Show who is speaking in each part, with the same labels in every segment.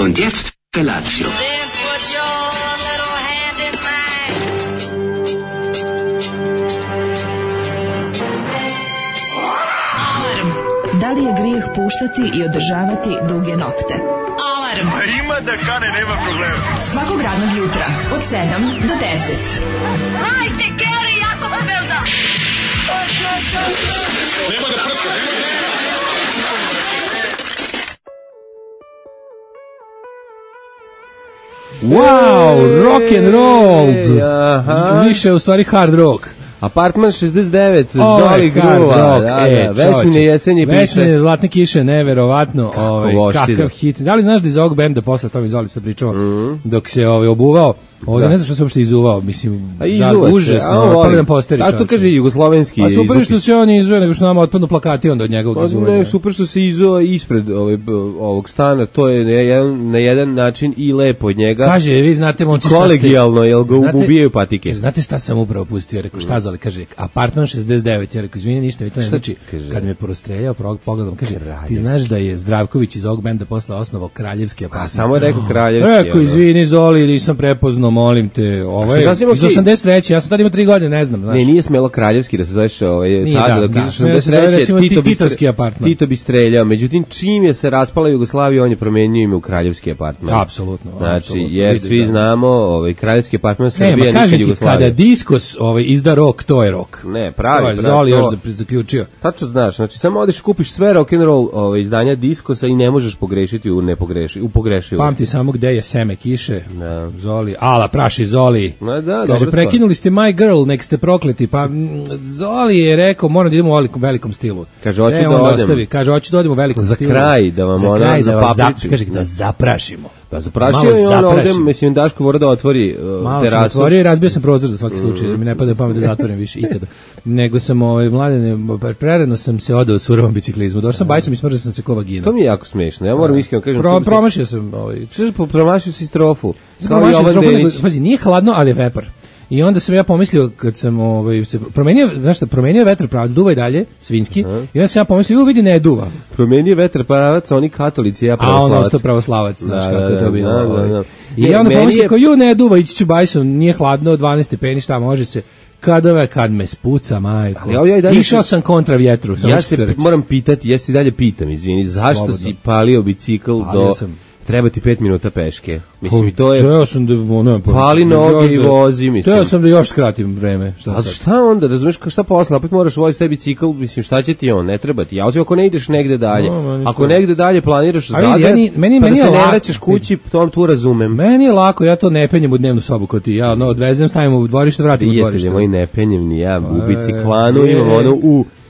Speaker 1: Und jetzt Felatio.
Speaker 2: Da li je grijeh puštati i održavati duge nokte? Alarm!
Speaker 3: A ima da kane, nema problema.
Speaker 2: Svakog radnog jutra, od 7 do 10.
Speaker 4: Hajde, Geri, jako se velda!
Speaker 3: Nema da prska, nema da prska.
Speaker 5: Wow, rock and roll. Više u stvari hard rock.
Speaker 6: Apartman 69, Zoli Gruva, Vesmine jesenje piše.
Speaker 5: Vesmine zlatne kiše, neverovatno, kakav hit. Da li znaš da iz ovog benda posle to mi Zoli se pričao, dok se obuvao, ovdje ne znam što se uopšte izuvao, mislim, užasno, pogledam posteri.
Speaker 6: Tako to kaže jugoslovenski.
Speaker 5: A super što se on izuje, nego što nama otpadnu plakati onda od njegovog izuvanja.
Speaker 6: Ne, super što se izuje ispred ovog stana, to je na jedan način i lepo od njega.
Speaker 5: Kaže, vi znate, momci, šta ste...
Speaker 6: Kolegijalno, jel ga ubijaju patike.
Speaker 5: Znate šta sam upravo pustio, rekao, šta Zoli, kaže, Apartman 69, ja rekao, izvini, ništa, vi to ne znači, kad me porostreljao, pogledam, kaže, ti znaš da je Zdravković iz ovog benda posle osnovao Kraljevski Apartman.
Speaker 6: A samo je rekao Kraljevski.
Speaker 5: Rekao, izvini, Zoli, nisam prepoznao, molim te, ovo je iz 83. Ja sam tada imao 3 godine, ne znam.
Speaker 6: Ne, nije smelo Kraljevski da se zoveš tada, dok iz 83.
Speaker 5: Titovski apartman.
Speaker 6: Tito bi streljao, međutim, čim je se raspala Jugoslavija, on je promenio ime u Kraljevski apartman.
Speaker 5: Apsolutno.
Speaker 6: Znači, jer svi znamo, Kraljevski apartman Srbija nikad Jugoslavija.
Speaker 5: Kada diskos izda rock, to je rock.
Speaker 6: Ne, pravi.
Speaker 5: Zoli još zaključio.
Speaker 6: Tačno znaš, znači samo odeš kupiš sve rock and roll izdanja diskosa i ne možeš pogrešiti u pogrešivosti.
Speaker 5: Pamti samo gde je seme kiše, Zoli, ala praši Zoli.
Speaker 6: Da,
Speaker 5: kaže, prekinuli ste My Girl, nek ste prokleti. Pa Zoli je rekao, moram da idemo u velikom stilu.
Speaker 6: Kaže, hoću da odem.
Speaker 5: Kaže, hoću da odem u velikom stilu.
Speaker 6: Za kraj, da vam ona zapapričim.
Speaker 5: Kaže, da zaprašimo.
Speaker 6: Pa zaprašio i on ovde, mislim, Daško mora da otvori terasu.
Speaker 5: Malo sam otvorio i razbio sam prozor za svaki slučaj, da mi ne pada pamet da zatvorim više ikada. Nego sam, mladene, prerano sam se odao surovom biciklizmu. Došao sam bajsom i smržao sam se ko vagina.
Speaker 6: To mi je jako smešno, ja moram iskreno kažem.
Speaker 5: Promašio sam.
Speaker 6: Promašio si strofu.
Speaker 5: Pazi, nije hladno, ali je vepar. I onda sam ja pomislio, kad sam promenio vetropravac, duva i dalje, svinjski, i onda sam ja pomislio, vidi, ne duva.
Speaker 6: Promenio vetropravac, oni katolici, ja pravoslavac.
Speaker 5: A ono što pravoslavac, znaš kako je to bilo. I onda pomislio, ne duva, ići ću bajsom, nije hladno, 12 stepeni, šta može se. Kad me spuca, majko. Išao sam kontra vjetru.
Speaker 6: Ja se moram pitati, ja se dalje pitam, izvini, zašto si palio bicikl do... Treba ti 5 minuta peške. Mislim, to je...
Speaker 5: Teo sam da...
Speaker 6: Pali noge i vozi, mislim.
Speaker 5: Teo sam da još skratim vreme.
Speaker 6: A šta onda, razumiješ, šta posle? Opet moraš voziti taj bicikl, mislim, šta će ti on, ne treba ti. Ja osim ako ne ideš negde dalje. Ako negde dalje planiraš zadar, pa da se ne vraćaš kući, to tu razumem.
Speaker 5: Meni je lako, ja to ne penjem u dnevnu sobu kod ti. Ja odvezem, stavim u dvorište, vratim u dvorište.
Speaker 6: Moj ne penjem ni ja, u biciklanu imam ono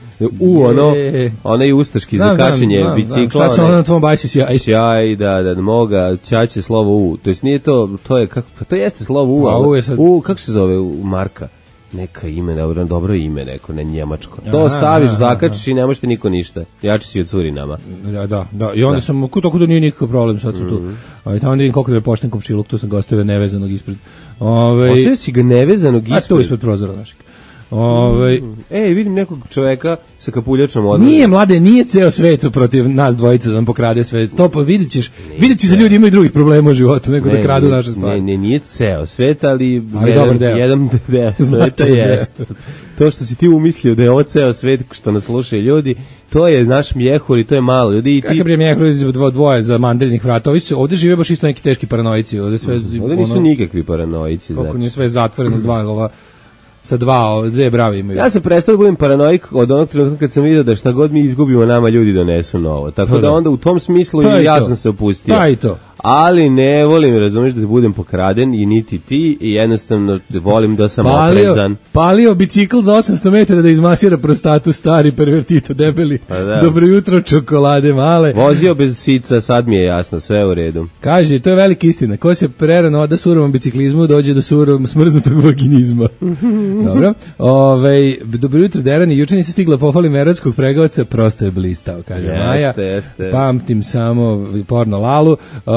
Speaker 6: onaj ustaški za kačenje bicikla.
Speaker 5: Šta sam na tvom bajsu sjaj?
Speaker 6: Sjaj, da moga, ćaće slovo U. To jest nije to je kako, to jeste slovo U, ali kako se zove Marka? Neka ime, dobro ime neko, ne njemačko. To staviš, zakačiš i ne možete niko ništa. Jači si od Surinama.
Speaker 5: Da. I onda sam, kuda nije nikakav problem, sad su tu. Tamo da vidim koliko da je pošten komšiluk, tu sam ga ostavio nevezanog ispred.
Speaker 6: Ostavio si ga nevezanog ispred?
Speaker 5: A tu ispred prozora našeg.
Speaker 6: Vidim nekog čoveka sa kapuljačom odmah.
Speaker 5: Nije, mlade, nije ceo svet protiv nas dvojice da nam pokrade svet. Stopa, vidjet ćeš da ljudi imaju drugih problema u životu nego da kradu naše stvari.
Speaker 6: Nije ceo svet, ali
Speaker 5: dobar deo.
Speaker 6: Jedan deo sveta jeste. To što si ti umislio da je ovo ceo svet što nas slušaju ljudi, to je naš mjehur i to je malo ljudi.
Speaker 5: Kakav bi mjehur iz dvoje za mandarinih vrata? Ovdje žive baš isto neki teški paranoici. Ovdje
Speaker 6: nisu nikakvi paranoici.
Speaker 5: Koliko nije sve zatvoreno s sa dve brave imaju.
Speaker 6: Ja sam prestao da budem paranoik od onog trenutka kad sam vidio da šta god mi izgubimo nama ljudi donesu novo. Tako da onda u tom smislu i ja sam se opustio.
Speaker 5: Pa i to.
Speaker 6: Ali ne volim, razumiješ, da budem pokraden i niti ti i jednostavno volim da sam oprezan.
Speaker 5: Palio bicikl za 800 metara da izmasira prostatu, stari pervertito debeli. Dobro jutro, čokolade male.
Speaker 6: Vozio bez sica, sad mi je jasno, sve u redu.
Speaker 5: Kaže, to je velika istina. Ko se prerano oda surovom biciklizmu, dođe do surovom smrznutog vaginizma. Dobro. Dobro jutro, Derani. Juče nisi stigla pohvalim erodskog pregovaca, prosto je blistao, kaže Maja.
Speaker 6: Jeste.
Speaker 5: Pamtim samo porno Lalu.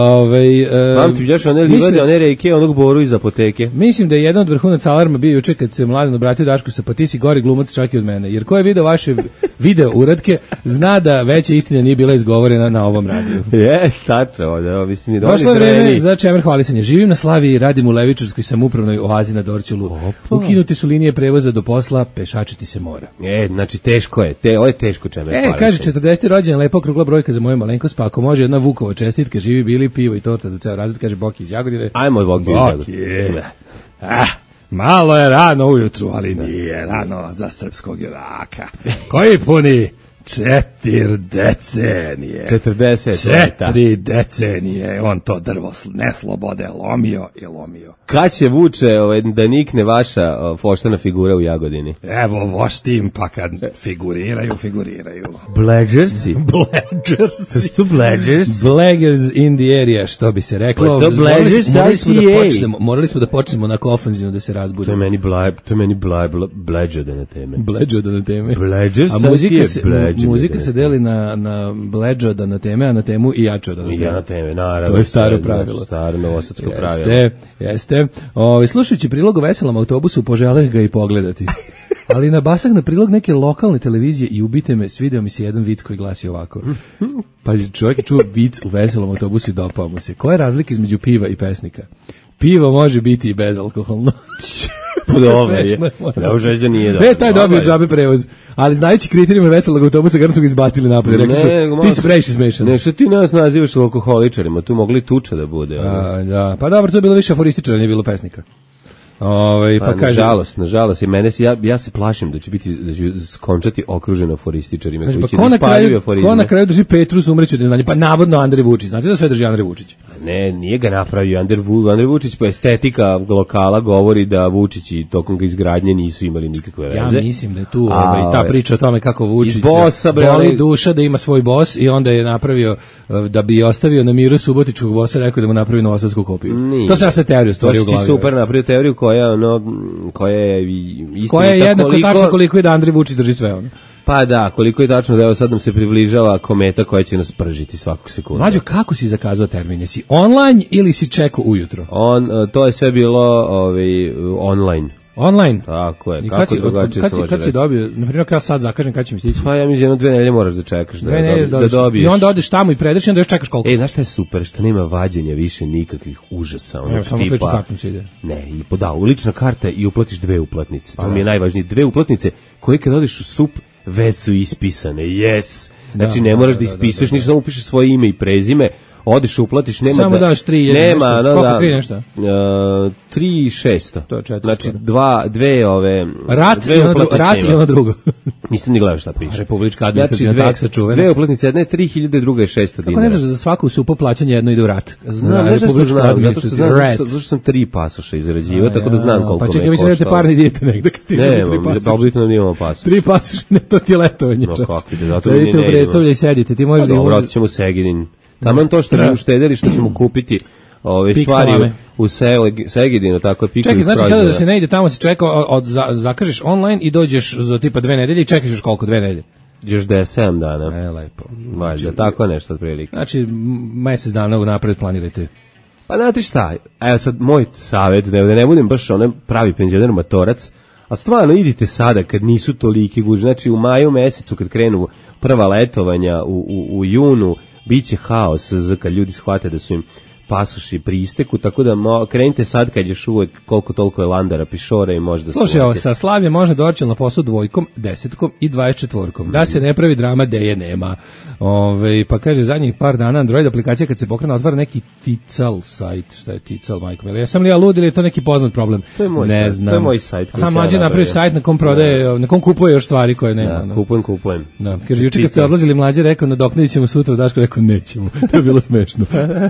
Speaker 6: Pamtim još one livade, one reke, onog Boru iz apoteke.
Speaker 5: Mislim da je jedan od vrhunaca alarma bio juče kad se Mladen obratio Dašku sa pa ti si gori glumac čak i od mene. Jer ko je video vaše video uratke, zna da veća istina nije bila izgovorena na ovom radiju.
Speaker 6: Tačno, da, mislim je
Speaker 5: došlo vreme za čemer hvalisanje. Živim na Slaviji, radim u levičarskoj samoupravnoj oazi na Dorćolu. Ukinuti su linije prevoza do posla, pešačiti se mora.
Speaker 6: Znači teško je, ovo je teško čemer hvalisanje.
Speaker 5: Kaže 40. rođendan, lepa okrugla brojka za moju malenkost, pa ako može jedna Vukova čestitka, živi bili, pivo i torta za ceo razred, kaže Boki iz Jagodine.
Speaker 6: Ajmo Boki iz Jagodine.
Speaker 5: Malo je rano ujutru, ali nije rano za srpskog junaka. Koji puni 4 decenije. 4 decenije. On to drvo neslobode lomio i lomio.
Speaker 6: Kad će Vuče da nikne vaša poštena figura u Jagodini?
Speaker 5: Evo voštim, pa kad figuriraju.
Speaker 6: Bledgersi.
Speaker 5: Bleggers in the area, što bi se reklo. Morali smo da počnemo na ofanzivno da se razbudimo.
Speaker 6: To je meni bleđodane teme.
Speaker 5: A muzika se deli na bleđodane teme, a na temu i jačodane teme.
Speaker 6: I ja na teme, naravno.
Speaker 5: To je staro pravilo.
Speaker 6: Staro novosadsko pravilo.
Speaker 5: Jeste. Slušajući prilog o veselom autobusu, poželeh ga i pogledati. Ali nabasah na prilog neke lokalne televizije i ubite me, svideo mi se jedan vic koji glasi ovako. Pa čovjek je čuo vic u veselom autobusu i dopao mu se. Koja je razlika između piva i pesnika? Pivo može biti i bezalkoholno.
Speaker 6: Dobro je. Da užeđa nije dobro.
Speaker 5: Taj dobio džabe prevoz. Ali znajući kriterijume veselog autobusa, garant su ga izbacili napolje. Rekli su, ti si previše smešan.
Speaker 6: Ne, što ti nas nazivaš alkoholičarima, tu mogli tuča da bude.
Speaker 5: Da, pa dobro, to je bilo više aforističara, nije bilo pesnika. Pa kaže,
Speaker 6: nažalost, ja se plašim da ću skončati okružen aforističarima koji će
Speaker 5: da
Speaker 6: spaljuju aforizme.
Speaker 5: Ko na kraju drži Petrus, umreće od neznanja, pa navodno Andrej Vučić. Znate da sve drži Andrej Vučić?
Speaker 6: Ne, nije ga napravio Andrej Vučić, po estetika lokala govori da Vučići tokom ga izgradnje nisu imali nikakve veze.
Speaker 5: Ja mislim da je tu ta priča o tome kako Vučić boli duša da ima svoj bos i onda je napravio, da bi ostavio na miru subotičkog bosa, rekao da mu napravi novosadsku kopiju. To sam ja sve teoriju stvorio u glavi.
Speaker 6: To si super napravio teoriju koja je istinita,
Speaker 5: koja je jednako tačno koliko je da Andrej Vučić drži sve ono.
Speaker 6: Pa da, koliko je tačno da evo sad nam se približava kometa koja će nas pržiti svakog sekunda.
Speaker 5: Mlađo, kako si zakazao termine? Si online ili si čekao ujutro?
Speaker 6: To je sve bilo online.
Speaker 5: Online?
Speaker 6: Tako je. Kako drugačije se može reći?
Speaker 5: Kad si dobio, na primjer, kada sad zakažem, kad će mi stići?
Speaker 6: Pa ja mislim, 2 nedelje moraš da čekaš da dobiješ.
Speaker 5: I onda odeš tamo i predaš i onda još čekaš koliko?
Speaker 6: Znaš šta je super? Što nema vađenja više nikakvih užasa.
Speaker 5: Evo, samo ličnu kartu se ide.
Speaker 6: Ne, lična karta i uplatiš 2 uplatnice. To mi je najvažnije. 2 uplatnice koje kad odeš u SUP već su ispisane. Yes! Znači ne moraš da ispisuješ, ništa, samo upišeš svoje ime i prezime, odeš, uplatiš, nema
Speaker 5: samo daš 3,
Speaker 6: nema,
Speaker 5: nešto. Koliko 3 nešto?
Speaker 6: 3.600.
Speaker 5: To je 400.
Speaker 6: Znači dve ove
Speaker 5: rat i ono drugo.
Speaker 6: Nisam ni gledao šta piše.
Speaker 5: Republička administrativna taksa čuvena.
Speaker 6: 2 uplatnice, jedna je 3.000, druga je 600 dinara.
Speaker 5: Kako ne znaš da za svaku supo plaćanje jedno ide u rat?
Speaker 6: Znam, zato što sam 3 pasoša izrađivao, tako da znam koliko me košta.
Speaker 5: Pa čekaj, mislim da te parni dijete negde kad stižemo 3 pasoša.
Speaker 6: Ne, obitno nimamo pasoša.
Speaker 5: 3 pasoša, ne, to ti je letovanje.
Speaker 6: No kako ide, zato mi ne
Speaker 5: idemo. Sedite u sedite, ti možeš da
Speaker 6: imamo. Dobro, ćemo u Segedin. Taman to što mi uštedeli, što ćemo kupiti ove stvari u Segedinu, tako pikovi.
Speaker 5: Čekaj, znači sada da se ne ide, tamo se čeka, zakažeš online i dođeš za tipa 2 nedelje i čekaš još koliko, 2 nedelje?
Speaker 6: Još 7 dana.
Speaker 5: Lepo.
Speaker 6: Valjda, tako nešto otprilike.
Speaker 5: Znači, mesec dana napred planirajte.
Speaker 6: Pa znate šta, evo sad moj savjet, da ne budem baš onaj pravi penzioner matorac, a stvarno idite sada kad nisu toliki gužve, znači u maju mesecu kad krenu prva letovanja u junu, biće haos kad ljudi shvate da su im pasoši pri isteku, tako da krenite sad kad još uvek koliko toliko je landara, pišora i možda...
Speaker 5: Slušaj, ovo, sa Slavije može doći na posao 2, 10 i 24. Da se ne pravi drama da je nema. Pa kaže, zadnjih par dana Android aplikacija kad se pokrene otvara neki Tical sajt. Šta je Tical, majko? Jesam li ja lud ili je to neki poznat problem?
Speaker 6: To je moj
Speaker 5: ne znam.
Speaker 6: To je moj sajt.
Speaker 5: Mlađe napravi sajt na kom prodaje, na kom kupuje još stvari koje nema.
Speaker 6: Da, kupujem.
Speaker 5: Da, kaže, juče kad ste odlazili, Mlađe rekao, nadoknadit ćemo sutra, Daško rekao, nećemo. To je bilo smešno.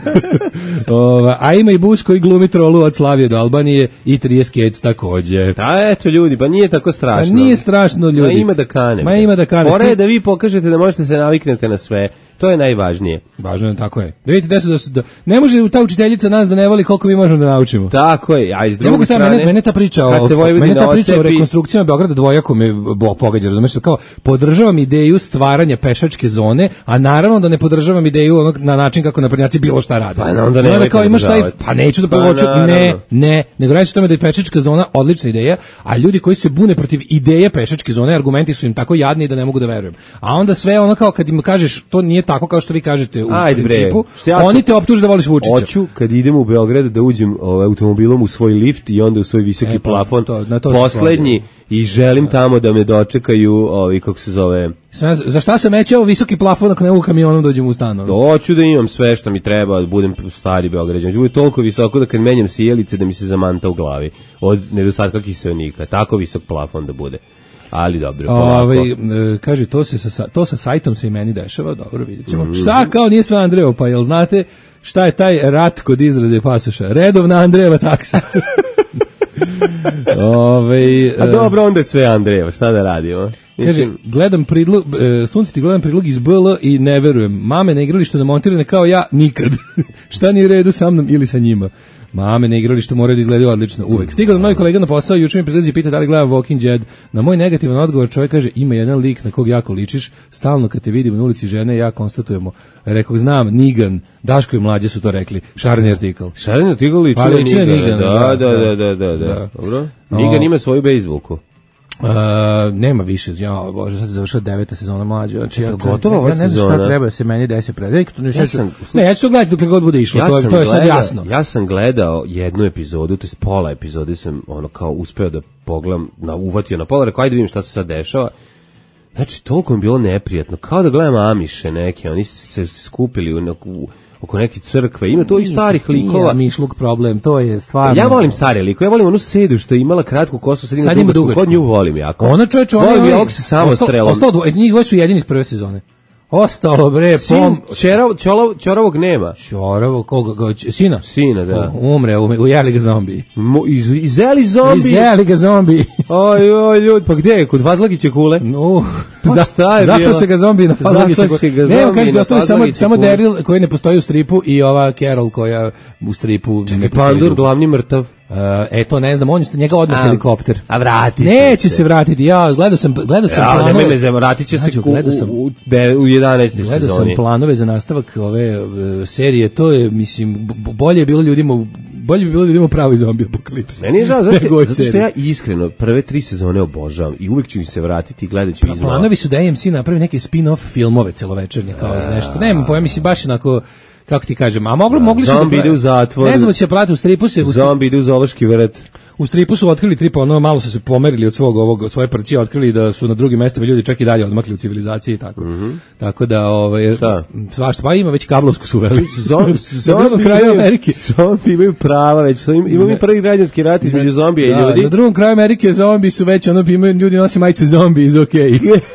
Speaker 5: A ima i bus koji glumi trolu od Slavije do Albanije i 30 kec takođe.
Speaker 6: Eto ljudi, pa nije tako strašno.
Speaker 5: Nije strašno ljudi.
Speaker 6: Ma ima da kane.
Speaker 5: Fora
Speaker 6: je da vi pokažete da možete se naviknete na sve. To je najvažnije.
Speaker 5: Važno je, tako je. Da vidite da ne može ta učiteljica nas da ne voli koliko mi možemo da naučimo.
Speaker 6: Tako je, a iz druge strane...
Speaker 5: Mene ta priča o rekonstrukcijama Beograda dvojako me pogađa, razumeš? Kao, podržavam ideju stvaranja pešačke zone, a naravno da ne podržavam ideju onog na način kako naprednjaci bilo šta rade.
Speaker 6: Pa onda ne
Speaker 5: kao imaš taj, pa neću da provoču, ne, nego reći tome da je pešačka zona odlična ideja, a ljudi koji se bune protiv ideje pešačke zone, argumenti su im tako jadni da ne mogu da verujem. A onda sve ono kao kad im kažeš to nije tako kao što vi kažete u principu, oni te optuže da voliš Vučića.
Speaker 6: Hoću kad idemo u Beograd da uđem automobilom u svoj lift i onda u svoj visoki plafon, poslednji, i želim tamo da me dočekaju kako se zove...
Speaker 5: Za šta se mećao visoki plafon ako ne mogu kamionom dođem u stan?
Speaker 6: Hoću da imam sve što mi treba, da budem stari Beograđan. Bude toliko visoko da kad menjam sijalice da mi se zamanta u glavi od nedostatka kiseonika. Tako visok plafon da bude. Ali dobro,
Speaker 5: kaže, to sa sajtom se i meni dešava, dobro, vidjet ćemo. Šta, kao nije sve Andrejevo, pa jel znate šta je taj rat kod izrade pasoša? Redovna Andrejeva taksa.
Speaker 6: A dobro, onda je sve Andrejeva, šta da radimo?
Speaker 5: Kaže, gledam prilog iz BL i ne verujem. Mame na igralištu namontirane kao ja nikad. Šta nije u redu sa mnom ili sa njima? Mame na igralištu moraju da izgledaju odlično, uvek. Stigao da moj kolega na posao, juče mi prilazi i pita da li gledam Walking Dead. Na moj negativan odgovor čovjek kaže, ima jedan lik na kog jako ličiš, stalno kad te vidim na ulici žene, ja konstatujemo. Rekao, znam, Nigan, Daško i Mlađe su to rekli, šareni artikl.
Speaker 6: Šareni artikl liči na Nigan. Da. Dobro. Nigan ima svoju bejzbolku.
Speaker 5: Nema više, bože, sad je završila 9. sezona Mlađe. Znači,
Speaker 6: gotovo ova sezona.
Speaker 5: Ne znam šta treba se meni desi pred. Ja ću to gledati dok god bude išlo, to je sad jasno.
Speaker 6: Ja sam gledao jednu epizodu, to je pola epizode sam kao uspeo da pogledam, uvatio na pola, rekao ajde vidim šta se sad dešava. Znači, toliko mi bilo neprijatno, kao da gledam Amiše neke, oni se skupili oko neke crkve, ima to i starih likova.
Speaker 5: Nije Mišluk problem, to je stvarno...
Speaker 6: Ja volim stare likove, ja volim onu Sedu što je imala kratku kosu, sad ima dugačku, kod nju volim jako.
Speaker 5: Ona čovječ,
Speaker 6: volim je ovog se samo strelom.
Speaker 5: Njih dvoje su jedini iz prve sezone. Ostalo bre,
Speaker 6: Ćoravog nema.
Speaker 5: Ćoravog, koga? Sina?
Speaker 6: Sina, da.
Speaker 5: Umre, ujeli ga zombi.
Speaker 6: Izeli zombi?
Speaker 5: Izeli ga zombi.
Speaker 6: Oj, ljudi, pa gde je? Kod Vazlagiće kule?
Speaker 5: Pa šta je bilo? Zato se ga zombi na Vazlagiće kule. Ne, kaže da ostali samo Daryl koji ne postoji u stripu i ova Carol koja u stripu...
Speaker 6: Čekaj, Pandur, glavni mrtav.
Speaker 5: To ne znam, on njega odmah helikopter.
Speaker 6: A vrati se.
Speaker 5: Neće se vratiti. Ja gledao sam planove.
Speaker 6: Ne, vratit će se u 11. sezoni.
Speaker 5: Gledao sam planove za nastavak ove serije. To je, mislim, bolje bi bilo ljudima pravi zombi apokalipsa.
Speaker 6: Meni je žao, zato što ja iskreno prve 3 sezone obožavam i uvek ću ih se vratiti i gledat ću iznova.
Speaker 5: Planovi su da AMC napravi neke spin-off filmove celovečernje kao nešto. Nemam pojma, mislim baš onako, kako ti kažem, a mogli su
Speaker 6: zombi ide u zatvor.
Speaker 5: Ne znam će plati u stripu se.
Speaker 6: Zombi ide u zoološki vrt.
Speaker 5: U stripu su otkrili tripa, malo su se pomerili od svoje prćije, otkrili da su na drugim mestima ljudi čak i dalje odmakli u civilizaciji i tako. Tako da svašta, pa ima već kablovsku su uveli. Na drugom kraju Amerike.
Speaker 6: Zombi imaju prava već, imamo prvi građanski rat između zombija i ljudi.
Speaker 5: Na drugom kraju Amerike zombi su već, ljudi nosi majice zombi iz okej.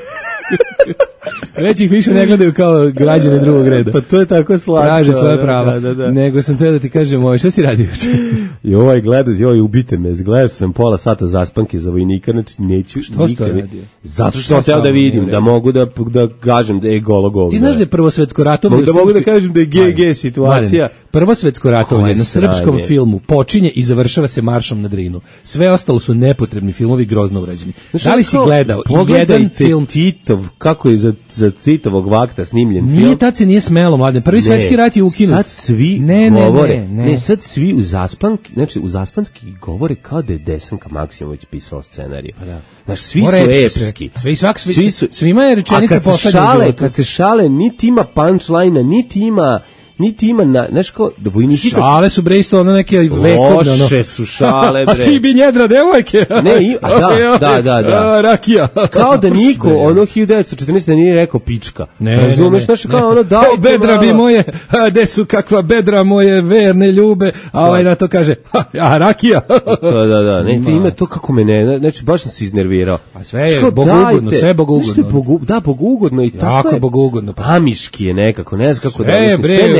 Speaker 5: Već ih više ne gledaju kao građane drugog reda.
Speaker 6: Pa to je tako slatko.
Speaker 5: Traže svoje prava. Da. Nego sam te da ti kažem, šta si radio?
Speaker 6: Ubite me. Gledao sam pola sata zaspanke za vojnika, znači neću.
Speaker 5: Što si to radio?
Speaker 6: Zato što sam htio da vidim, da mogu da kažem da je golo.
Speaker 5: Ti znaš da je Prvosvetsko ratovanje...
Speaker 6: Da mogu da kažem da je GG situacija.
Speaker 5: Prvosvetsko ratovanje na srpskom filmu počinje i završava se maršom na Drinu. Sve ostalo su nepotrebni filmovi, grozno urađeni. Da li si gledao jedan film...
Speaker 6: Titov, kako je za Titovog vakta snimljen film?
Speaker 5: Nije, tad se nije smelo, Mladen. Prvi svetski rat je ukinut.
Speaker 6: Sad svi govore. Ne, sad svi u zaspanki, znači u zaspanski govore kao da je Desanka Maksimović pisala scenarij. Znaš, svi su epski.
Speaker 5: Svima je rečenica poslednja u životu.
Speaker 6: Kad se šale, niti ima punchline-a, niti ima, znaš kao, da vojnici...
Speaker 5: Šale su bre isto, neke vekovne,
Speaker 6: loše su šale, bre.
Speaker 5: A ti bi njedra devojke.
Speaker 6: Ne, da.
Speaker 5: Rakija.
Speaker 6: Kao da niko, 1914. nije rekao pička.
Speaker 5: Ne.
Speaker 6: Razumeš, znaš kao dajte
Speaker 5: bedra bi moje, gde su kakva bedra moje verne ljube, a ovaj na to kaže, rakija.
Speaker 6: Da, ne, ti ima to kako me ne, znači baš sam se iznervirao.
Speaker 5: A sve je bogugodno, sve je bogugodno.
Speaker 6: Da, bogugodno i tako je.
Speaker 5: Jako bogugodno.
Speaker 6: Amiški je nekako, ne znam kako da, sve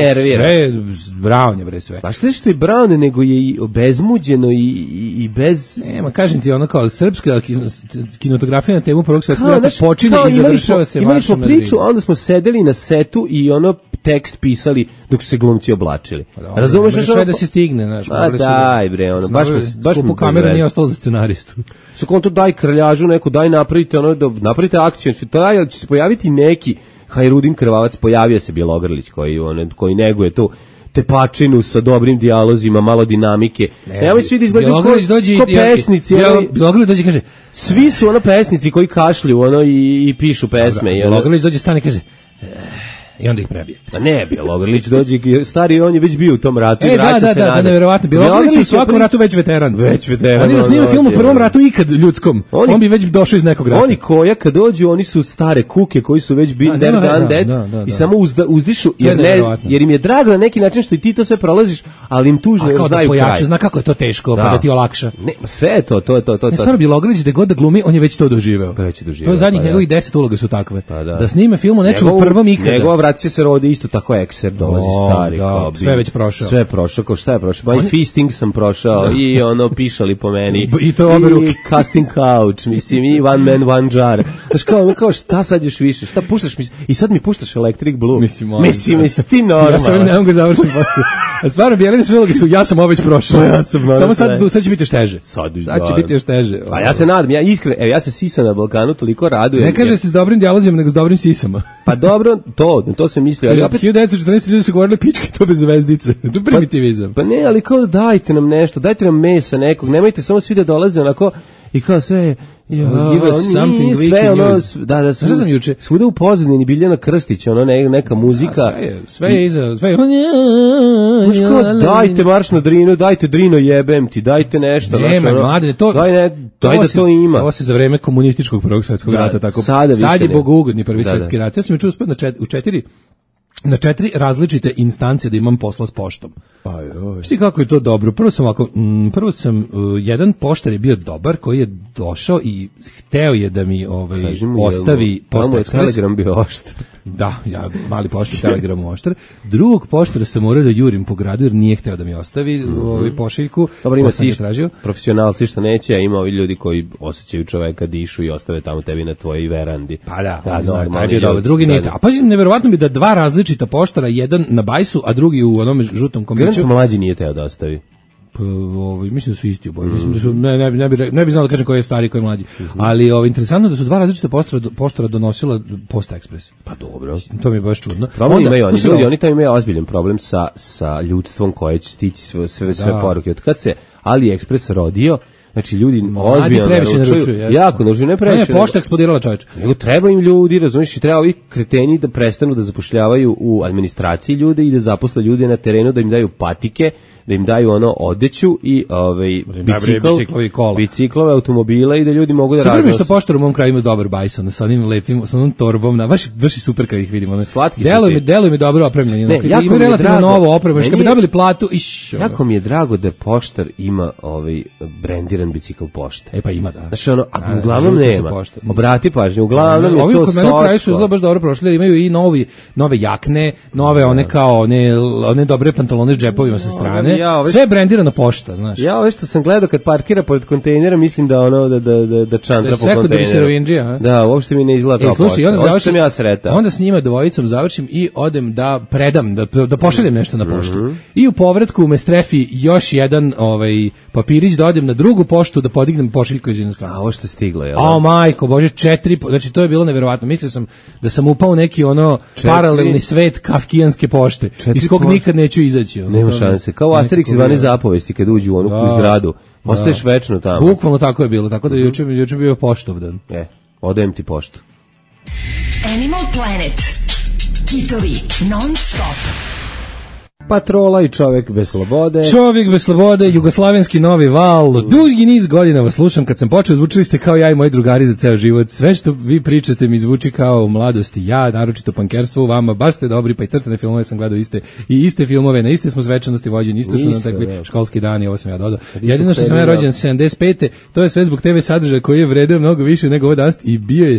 Speaker 6: nervira.
Speaker 5: Sve Brown je bre sve.
Speaker 6: Pa što je Brown, nego je i obezmuđeno i bez...
Speaker 5: Nema, kažem ti, ono kao srpska kinematografija na temu Prvog svjetskog rata počinje i završava se
Speaker 6: imali smo priču, a onda smo sedeli na setu i ono tekst pisali dok su se glumci oblačili. Razumeš što
Speaker 5: sve da se stigne, znaš.
Speaker 6: A daj bre, ono baš
Speaker 5: po kameru nije ostalo za scenaristu.
Speaker 6: Su konto daj krljažu neku, daj napravite ono, napravite akciju, daj će se pojaviti neki Hajrudin Krvavac, pojavio se Bjelogrlić koji neguje tu tepačinu sa dobrim dijalozima, malo dinamike. Nemoj svi da izgledaju ko pesnici.
Speaker 5: Bjelogrlić dođe i kaže,
Speaker 6: svi su ono pesnici koji kašlju ono i pišu pesme.
Speaker 5: Bjelogrlić dođe, stane i kaže, i onda ih prebije.
Speaker 6: A ne, Bjelogrlić dođe, stari, on je već bio u tom ratu i vraća se nazad.
Speaker 5: Da, nevjerovatno. Bjelogrlić je u svakom ratu već veteran. Oni da snima film u prvom ratu ikad ljudskom, on bi već došao iz nekog rata.
Speaker 6: Oni koja kad dođu, oni su stare kuke koji su već been there, done that i samo uzdišu, jer im je drago na neki način što i ti to sve prolaziš, ali im tužno znaju kraj.
Speaker 5: Zna kako je to teško, pa da ti olakša.
Speaker 6: Ne, sve je to.
Speaker 5: Ne, stvarno, Bjelogrlić da god da glumi, on je već to doživeo. To je zadnjih njegovih 10 uloga su takve. Da snime film o nečemu prvom ikada.
Speaker 6: Vraća se rodi isto tako ekser, dolazi stari. Kao
Speaker 5: sve već prošao.
Speaker 6: Sve prošao, kao šta je prošao? My feasting sam prošao i ono pišali po meni.
Speaker 5: I to obe ruke.
Speaker 6: Casting couch, mislim, i one man, one jar. Znaš, kao šta sad još više? Šta puštaš mi? I sad mi puštaš Electric Blue. Mislim, ti normalno.
Speaker 5: Ja sam ne mogu završiti. A stvarno, Bjeline sve uloge su, ja sam ovo već prošao. Samo sad će biti još teže. Sad će biti još teže.
Speaker 6: Pa ja se nadam, ja iskreno, ja se sisam na Balkanu toliko radujem.
Speaker 5: Ne kaže se s dobrim dijalozima, nego s dobrim sisama.
Speaker 6: Pa dobro, to se misli.
Speaker 5: Ali opet 1914 ljudi su govorili pičke to bez zvezdice. To primitivizam.
Speaker 6: Pa ne, ali kao dajte nam nešto, dajte nam mesa nekog, nemojte samo svi da dolaze onako i kao sve
Speaker 5: give us something we can use.
Speaker 6: Da, svuda u pozadini Biljana Krstić, ono neka muzika.
Speaker 5: Sve je iza, sve je.
Speaker 6: Dajte marš na Drinu, dajte Drino jebem ti, dajte nešto.
Speaker 5: Nema, mlade,
Speaker 6: daj da to ima.
Speaker 5: Ovo se za vreme komunističkog prvog svjetskog rata tako. Sad je bogougodni prvi svjetski rat. Ja sam čuo uspet na 4 različite instance da imam posla s poštom. Šti kako je to dobro. Prvo sam jedan poštar je bio dobar koji je došao i hteo je da mi ostavi Pošta Ekspres.
Speaker 6: Telegram bio oštar.
Speaker 5: Da, ja mali poštar, Telegram oštar. Drugog poštara sam morao da jurim po gradu jer nije hteo da mi ostavi pošiljku.
Speaker 6: Dobro, ima ti profesionalci što neće, a ima ovi ljudi koji osjećaju čoveka, dišu i ostave tamo tebi na tvojoj verandi.
Speaker 5: Pa da, taj bio dobro. Drugi nije. A pazi, neverovatno bi da dva različita poštara, jedan na bajsu, a drugi u onom žutom kombiću.
Speaker 6: Gledam mlađi nije teo da ostavi.
Speaker 5: Mislim da su isti oboje. Mislim da su, ne bi znao da kažem koji je stari, koji je mlađi. Ali interesantno da su dva različita poštara donosila Pošta Ekspres.
Speaker 6: Pa dobro.
Speaker 5: To mi je baš čudno.
Speaker 6: Oni tamo imaju ozbiljan problem sa ljudstvom koje će stići sve poruke. Od kad se AliExpress rodio, znači ljudi ozbiljno naručuju, jako naručuju, ne previše.
Speaker 5: Ne, pošta eksplodirala, čoveče.
Speaker 6: Nego treba im ljudi, razumiješ, i treba ovi kreteni da prestanu da zapošljavaju u administraciji ljude i da zaposle ljude na terenu, da im daju patike, da im daju odeću i biciklove, automobile i da ljudi mogu da
Speaker 5: razviju. Super mi što poštar u mom kraju ima dobar bajson, sa onim lepim, sa onom torbom, baš je super kad ih vidimo.
Speaker 6: Slatki
Speaker 5: Deluje mi dobro opremljeni. Ima relativno novo opremu, kad bi dobili platu,
Speaker 6: jako mi je drago da poštar ima brendiran bicikl pošte.
Speaker 5: Pa ima, da.
Speaker 6: Znači uglavnom nema. Obrati pažnju, uglavnom je to
Speaker 5: socko. Ovi kod mene u kraju su izgleda baš dobro prošli, imaju i nove jakne, nove one kao, one dobre pantalone s džepovima sa strane. Sve je brendirana pošta, znaš.
Speaker 6: Ja ove što sam gledao kad parkira pored kontejnera, mislim da da čantra po kontejneru. Da, uopšte mi ne izgleda kao pošta. Sam ja sretao.
Speaker 5: Onda s njima dvojicom završim i odem da predam, da pošaljem nešto na poštu. I u povratku me strefi još jedan papirić da odem na drugu poštu da podignem pošiljku iz inostranstva.
Speaker 6: A ovo što je stiglo, jel?
Speaker 5: Majko Bože, 4, znači to je bilo neverovatno. Mislio sam da sam upao neki paralelni svet kafkijanske pošte, iz kog nikad neću izaći.
Speaker 6: Nema šanse. Kao Asterix i 12 zapovesti kad uđu u onu zgradu. Ostaješ večno tamo.
Speaker 5: Bukvalno tako je bilo, tako da juče bio poštovdan.
Speaker 6: Odajem ti poštu.
Speaker 2: Animal Planet. Kitovi non stop.
Speaker 6: Patrola i Čovjek bez slobode.
Speaker 5: Čovjek bez slobode, jugoslavenski novi val. Dugi niz godina vas slušam, kad sam počeo zvučili ste kao ja i moji drugari za ceo život. Sve što vi pričate mi zvuči kao u mladosti. Ja, naročito pankerstvo u vama, baš ste dobri, pa i crtane filmove sam gledao iste filmove, na iste smo svečanosti vođeni, isto što nam takvi školski dani, ovo sam ja dodao. Jedino što sam ja rođen 75. To je sve zbog TV sadržaja koji je vredeo mnogo više nego ovo danas i bio je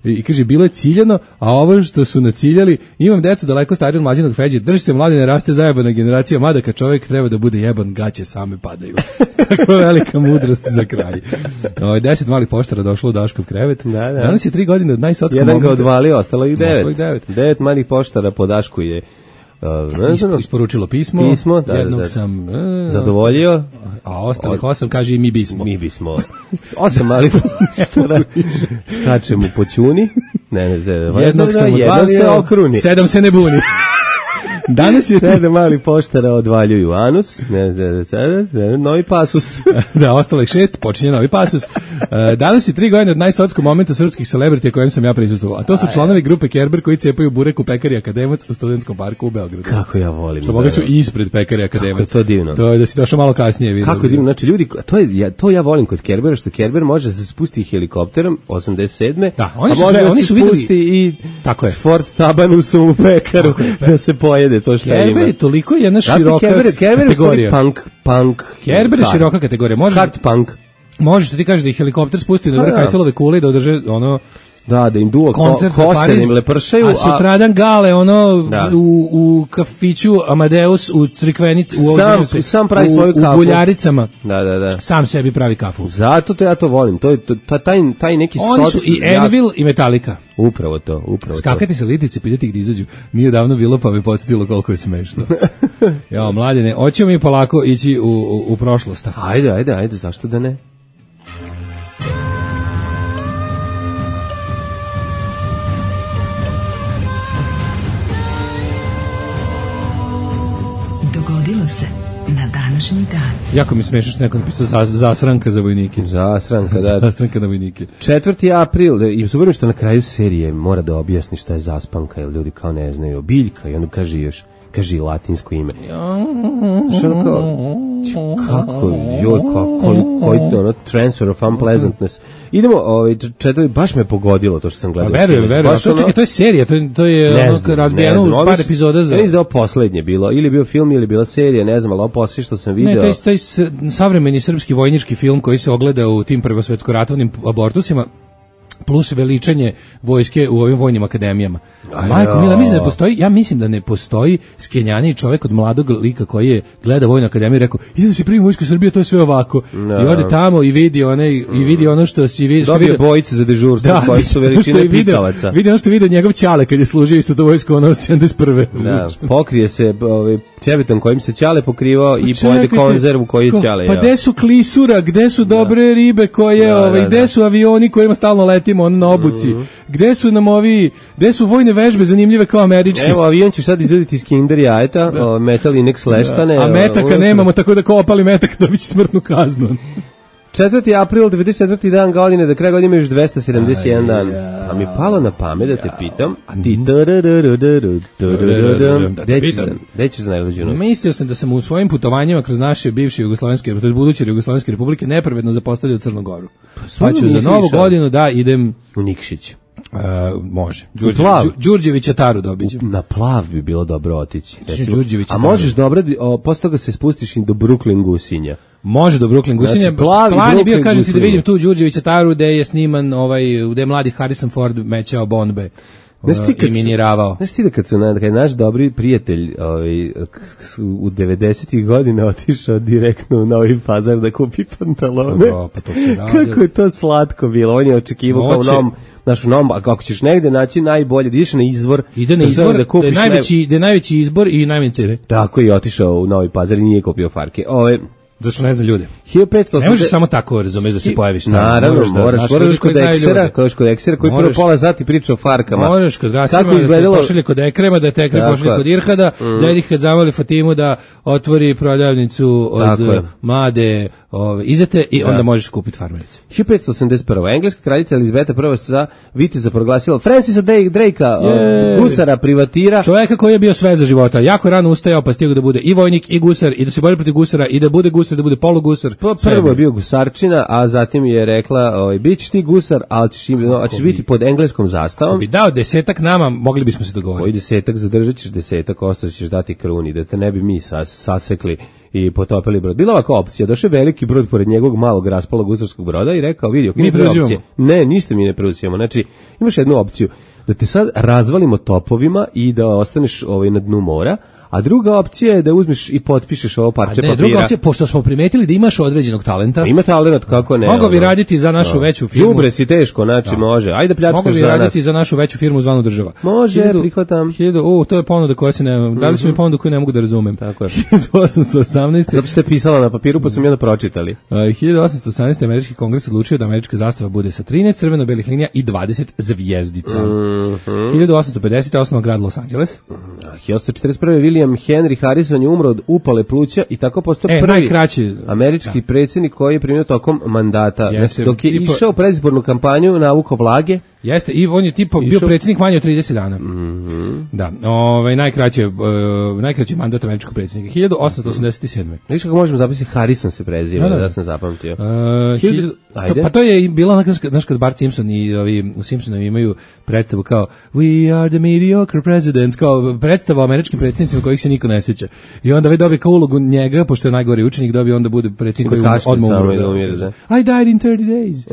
Speaker 5: I kaže, bilo je ciljano, a ovo što su naciljali, imam decu daleko stariji od mlađenog Feđe, drži se Mladene, raste zajebana generacija, mada kad čovjek treba da bude jeban, gaće same padaju. Kakva velika mudrost za kraj. 10 malih poštara došlo u Daškov krevet.
Speaker 6: Da.
Speaker 5: Danas je 3 godine od najsotskog
Speaker 6: momenta. Jedan ga odvalio, ostalo ih 9. 9 malih poštara po Dašku je
Speaker 5: isporučilo pismo, jednog sam
Speaker 6: zadovoljio,
Speaker 5: a ostalih 8 kaže i mi bismo.
Speaker 6: 8 malih poštara skačemo po ćuni,
Speaker 5: jednog sam odvalio,
Speaker 6: se okruni,
Speaker 5: 7 se ne buni. Danas je
Speaker 6: 7 malih poštara odvaljuju anus, novi pasus.
Speaker 5: Da, ostalo ih 6, počinje novi pasus. Danas je 3 godine od najsotskog momenta srpskih celebritija kojem sam ja prisustvovao. A to su članovi grupe Kerber koji cepaju burek u pekari Akademac u Studentskom parku u Beogradu.
Speaker 6: Kako ja volim.
Speaker 5: Što mogli su ispred pekari Akademac.
Speaker 6: Kako to divno.
Speaker 5: To je da si došao malo kasnije vidio.
Speaker 6: Kako divno, znači ljudi, to ja volim kod Kerbera, što Kerber može se spustiti helikopterom 87.
Speaker 5: Da, oni su videli
Speaker 6: i
Speaker 5: tako je.
Speaker 6: Fort Tabanusom u pekaru da se pojede to što
Speaker 5: Kerber
Speaker 6: ima.
Speaker 5: je toliko jedna široka kategorija.
Speaker 6: Punk.
Speaker 5: Kerber je široka kategorija.
Speaker 6: Hard punk.
Speaker 5: Možeš ti kažeš da ih helikopter spusti na vrh Eiffelove kule i da održe ono
Speaker 6: da im duo kose im lepršaju,
Speaker 5: a sutradan gale u kafiću Amadeus u Crikvenici
Speaker 6: sam pravi svoju kafu
Speaker 5: u Buljaricama.
Speaker 6: Da.
Speaker 5: Sam sebi pravi kafu.
Speaker 6: Zato ja to volim. To je taj neki
Speaker 5: oni su i Anvil i Metallica.
Speaker 6: Upravo to.
Speaker 5: Skakati sa litice, pitati gdje izađu. Nije davno bilo, pa me podsjetilo koliko je smešno. Ja, mladene, hoćemo mi polako ići u prošlost.
Speaker 6: Ajde, zašto da ne?
Speaker 2: Dogodilo se na današnji dan.
Speaker 5: Jako mi smešno što neko napisao zasranka za vojnike.
Speaker 6: Zasranka, da.
Speaker 5: Zasranka na vojnike.
Speaker 6: 4. april, i super što na kraju serije mora da objasni šta je zaspanka, jer ljudi kao ne znaju. Biljka, i onda kaže latinsko ime. Što koji to ono, transfer of unpleasantness. Idemo, baš me pogodilo to što sam gledao.
Speaker 5: Verujem. To je serija, to je razbijeno par epizoda za...
Speaker 6: Ja mislim da je ovo poslednje bilo, ili bio film, ili bila serija, ne znam, ali ovo poslije što sam video...
Speaker 5: Ne, taj savremeni srpski vojnički film koji se ogleda u tim prvosvetsko-ratovnim abortusima, plus veličanje vojske u ovim vojnim akademijama. Majko mila, mislim da ne postoji skenjani čovjek od mladog lika koji je gleda vojnu akademiju i rekao, idem da se primim vojsku Srbije, to je sve ovako. I ode tamo i vidi ono što si vidio.
Speaker 6: Dobije bojice za dežurstvo koji su veličine pitavaca.
Speaker 5: Vidi ono što je vidio njegov ćale kad je služio isto to vojsku ono 71.
Speaker 6: Da, pokrije se ćebetom kojim se ćale pokrivao i pojede konzervu koji je ćale.
Speaker 5: Pa gde su klisura, gde su dobre ribe koje, gde su avioni kojima stalno letimo na obuci, gde su vojne vežbe zanimljive kao američke.
Speaker 6: Evo, avion ćeš sad izvediti iz Kinder jajeta, metal i nek sleštane.
Speaker 5: A metaka nemamo, tako da ko opali metak dobit će smrtnu kaznu.
Speaker 6: 4. april, 94. dan godine, da kraj godine još 271 dan. A mi palo na pamet da te pitam, a ti gde ćeš za najluđu?
Speaker 5: Mislio sam da sam u svojim putovanjima kroz naše bivše jugoslovenske, to je buduće jugoslovenske republike, nepravedno zapostavljao Crnu Goru. Pa ću za novu godinu da idem
Speaker 6: u Nikšić.
Speaker 5: Može. Đurđevića Taru dobiđem.
Speaker 6: Na Plav bi bilo dobro otići. A možeš dobro, posle toga se spustiš i do Brooklyn Gusinja.
Speaker 5: Može do Brooklyn Gusinja.
Speaker 6: Znači, plan
Speaker 5: je bio, kažete, da vidim tu Đurđevića Taru gde je sniman, gde je mladi Harrison Ford mećao bombe. I miniravao.
Speaker 6: Znaš ti da kad je naš dobri prijatelj u 90-ih godina otišao direktno u Novi Pazar da kupi pantalone.
Speaker 5: Pa to se radi.
Speaker 6: Kako je to slatko bilo. On je očekivao kao u novom, ako ćeš negde naći najbolje, da ideš na izvor.
Speaker 5: Ide na izvor, da je najveći izbor i najmanje cene.
Speaker 6: Tako je otišao u Novi Pazar i nije kupio farke.
Speaker 5: Zašto ne zna ljude?
Speaker 6: 1500.
Speaker 5: Ne možeš samo tako, razumeš, da se pojaviš tamo.
Speaker 6: Naravno, moraš kod eksera koji prvo pola sati priča o farkama.
Speaker 5: Moraš kod Rasima da te pošalje kod Ekrema, da te Ekrem pošalje kod Irhada, da Irhad zamoli Fatimu da otvori prodavnicu od mlade izete i onda možeš kupiti farmerice.
Speaker 6: 1581. Engleska kraljica Elizabeta I za viteza proglasila Francisa Drakea, gusara, privatira.
Speaker 5: Čovjeka koji je bio sve za života. Jako rano ustajao pa stigao da bude i vojnik i gusar i da se bori protiv gusara i da bude gusar, da bude polugusar.
Speaker 6: Prvo je bio gusarčina, a zatim je rekla, bit ćeš ti gusar, ali ćeš biti pod engleskom zastavom.
Speaker 5: Bi dao 10 nama, mogli bismo se dogovoriti.
Speaker 6: Koji 10, zadržat ćeš 10, ostać ćeš dati kruni, da te ne bi mi sasekli i potopili brod. Bila ovako opcija, došao veliki brod pored njegovog malog raspalog gusarskog broda i rekao, vidi,
Speaker 5: mi preuzimamo.
Speaker 6: Ne, ništa mi ne preuzimamo. Znači, imaš jednu opciju, da te sad razvalimo topovima i da ostaneš na dnu mora, a druga opcija je da uzmeš i potpišeš ovo parče papira.
Speaker 5: Druga opcija, pošto smo primetili da imaš određenog talenta.
Speaker 6: Ima talent, kako ne.
Speaker 5: Mogu bi raditi za našu veću firmu.
Speaker 6: Đubre si teško, znači može. Ajde pljačkaš za nas.
Speaker 5: Mogu bi raditi za našu veću firmu zvanu država.
Speaker 6: Može, prihvatam.
Speaker 5: To je ponuda koja se ne... Dali su mi ponudu koju ne mogu da razumem.
Speaker 6: Tako je.
Speaker 5: 1818.
Speaker 6: Zato što je pisala na papiru, pa su mi onda pročitali.
Speaker 5: 1818. Američki kongres odlučio da američka zastava bude sa 13 crveno-belih linija i 20 zvijezdica. 1850. osnovan grad Los Angeles.
Speaker 6: 1841. William Henry Harrison je umro od upale pluća i tako postao prvi američki predsjednik koji je primio tokom mandata. Dok je išao u predizbornu kampanju navuko vlage.
Speaker 5: Jeste, i on je bio predsjednik manje od 30 dana. Da, najkraći mandat američkog predsjednika. 1887.
Speaker 6: Viš kako možemo zapisati, Harrison se preziva, da sam zapamtio.
Speaker 5: Pa to je bilo, znaš kad Bart Simpson i ovi u Simpsonovi imaju predstavu kao We are the mediocre presidents, kao predstava o američkim predsjednicima kojih se niko ne sjeća. I onda vi dobije kao ulogu njega, pošto je najgori učenik, dobije onda bude predsjednik koji odmah umre. I died in 30 days.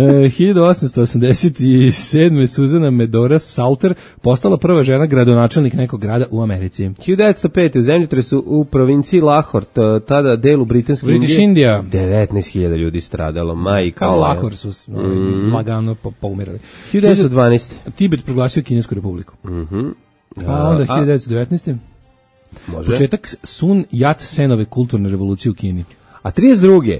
Speaker 5: 1887. Suzana Medora Salter postala prva žena gradonačelnik nekog grada u Americi.
Speaker 6: 1905. u zemljotresu u provinciji Lahore, tada delu British India, 19.000 ljudi stradalo, majka.
Speaker 5: Kao Lahore su lagano poumirali.
Speaker 6: 1912.
Speaker 5: Tibet proglasio Kinesku republiku. Pa onda 1919.
Speaker 6: Može.
Speaker 5: Početak Sun Yat-senove kulturne revolucije u Kini.
Speaker 6: A 32.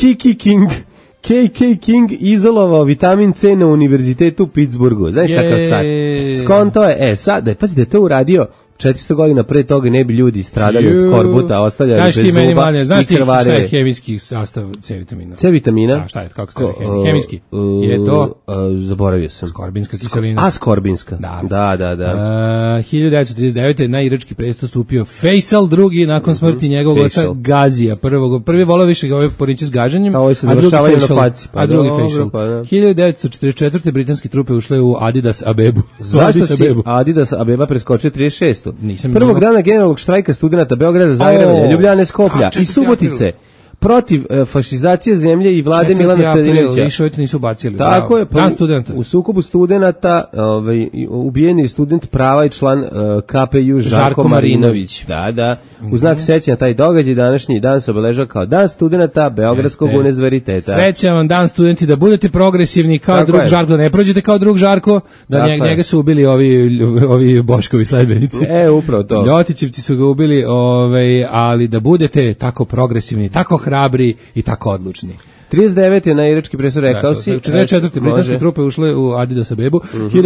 Speaker 6: KK King izolovao vitamin C na univerzitetu u Pittsburghu. Znaš kakav car? Skonto je, sad, pazite, to uradio 400 godina pre toga ne bi ljudi stradali od skorbuta, ostavljali bez zuba i krvarili.
Speaker 5: Znaš ti šta je hemijski sastav C vitamina?
Speaker 6: C vitamina?
Speaker 5: Da, šta je, kako se kaže hemijski? Je to?
Speaker 6: Zaboravio sam.
Speaker 5: Skorbinska kiselina.
Speaker 6: Skorbinska. Da.
Speaker 5: 1939. na irački presto stupio Faisal II nakon smrti njegovog oca Gazija. Prvi volao više ove poriče s gaženjem, a drugi Faisal. 1944. britanske trupe ušle u Adidas Abebu.
Speaker 6: Zašto si Adidas Abeba preskočio 36. Prvog dana generalnog štrajka studenata Beograda, Zagreba, Ljubljane, Skoplja i Subotice protiv fašizacije zemlje i vlade Milana Stojadinovića.
Speaker 5: Više ovdje nisu bacili.
Speaker 6: Tako je,
Speaker 5: dan studenta.
Speaker 6: U sukobu studenata ubijen je student prava i član KPU Žarko Marinović. Da. U znak sećanja taj događaj današnji dan se obeležava kao Dan studenata Beogradskog univerziteta.
Speaker 5: Srećam vam Dan studenti, da budete progresivni kao tako drug Žarko, da ne prođete kao drug Žarko, da njega su ubili ovi Boškovi sledbenici.
Speaker 6: Upravo to.
Speaker 5: Ljotićevci su ga ubili, ali da budete tako progresivni, tako hrabri i tako odlučni.
Speaker 6: 39. je na irački presor, rekao si.
Speaker 5: 44. britanske trupe ušle u Adidas Abebu.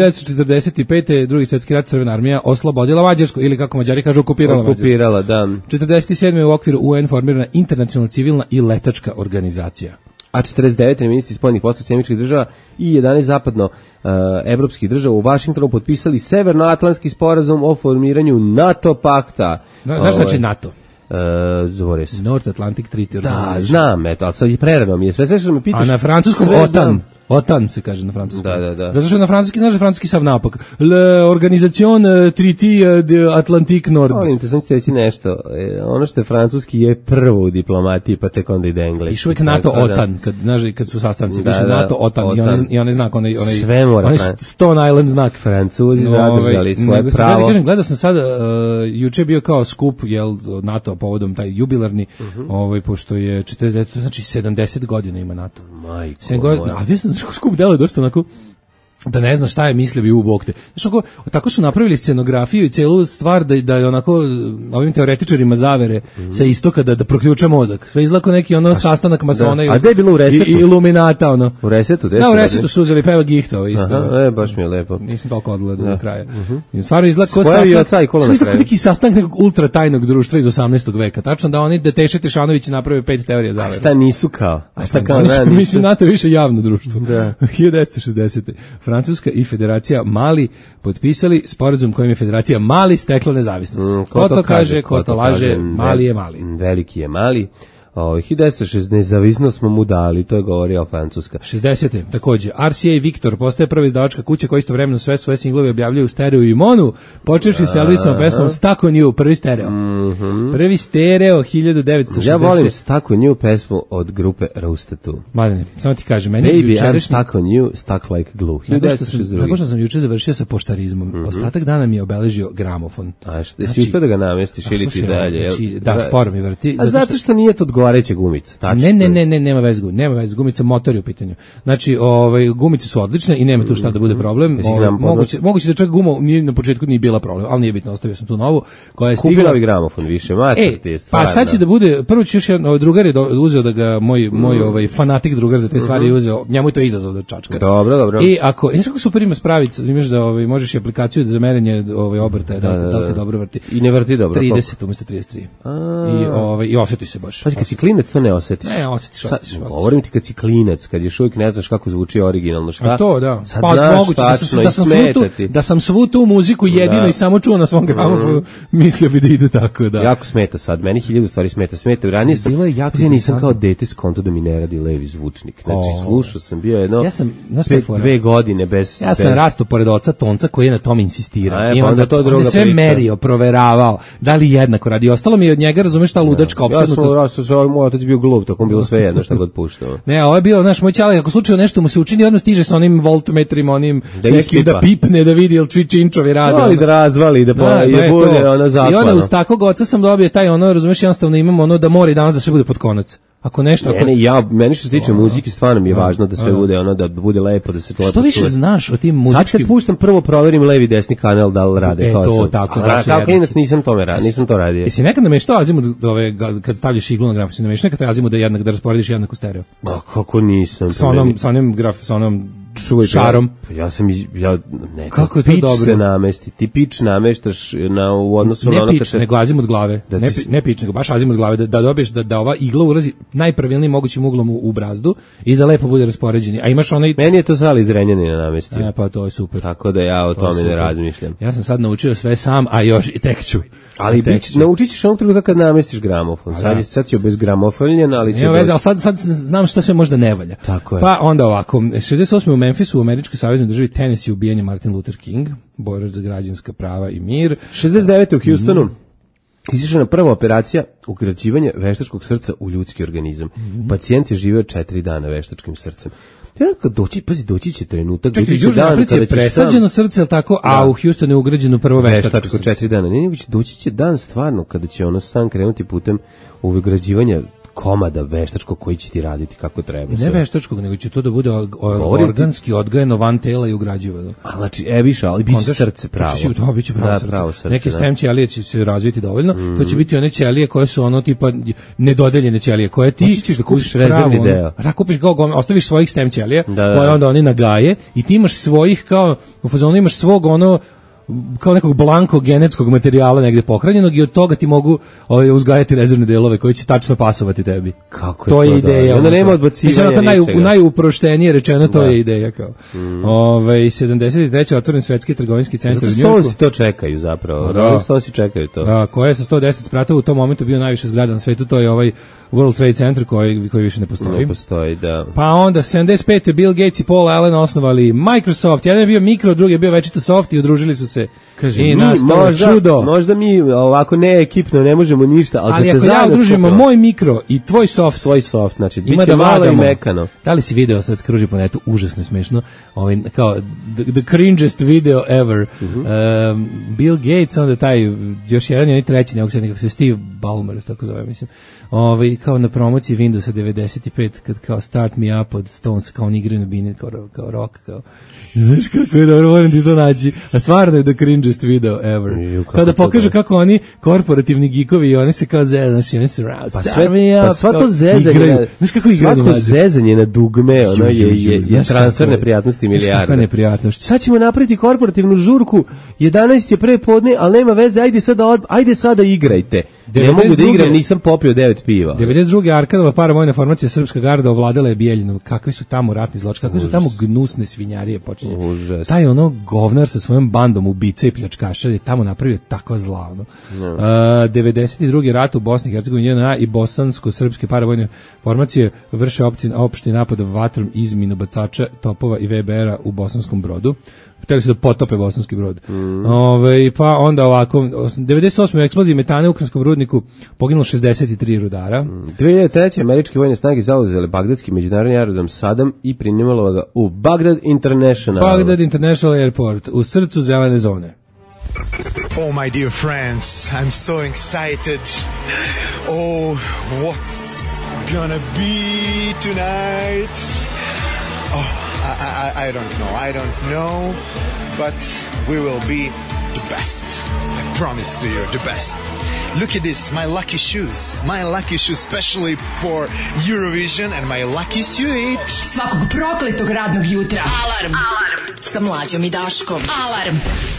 Speaker 5: 1945. drugi svjetski rat, Crvena armija oslobodila Mađarsku, ili kako Mađari kažu, okupirala Mađarsku.
Speaker 6: Da.
Speaker 5: 47. u okviru UN formirana internacionalna civilna i letačka organizacija.
Speaker 6: A 49. ministri spoljnih poslova Američkih država i 11 zapadno evropskih država u Vašingtonu potpisali Severnoatlantski sporazum o formiranju NATO pakta.
Speaker 5: Znaš šta će NATO?
Speaker 6: Zavorio se.
Speaker 5: North Atlantic Treaty.
Speaker 6: Da, znam, ali sad je prerano mi je. Sve što me pitaš.
Speaker 5: A na francuskom OTAN se kaže na francuskom.
Speaker 6: Da.
Speaker 5: Zato što na francuski, znaš da francuski sav napak. L'Organisation Treaty de Atlantique Nord.
Speaker 6: Volim te, sam ti reći nešto. Ono što je francuski je prvo u diplomatiji, pa tek onda ide engleski.
Speaker 5: Iš uvijek NATO OTAN, kad su sastanci. NATO OTAN i onaj znak, onaj Stone Island znak.
Speaker 6: Francuzi zadržali svoje pravo.
Speaker 5: Gledao sam sad, juče bio kao skup NATO povodom taj jubilarni, pošto je 40, to znači 70 godina ima NATO.
Speaker 6: Majko.
Speaker 5: A vi sam skup delo dosta onako da ne zna šta je mislio i u bokte. Znači, tako su napravili scenografiju i celu stvar da je onako ovim teoretičarima zavere sa istoka da proključa mozak. Sve izlako neki sastanak masona
Speaker 6: i
Speaker 5: iluminata.
Speaker 6: U Resetu?
Speaker 5: Da, u Resetu su uzeli peva Gihta.
Speaker 6: Baš mi je lepo.
Speaker 5: Nisam toliko odgledao do kraja. Stvarno izlako neki sastanak nekog ultra tajnog društva iz 18. veka. Tačno da oni Deteše Tešanović naprave 5 teorija zavere.
Speaker 6: Šta nisu kao?
Speaker 5: Mislim, NATO je više javno društvo. 1960. Francuska i Federacija Mali potpisali sporazum kojim je Federacija Mali stekla nezavisnost. Ko to kaže, ko to laže, Mali je Mali.
Speaker 6: Veliki je Mali. 1960 nezavisnost smo mu dali, to je govorila Francuska.
Speaker 5: 60. takođe, RCA Victor postaje prva izdavačka kuća koja istovremeno sve svoje singlove objavljaju u stereo i mono, počevši s Elvisom pesmom Stuck on You, prvi stereo. Prvi stereo 1960.
Speaker 6: Ja volim Stuck on You pesmu od grupe Roasted 2.
Speaker 5: Mladene, samo ti kažem, meni
Speaker 6: Baby,
Speaker 5: jučerašnji...
Speaker 6: I'm stuck on you, stuck like glue.
Speaker 5: Tako što sam juče završio sa poštarizmom. Ostatak dana mi je obeležio gramofon.
Speaker 6: A što, jesi uspio da ga namestiš ili ti dalje?
Speaker 5: Da, sporo mi vrti.
Speaker 6: A zato što nije to odgovarajuća gumica.
Speaker 5: Ne, nema veze gumica, motor je u pitanju. Znači, gumice su odlične i nema tu šta da bude problem. Moguće da čak guma na početku nije bila problem, ali nije bitno, ostavio sam tu novu koja je stigla.
Speaker 6: Kupi novi gramofon više, mater ti je stvarno.
Speaker 5: Pa sad će da bude, prvo ću još jedan, drugar je uzeo da ga, moj fanatik drugar za te stvari je uzeo, njemu je to izazov da čačka.
Speaker 6: Dobro.
Speaker 5: I ako, znaš kako super ima spravic, imaš da možeš i aplikaciju za merenje obrta, da li te dobro vrti.
Speaker 6: I ne vrti dobro.
Speaker 5: 30 umjesto 33. I osjeti se baš.
Speaker 6: Pazi, kad si klinac to ne osjetiš.
Speaker 5: Ne, osjetiš.
Speaker 6: Govorim ti kad si klinac, kad još uvijek ne znaš kako zvuči originalno, šta?
Speaker 5: A to, da.
Speaker 6: Sad znaš tačno i smetati.
Speaker 5: Da sam svu tu muziku jedino i samo čuo na svom gramofonu, mislio bi da ide tako, da.
Speaker 6: Jako smeta sad, meni 1000 stvari smeta. Ranije sam, ja nisam kao dete skonto da mi ne radi levi zvučnik. Znači, slušao sam, bio jedno 2 godine bez...
Speaker 5: Ja sam rastao pored oca Tonca koji je na tom insistirao.
Speaker 6: I onda to druga priča.
Speaker 5: Sve merio, proveravao, da li jednako radi. Ostalo mi je od njega, razumeš, ta ludačka opsednutost.
Speaker 6: Ja sam rastao, moj otac bio glup, tako bilo sve jedno šta god puštao.
Speaker 5: Ne, ovo je bio, znaš, moj ćale, ako slučajno nešto mu se učini, odmah stiže sa onim voltmetrima, onim nekim da pipne, da vidi jel činčovi rade.
Speaker 6: Ali da razvali, da bude ono zakon.
Speaker 5: I onda uz takvog oca sam dobio taj ono, razumeš, jednostavno imamo ono da mora i danas da sve bude pod konac. Ako nešto,
Speaker 6: meni što se tiče muzike stvarno mi je važno da sve bude ono, da bude lepo, da se to lepo.
Speaker 5: Što više znaš o tim muzičkim...
Speaker 6: Sad kad puštam, prvo proverim levi desni kanal da li rade.
Speaker 5: To tako.
Speaker 6: Kao klinac nisam to radio.
Speaker 5: Jesi nekad nameštao azimut kad stavljaš iglu na graf, si nameštao nekad azimut da rasporediš jednako stereo?
Speaker 6: Kako nisam?
Speaker 5: Sa onom šarom.
Speaker 6: Kako je to dobro? Se namesti. Ti pič nameštaš u odnosu na ono
Speaker 5: ne pič, nego azimut glave. Ne pič, nego baš azimut glave. Da dobiješ da ova igla ulazi najpravilnijim mogućim uglom u brazdu i da lepo bude raspoređeni. A imaš onaj...
Speaker 6: Meni je to Sali iz Renjanina namestio.
Speaker 5: Pa to je super.
Speaker 6: Tako da ja o tome ne razmišljam.
Speaker 5: Ja sam sad naučio sve sam, a još i tek ću.
Speaker 6: Ali naučit ćeš onog trenutka kad namestiš gramofon. Sad će bez gramofonljen, ali će...
Speaker 5: Ali sad znam šta sve možda ne valja.
Speaker 6: Tako je.
Speaker 5: Pa onda ovako, 68. u Memphisu u američkoj saveznoj državi Tennessee ubijen je Martin Luther King, borac za građanska prava i mir.
Speaker 6: 69. u Houstonu izišla prva operacija ugrađivanja veštačkog srca u ljudski organizam. Pacijent je živeo 4 dana veštačkim srcem. Doći će trenutak.
Speaker 5: Čekaj, u Južnoj Africi je presađeno srce, ili tako, a u Houstonu je ugrađeno prvo veštačko
Speaker 6: 4 dana. Doći će dan stvarno kada će ono sam krenuti putem ugrađivanja komada veštačkog koji će ti raditi kako treba.
Speaker 5: Ne veštačkog, nego će to da bude organski odgojeno van tela i ugrađivano.
Speaker 6: Znači, više, ali biće srce pravo.
Speaker 5: Biće pravo srce. Neke stem ćelije će se razviti dovoljno. To će biti one ćelije koje su ono tipa nedodeljene ćelije, koje ti
Speaker 6: ćeš da kupiš rezervni deo.
Speaker 5: Kupiš ostaviš svojih stem ćelija, koje onda oni nagaje i ti imaš svojih kao, u fazonu imaš svog ono kao nekog blanko genetskog materijala negde pohranjenog i od toga ti mogu uzgajati rezervne delove koji će tačno pasovati tebi.
Speaker 6: Kako
Speaker 5: to je ideja.
Speaker 6: Onda nema odbacivanja ničega.
Speaker 5: Najuproštenije rečeno to je ideja kao. 73. otvoren svetski trgovinski centar u Njujorku.
Speaker 6: Zato to čekaju zapravo. Stosi čekaju to.
Speaker 5: Da, koje je sa 110 spratova u tom momentu bio najviše zgrada na svetu, to je ovaj World Trade Center koji više ne postoji.
Speaker 6: Ne postoji, da.
Speaker 5: Pa onda 75. Bill Gates i Paul Allen osnovali Microsoft. Jedan je bio mikro, drugi je bio večito soft i udružili su se.
Speaker 6: Kaže,
Speaker 5: i nastalo čudo.
Speaker 6: Možda mi ovako ne ekipno ne možemo ništa, ali
Speaker 5: ako ja udružimo moj mikro i tvoj soft,
Speaker 6: znači bit će malo i mekano.
Speaker 5: Da li si video, sad skruži po netu, užasno smešno, kao the cringest video ever. Bill Gates, onda taj, još jedan je treći, nekako se Steve Ballmer, tako zove, mislim. Kao na promociji Windowsa 95, kad kao Start Me Up od Stones, kao oni igraju na bine, kao rock, kao... Znaš kako je dobro, moram ti to naći. A stvarno je the cringest video ever. Kao da pokažu kako oni korporativni geekovi i oni se kao zezan, oni se
Speaker 6: pa sva to zezanje,
Speaker 5: znaš kako igraju?
Speaker 6: Svako zezanje na dugme, ono je transfer neprijatnosti milijarda. Sad ćemo napraviti korporativnu žurku, 11 je pre podne, ali nema veze, ajde sada igrajte. Ne mogu da igram, nisam popio 9 piva.
Speaker 5: 92. Arkadova paravojna formacija Srpska garda ovladala je Bijeljinom. Kakvi su tamo ratni zločini, kakve su tamo gnusne svinjarije počinje.
Speaker 6: Užas.
Speaker 5: Taj ono govnar sa svojom bandom ubice i pljačkaša je tamo napravio takva zla. 92. rat u Bosni i Hercegovini i bosansko-srpske paravojne formacije vrše opšti napad vatrom iz minobacača, topova i VBR-a u Bosanskom Brodu. Hteli su da potope Bosanski Brod. Pa onda ovako, 98. u eksploziji metana u ukrajinskom rudniku poginulo 63 rudara.
Speaker 6: 2003. američke vojne snage zauzele bagdadski međunarodni aerodrom Sadam i prinimalo ga u Bagdad International
Speaker 5: Airport, u srcu zelene zone.
Speaker 1: Oh, my dear friends, I'm so excited. Oh, what's gonna be tonight? Oh, I don't know, but we will be the best. I promise to you, the best. Look at this, my lucky shoes, specially for Eurovision, and my lucky suit.
Speaker 2: Svakog prokletog radnog jutra. Alarm sa Mlađom i Daškom. Alarm.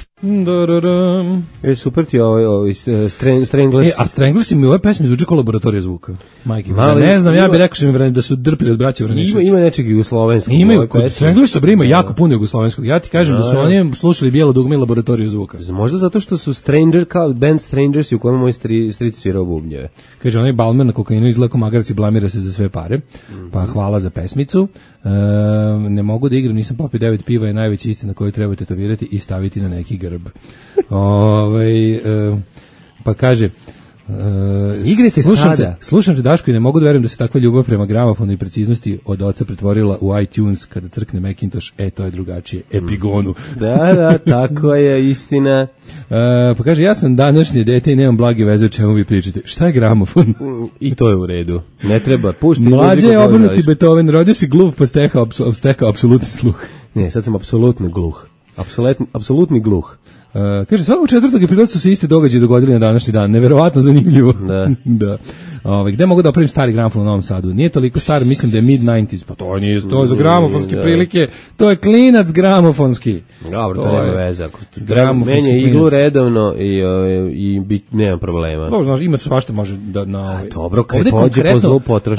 Speaker 6: Super ti ovaj Stranglers.
Speaker 5: A Stranglers mi u ovoj pesmi zvuči kao laboratorija zvuka. Majke, ne znam, ja bih rekao da su drpili od braća Vraniševića.
Speaker 6: Ima nečeg jugoslovenskog.
Speaker 5: Imaju, kod Stranglers ima jako puno jugoslovenskog. Ja ti kažem da su oni slušali Bijelo dugme i laboratoriju zvuka.
Speaker 6: Možda zato što su kao band Strangers u kojem moj stric svirao bubnjeve.
Speaker 5: Kaže, onaj Balmer na kokainu izgleda magarac i blamira se za sve pare. Pa hvala za pesmicu. Ne mogu da igram, nisam popio 9 piva, je najveća istina koju treba tetovirati i staviti na neki grb. Pa kaže,
Speaker 6: igrajte sada.
Speaker 5: Slušam te, Daško, i ne mogu da verujem da se takva ljubav prema gramofonu i preciznosti od oca pretvorila u iTunes kada crkne Macintosh, to je drugačije, Epigonu.
Speaker 6: Da, tako je, istina.
Speaker 5: Pa kaže, ja sam današnje dete i nemam blage veze o čemu vi pričate. Šta je gramofon?
Speaker 6: I to je u redu. Ne treba, pušti.
Speaker 5: Mlađe je obrnuti Beethoven, rodio si gluv pa stekao apsolutni sluh.
Speaker 6: Ne, sad sam apsolutno gluh. Apsolutni gluh.
Speaker 5: Kaže, svakog 4. aprila su se iste događaje dogodili na današnji dan. Neverovatno zanimljivo. Da. Gde mogu da opravim stari gramofon u Novom Sadu? Nije toliko star, mislim da je mid-90s. Pa to nije, to je za gramofonske prilike. To je klinac gramofonski.
Speaker 6: Dobro, to nema veze. Meni je iglu redovno i nemam problema.
Speaker 5: Dobro, znaš, ima svašta može da na...
Speaker 6: Dobro, kad pođe po zlu potroši.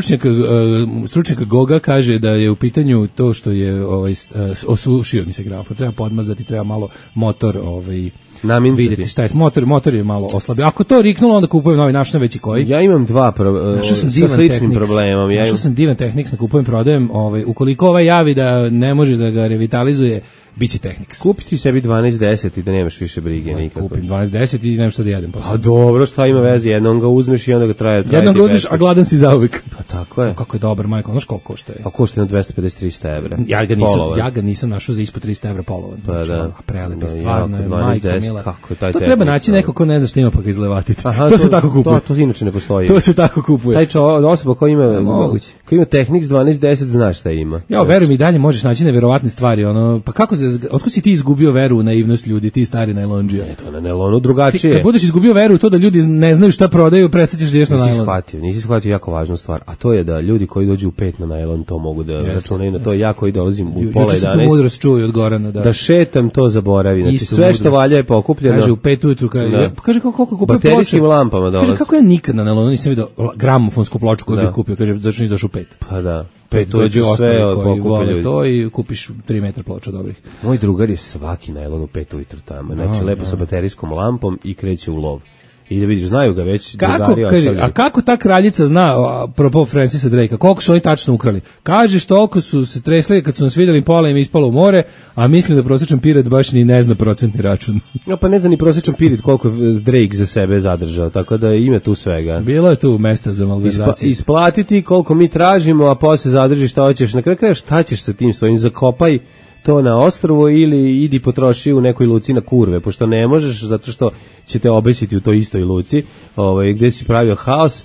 Speaker 5: Stručnjak Goga kaže da je u pitanju to što je osušio mi se gramofon. Treba podmazati, treba malo motor vidjeti šta je. Motor je malo oslabio. Ako to riknulo, onda kupujem novi, našao veći koji.
Speaker 6: Ja imam dva sa sličnim problemom.
Speaker 5: Našao sam divan Technics, kupujem, prodajem. Ukoliko ovaj javi da ne može da ga revitalizuje, biće Technics.
Speaker 6: Kupiti sebi 12-10 i da nemaš više brige nikako.
Speaker 5: Kupim 12-10 i nemam što da jedem.
Speaker 6: A dobro, šta ima veze? Jednom ga uzmeš i onda ga traje.
Speaker 5: Jednom ga uzmeš, a gladan si zauvek.
Speaker 6: Pa tako je.
Speaker 5: Kako je dobar, majko, znaš koliko košta je?
Speaker 6: Pa košta na 250-300 evra.
Speaker 5: Ja ga nisam našao za ispod 300 evra polovan.
Speaker 6: Pa da.
Speaker 5: A prelep je, stvarno je, majko mila.
Speaker 6: To
Speaker 5: treba naći neko ko ne zna šta ima pa ga izlevatiti. To se tako kupuje.
Speaker 6: To inače ne postoji.
Speaker 5: To se tako kupuje.
Speaker 6: Taj osoba koja ima Technics 12-10 zna šta ima.
Speaker 5: Ja, verujem, i dalje možeš naći neverovatne stvari. Pa kako se, otkud si ti izgubio veru u naivnost ljudi, ti stari najlondžija?
Speaker 6: Ne, to na nailonu drugačije.
Speaker 5: Kad budeš izgubio veru u to da ljudi ne znaju šta prodaju, prestaćeš da ješ na nailon.
Speaker 6: Nisi shvatio jako važnu stvar, a to je da ljudi koji dođu u 5 na nailon to mogu da računaju na to. Ja koji dolazim u pola 11.
Speaker 5: Mudrost čuju od Gorana,
Speaker 6: da šetam to zaboravi. Znači sve što valja je pokupljeno.
Speaker 5: Kaže u 5 ujutru, kaže koliko kupio
Speaker 6: baterijskim lampama dolazi.
Speaker 5: Kaže kako ja nikad na nailonu nisam vidio gramofonsku ploču koju bih kupio, kaže zato što nisi došao u 5.
Speaker 6: Pa da.
Speaker 5: 5 dođe sve koji vole to i kupiš 3 metra ploča dobrih.
Speaker 6: Moj drugar je svaki nailon u 5 ujutru tamo. Znači lepo sa baterijskom lampom i kreće u lov. I da vidiš, znaju ga već.
Speaker 5: A kako ta kraljica zna, apropo Francisa Drakea, koliko su oni tačno ukrali? Kažeš, toliko su se tresli kad su nas vidjeli, pola im ispalo u more, a mislim da prosječan pirat baš ni ne zna procentni račun.
Speaker 6: No, pa ne zna ni prosječan pirat koliko Drake za sebe zadržao, tako da ima tu svega.
Speaker 5: Bilo je tu mesta za malverzaciju.
Speaker 6: Isplatiti koliko mi tražimo, a posle zadrži šta hoćeš. Na kraju šta ćeš sa tim svojim, zakopaj to na ostrvo ili idi potroši u nekoj luci na kurve, pošto ne možeš, zato što će te obesiti u toj istoj luci, gdje si pravio haos.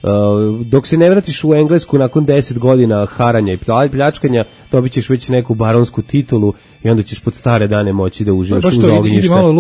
Speaker 6: Dok se ne vratiš u Englesku nakon 10 godina haranja i pljačkanja, dobit ćeš već neku baronsku titulu i onda ćeš pod stare dane moći da uživaš uz ognjište.
Speaker 5: Idi malo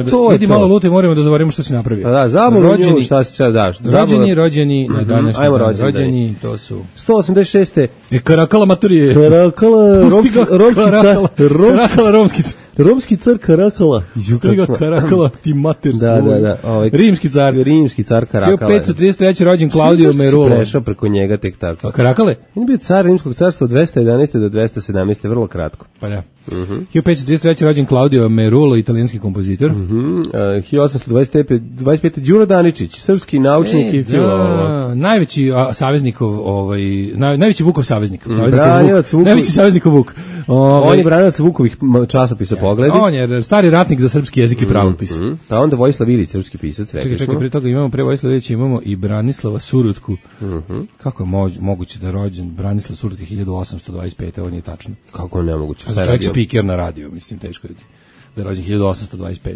Speaker 5: lute, moramo da zavarimo što si napravio.
Speaker 6: Pa da, zabavno nju šta si sad daš.
Speaker 5: Rođeni, na današnji dan rođeni, to su
Speaker 6: 186.
Speaker 5: Karakala maturije.
Speaker 6: Karakala Romskica. Romski car Karakala.
Speaker 5: Stiga Karakala, ti mater svoj.
Speaker 6: Da.
Speaker 5: Rimski car.
Speaker 6: Rimski car Karakala.
Speaker 5: 1533. rođen Claudio Merulo.
Speaker 6: Prešao preko njega tek tako.
Speaker 5: A Karakale?
Speaker 6: On je bio car Rimskog carstva od 211. do 217. Vrlo kratko.
Speaker 5: Pa da. 1533. rođen Claudio Merulo, italijanski kompozitor.
Speaker 6: 1825. Đuro Daničić, srpski naučnik i filolog.
Speaker 5: Najveći saveznikov, najveći Vukov saveznik. Najveći saveznikov Vuk.
Speaker 6: On je branilac Vukovih časopisa Pogledi.
Speaker 5: On je stari ratnik za srpski jezik i pravopis.
Speaker 6: Pa onda Vojislav Ilić, srpski pisac.
Speaker 5: Čekaj, pre toga imamo pre Vojislava Ilića, imamo i Branislava Surutku. Kako je moguće da je rođen Branislav Surutka 1825, ovo nije tačno.
Speaker 6: Kako je nemoguće?
Speaker 5: Čovjek speaker na radio, mislim, teško je da je rođen 1825.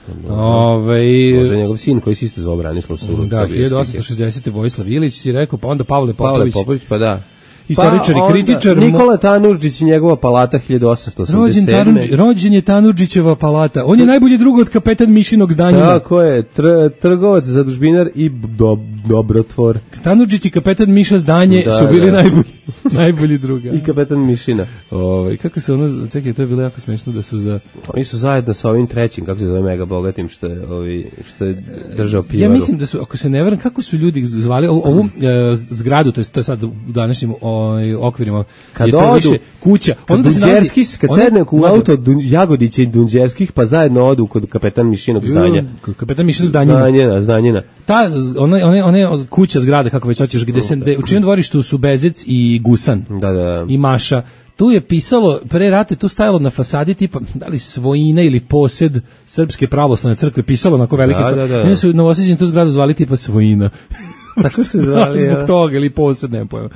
Speaker 6: Može njegov sin koji se isto zvao Branislav Surutka.
Speaker 5: Da, 1860. Vojislav Ilić si rekao, pa onda Pavle Popović.
Speaker 6: Pa da.
Speaker 5: Istoričar i kritičar.
Speaker 6: Nikola Tanurdžić i njegova palata 1887.
Speaker 5: Rođen je Tanurdžićeva palata. On je najbolji drug od kapetan Mišinog zdanja.
Speaker 6: Tako je, trgovac, zadužbinar i dobrotvor.
Speaker 5: Tanurdžić i kapetan Miša zdanje su bili najbolji druga.
Speaker 6: I kapetan Mišina.
Speaker 5: Kako se ono, čekaj, to je bilo jako smešno da su za...
Speaker 6: Oni su zajedno sa ovim trećim, kako se zove, mega bogatim, što je držao pivaru.
Speaker 5: Ja mislim da su, ako se ne varam, kako su ljudi zvali ovu zgradu, to je sad u današnjim okvirima,
Speaker 6: kad
Speaker 5: je to više kuća.
Speaker 6: Kad sedne u auto Jagodića i Dunđerskih, pa zajedno odu kod kapetan Mišinog zdanja.
Speaker 5: Kapetan Mišinog
Speaker 6: zdanjina.
Speaker 5: Ta, one kuća zgrada, kako već hoćeš, gde u čijem dvorištu su Bezec i Gusan.
Speaker 6: Da.
Speaker 5: I Maša. Tu je pisalo, pre rate, tu stajalo na fasadi tipa, da li svojina ili posed Srpske pravoslavne crkve, pisalo onako velike stvari. Oni su Novosađeni tu zgradu zvali tipa svojina.
Speaker 6: Tako se zvali,
Speaker 5: zbog toga ili posed, ne pojma.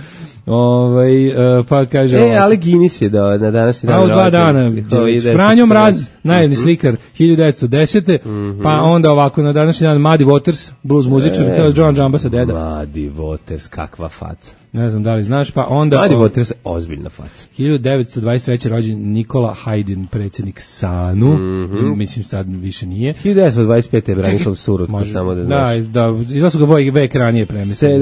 Speaker 5: Pa kaže...
Speaker 6: ali Guinness je na današnji dan.
Speaker 5: 2 dana. Franjo Mraz, najjedni slikar, 1910. Pa onda ovako, na današnji dan Muddy Waters, blues muzičar, John Jamba sa deda.
Speaker 6: Muddy Waters, kakva faca.
Speaker 5: Ne znam da li znaš, pa onda...
Speaker 6: Muddy Waters, ozbiljna faca.
Speaker 5: 1923. rođen Nikola Hajdin, predsjednik SANU, mislim sad više nije.
Speaker 6: 1925. je Branislav Surutka, samo da znaš.
Speaker 5: Da, izlasu ga vek ranije premislili.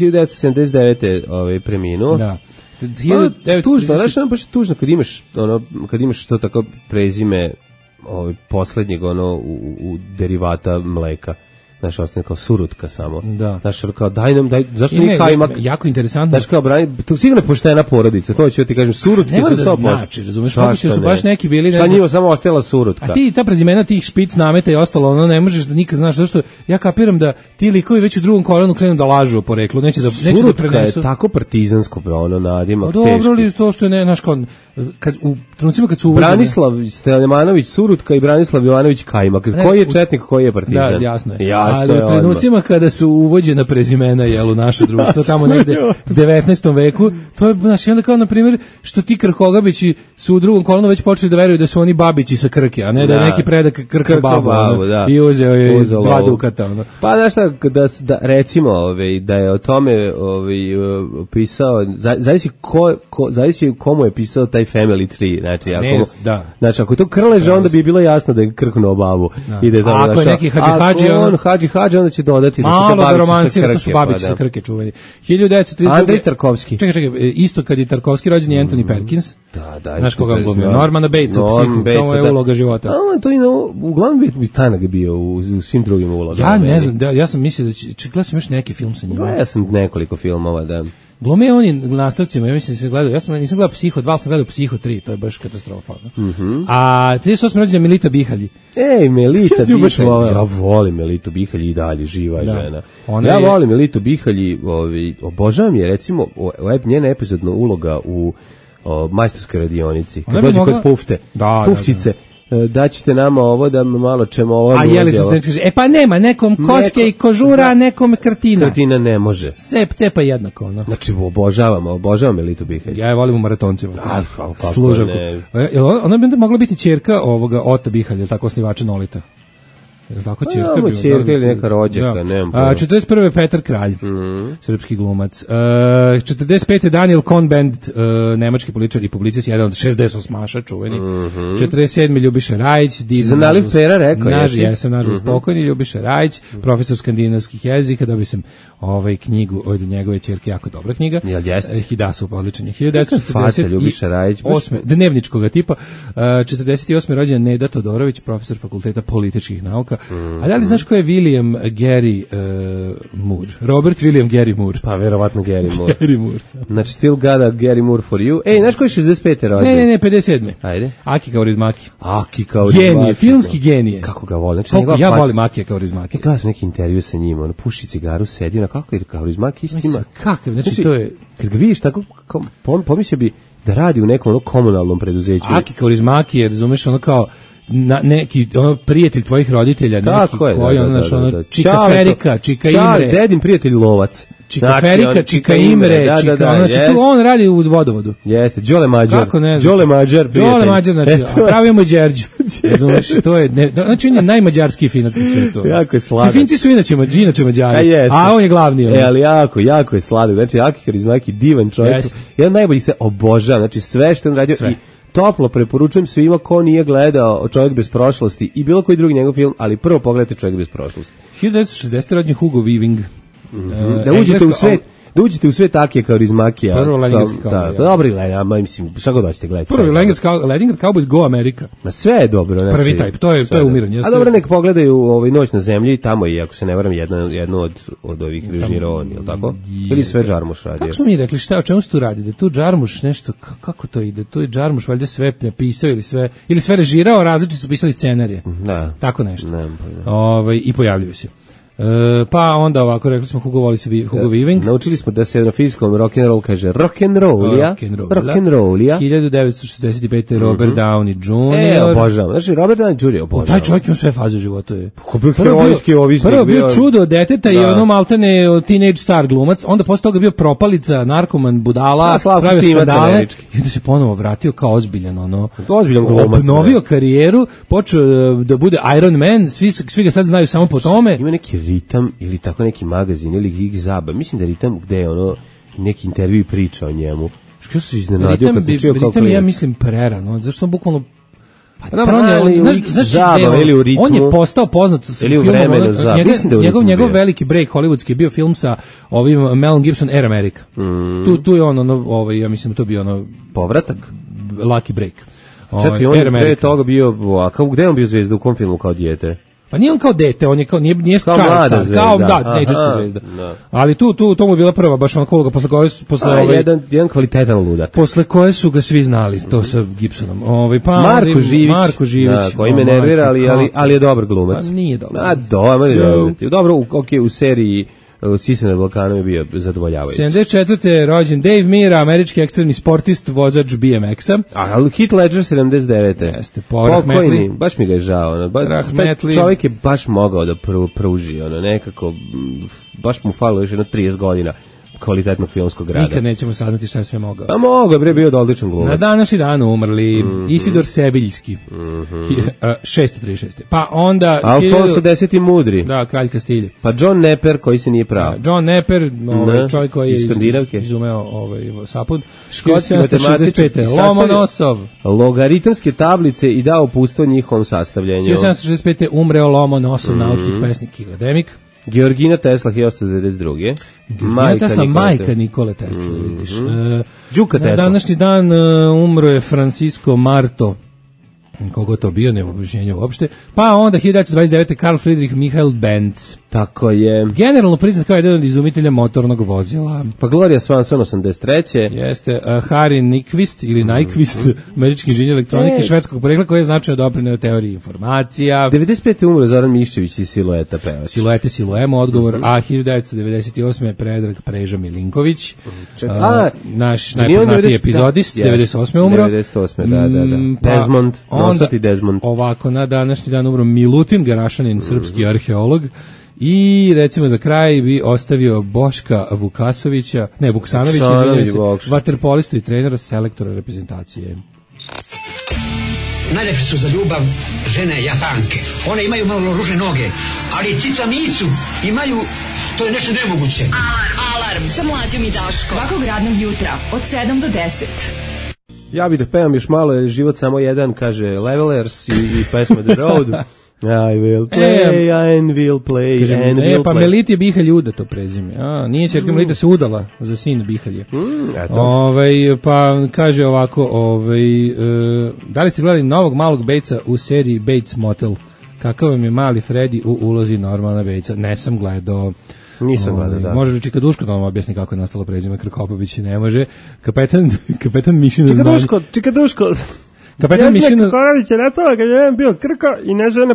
Speaker 6: 1979. preminuo.
Speaker 5: Da.
Speaker 6: Tužno, znaš, baš tužno kad imaš to tako prezime poslednjeg u derivata mleka. Znaš, ostane kao Surutka samo.
Speaker 5: Da.
Speaker 6: Znaš, kao daj, zašto nije kajmak?
Speaker 5: Jako interesantno.
Speaker 6: Znaš, kao tu sigurno je poštena porodica, to ću ti kažem, Surutke su 100%.
Speaker 5: Ne mora da znači, razumeš, moguće su baš neki bili...
Speaker 6: Šta njima samo ostala Surutka?
Speaker 5: A ti, ta prezimena tih špic nameta i ostalo, ono ne možeš da nikad znaš, zašto ja kapiram da ti likovi već u drugom kolenu krenu da lažu o poreklu, neće da prenesu.
Speaker 6: Surutka je tako partizansko, nadimak teški.
Speaker 5: Dobro li to što je, znaš, kad u trenucima kad su uvođene...
Speaker 6: Branislav Steljemanović Surutka i Branislav Jovanović Kajmak. Koji je četnik, koji je partizan?
Speaker 5: Da, jasno je. Ali u trenucima kada su uvođena prezimena u naše društvo, tamo negde u 19. veku, to je, znaš, onda kao, na primjer, što ti Krkogabići su u drugom kolonu već počeli da veruju da su oni Babići sa Krke, a ne da je neki predak Krka babu, i uzeo je 2 dukata.
Speaker 6: Pa, znaš šta, recimo, da je o tome pisao, zavisi komu je pisao taj Family Tree, znači, ako je to Krlež, onda bi bilo jasno da je krknuo babu.
Speaker 5: A ako je neki
Speaker 6: Hadži, onda će dodati da
Speaker 5: su
Speaker 6: to
Speaker 5: Babići sa Krke. To su Babići sa Krke čuveni.
Speaker 6: Andrej Tarkovski.
Speaker 5: Čekaj, isto kad je Tarkovski rođen je Anthony Perkins.
Speaker 6: Da.
Speaker 5: Znaš koga glumio? Normana Batesa u Psihu. To je uloga života.
Speaker 6: To je, uglavnom bi Tanak bio u svim drugim ulogama.
Speaker 5: Ja ne znam, ja sam mislio da će, gledao sam još neki film sa njima.
Speaker 6: Ja sam nekoliko filmova, da.
Speaker 5: Glume oni nastavcima, ja mislim da se gledao, nisam gledao Psiho 2, sam gledao Psiho 3, to je baš katastrofa. A 38. rođena Melita Bihalji.
Speaker 6: Melita Bihalji, ja volim Melitu Bihalji i dalje, živa žena. Ja volim Melitu Bihalji, obožavam je, recimo, njena epizodna uloga u majstorskoj radionici, kad dođe kod Pufčice. Daćete nama ovo da malo ćemo ovo...
Speaker 5: A Jelica kaže, pa nema, nekom koske i kožura, a nekom krtina.
Speaker 6: Krtina ne može.
Speaker 5: Cepa jednako.
Speaker 6: Znači, obožavam Elitu Bihalj.
Speaker 5: Ja je volim u maratoncima. Služavku. Ona bi mogla biti ćerka ovoga Ota Bihalja, tako osnivača Nolita. Tako ćerka
Speaker 6: ćerka ili neka rođaka, nemam pojma.
Speaker 5: 41. Petar Kralj, srpski glumac. 45. Daniel Cohn-Bendit, nemački političar i publicist, jedan od 68-maša čuveni. 47. Ljubiša Rajić,
Speaker 6: za naliv pera rekao,
Speaker 5: jesam nažalost pokojni Ljubiša Rajić, profesor skandinavskih jezika, dobio sam knjigu od njegove ćerke, jako dobra knjiga.
Speaker 6: Jel jeste?
Speaker 5: Hidasu podličenje. 1948. Dnevničkog tipa. 48. rođen Neda Todorović, profesor fakulteta političkih nauka. A da li znaš ko je William Gary Moore? Robert William Gary Moore.
Speaker 6: Pa verovatno Gary Moore.
Speaker 5: Gary Moore.
Speaker 6: Znači, still got a Gary Moore for you. Ej, znaš ko je 65. rođen?
Speaker 5: Ne, 57.
Speaker 6: Ajde.
Speaker 5: Aki Kaurismäki.
Speaker 6: Aki Kaurismäki.
Speaker 5: Genije, filmski genije.
Speaker 6: Kako ga volim. Znači,
Speaker 5: ja volim Akija Kaurismäki.
Speaker 6: Gledao sam neki intervju sa njim, on puši cigaru, sedi na kako je Kaurismäki istima.
Speaker 5: Kakav, znači to je...
Speaker 6: Kad ga vidiš tako, pomislio bi da radi u nekom komunalnom preduzeću.
Speaker 5: Aki Kaurismäki je, razumeš, ono kao neki prijatelj tvojih roditelja, neki koji ono Čika Ferika, Čika Imre.
Speaker 6: Dedin prijatelj lovac.
Speaker 5: Čika Ferika, Čika Imre, znači tu on radi u vodovodu.
Speaker 6: Jeste, Đole Mađar.
Speaker 5: Kako ne znam.
Speaker 6: Đole Mađar,
Speaker 5: Đole Mađar, znači, a pravimo Đerđu. Razumeš, to je, znači on je najmađarskiji Finac na svijetu.
Speaker 6: Jako je sladak.
Speaker 5: Finci su inače Mađari, a on je glavni.
Speaker 6: Ali jako je sladak. Znači, Aki Kaurismäki, divan čovjek. Jedan najboljih se obožava, znači sve što on radio i toplo preporučujem svima ko nije gledao Čovjek bez prošlosti i bilo koji drugi njegov film, ali prvo pogledajte Čovjek bez prošlosti.
Speaker 5: 1960. rođen Hugo Weaving.
Speaker 6: Da uđete u svet Akija Kaurismäkija.
Speaker 5: Prvo Leningrad Cowboy.
Speaker 6: Dobri Leningrad, mislim, šta god hoćete gledati.
Speaker 5: Prvo Leningrad Cowboys Go America.
Speaker 6: Ma sve je dobro. Znači,
Speaker 5: prvi taj, to je umiranje.
Speaker 6: A dobro, nek pogledaju Noć na zemlji i tamo i ako se ne varam jednu od ovih režira on, je li tako? Ili sve Džarmuš radi?
Speaker 5: Kako smo mi rekli, o čemu se tu radi? Da tu Džarmuš nešto, kako to ide? Tu je Džarmuš valjda sve napisao ili sve režirao, različiti su pisali scenarije.
Speaker 6: Da.
Speaker 5: Tako nešto. I pojavljuju se. Pa onda ovako, rekli smo Hugo Weaving.
Speaker 6: Naučili smo da se na finskom rock'n'roll kaže rock'n'rollija.
Speaker 5: 1965. Robert Downey Jr.
Speaker 6: Obožavam. Znači, Robert Downey Jr. obožavam.
Speaker 5: Taj čovjek ima sve faze u životu.
Speaker 6: Prvo
Speaker 5: bio čudo od deteta i ono maltene teenage star glumac, onda posle toga bio propalica, narkoman, budala, pravio skandale i onda se ponovo vratio kao ozbiljan
Speaker 6: glumac.
Speaker 5: Obnovio karijeru, počeo da bude Iron Man, svi ga sad znaju samo po tome.
Speaker 6: Ima neki Ritam ili tako neki magazin ili Geek Zaba. Mislim da Ritam gde je neki intervju priča o njemu. Što se iznenadio kad se čuo kao klijent?
Speaker 5: Ja mislim prerano, zašto on bukvalno on je postao poznat sa filmom, njegov veliki break hollywoodski je bio film sa ovim Melom Gibson Air America. Tu je ja mislim to bio
Speaker 6: povratak,
Speaker 5: Lucky Break.
Speaker 6: Čekaj, on je toga bio, gde je on bio zvezda, u kom filmu kao dijete?
Speaker 5: Pa nije on kao dete, on je kao nije kao mlada zvezda, kao teenagerska zvezda. Ali tu mu je bila prva baš onako posle
Speaker 6: jedan kvalitetan ludak.
Speaker 5: Posle koje su ga svi znali, to sa Gibsonom. Pa Marko Živić,
Speaker 6: koji me nervira, ali je dobar glumac.
Speaker 5: Pa nije dobar.
Speaker 6: Dobro, okej, u seriji Sisane Balkanom je bio zadovoljavajući.
Speaker 5: 74. rođen Dave Mirra, američki ekstremni sportist, vozač BMX-a.
Speaker 6: Ali Heath Ledger 79.
Speaker 5: Jeste, pokojni.
Speaker 6: Baš mi ga je žao. Čovjek je baš mogao da pruži, nekako, baš mu falilo još 30 godina kvalitetnog filmskog rada.
Speaker 5: Nikad nećemo saznati šta je sve mogao.
Speaker 6: A mogao je bio odličan glumac.
Speaker 5: Na današnji dan umrli Isidor Sebiljski, 636. Pa onda
Speaker 6: Alfonso X mudri.
Speaker 5: Da, kralj Kastilje.
Speaker 6: Pa John Nepper koji se nije pravo.
Speaker 5: John Nepper, čovjek koji je izumeo sapun. 1765. Lomonosov.
Speaker 6: Logaritmske tablice i dao uputstvo njihovom sastavljanju.
Speaker 5: 1765. umreo Lomonosov, naučnik, pesnik i akademik.
Speaker 6: Georgina Tesla 1892.
Speaker 5: Majka Nikole Tesla, vidiš.
Speaker 6: Đuka Tesla.
Speaker 5: Na današnji dan umro je Francisco Marto. Kogo to bio, nema objašnjenja uopšte. Pa onda 1929. Karl Friedrich Michael Benz.
Speaker 6: Tako je.
Speaker 5: Generalno priznat kao jedan od izumitelja motornog vozila.
Speaker 6: Pa Gloria Swanson 83.
Speaker 5: Jeste. Harry Nyquist ili Nyquist, američki inženjer elektronike švedskog porekla koji je značajno doprineo teoriji informacija.
Speaker 6: 95. umro Zoran Miščević iz Silueta pevač.
Speaker 5: Siluemo odgovor, a 1998. je Predrag Preža Milinković. Naš najpoznatiji epizodist, 98. umro.
Speaker 6: 98. Da. Desmond, nosati Desmond.
Speaker 5: Ovako, na današnji dan umro Milutin Garašanin, srpski arheolog. I recimo za kraj bi ostavio Boška Vuksanovića, vaterpolistu i trenera selektora reprezentacije.
Speaker 7: najlepše su za ljubav žene Japanke. One imaju malo ružne noge, ali cica micu imaju, to je nešto nemoguće.
Speaker 2: Alarm sa Mlađom i Daškom. Svakog radnog jutra od 7 do 10.
Speaker 6: Ja bih da pevam još malo, jer život samo jedan, kaže Levelers i pesma The Road. I will play, and will play,
Speaker 5: kažem,
Speaker 6: and will
Speaker 5: pa
Speaker 6: play.
Speaker 5: Melit je Bihalj Uda, to prezime. Nije ćerka Melita se udala za sin Bihalje. Pa kaže ovako, da li ste gledali novog malog Batesa u seriji Bates Motel? Kakav vam je mali Freddy u ulozi normalna Batesa? Ne sam gledao.
Speaker 6: Nisam gledao, da.
Speaker 5: Može li Čika Duško da vam objasni kako je nastalo prezime Krkopović? Ne može. Kapetan Mišina znanje.
Speaker 6: Čika Duško.
Speaker 5: Kapetan Mišina
Speaker 8: Krković je nastala kad je bio Krko i ne žene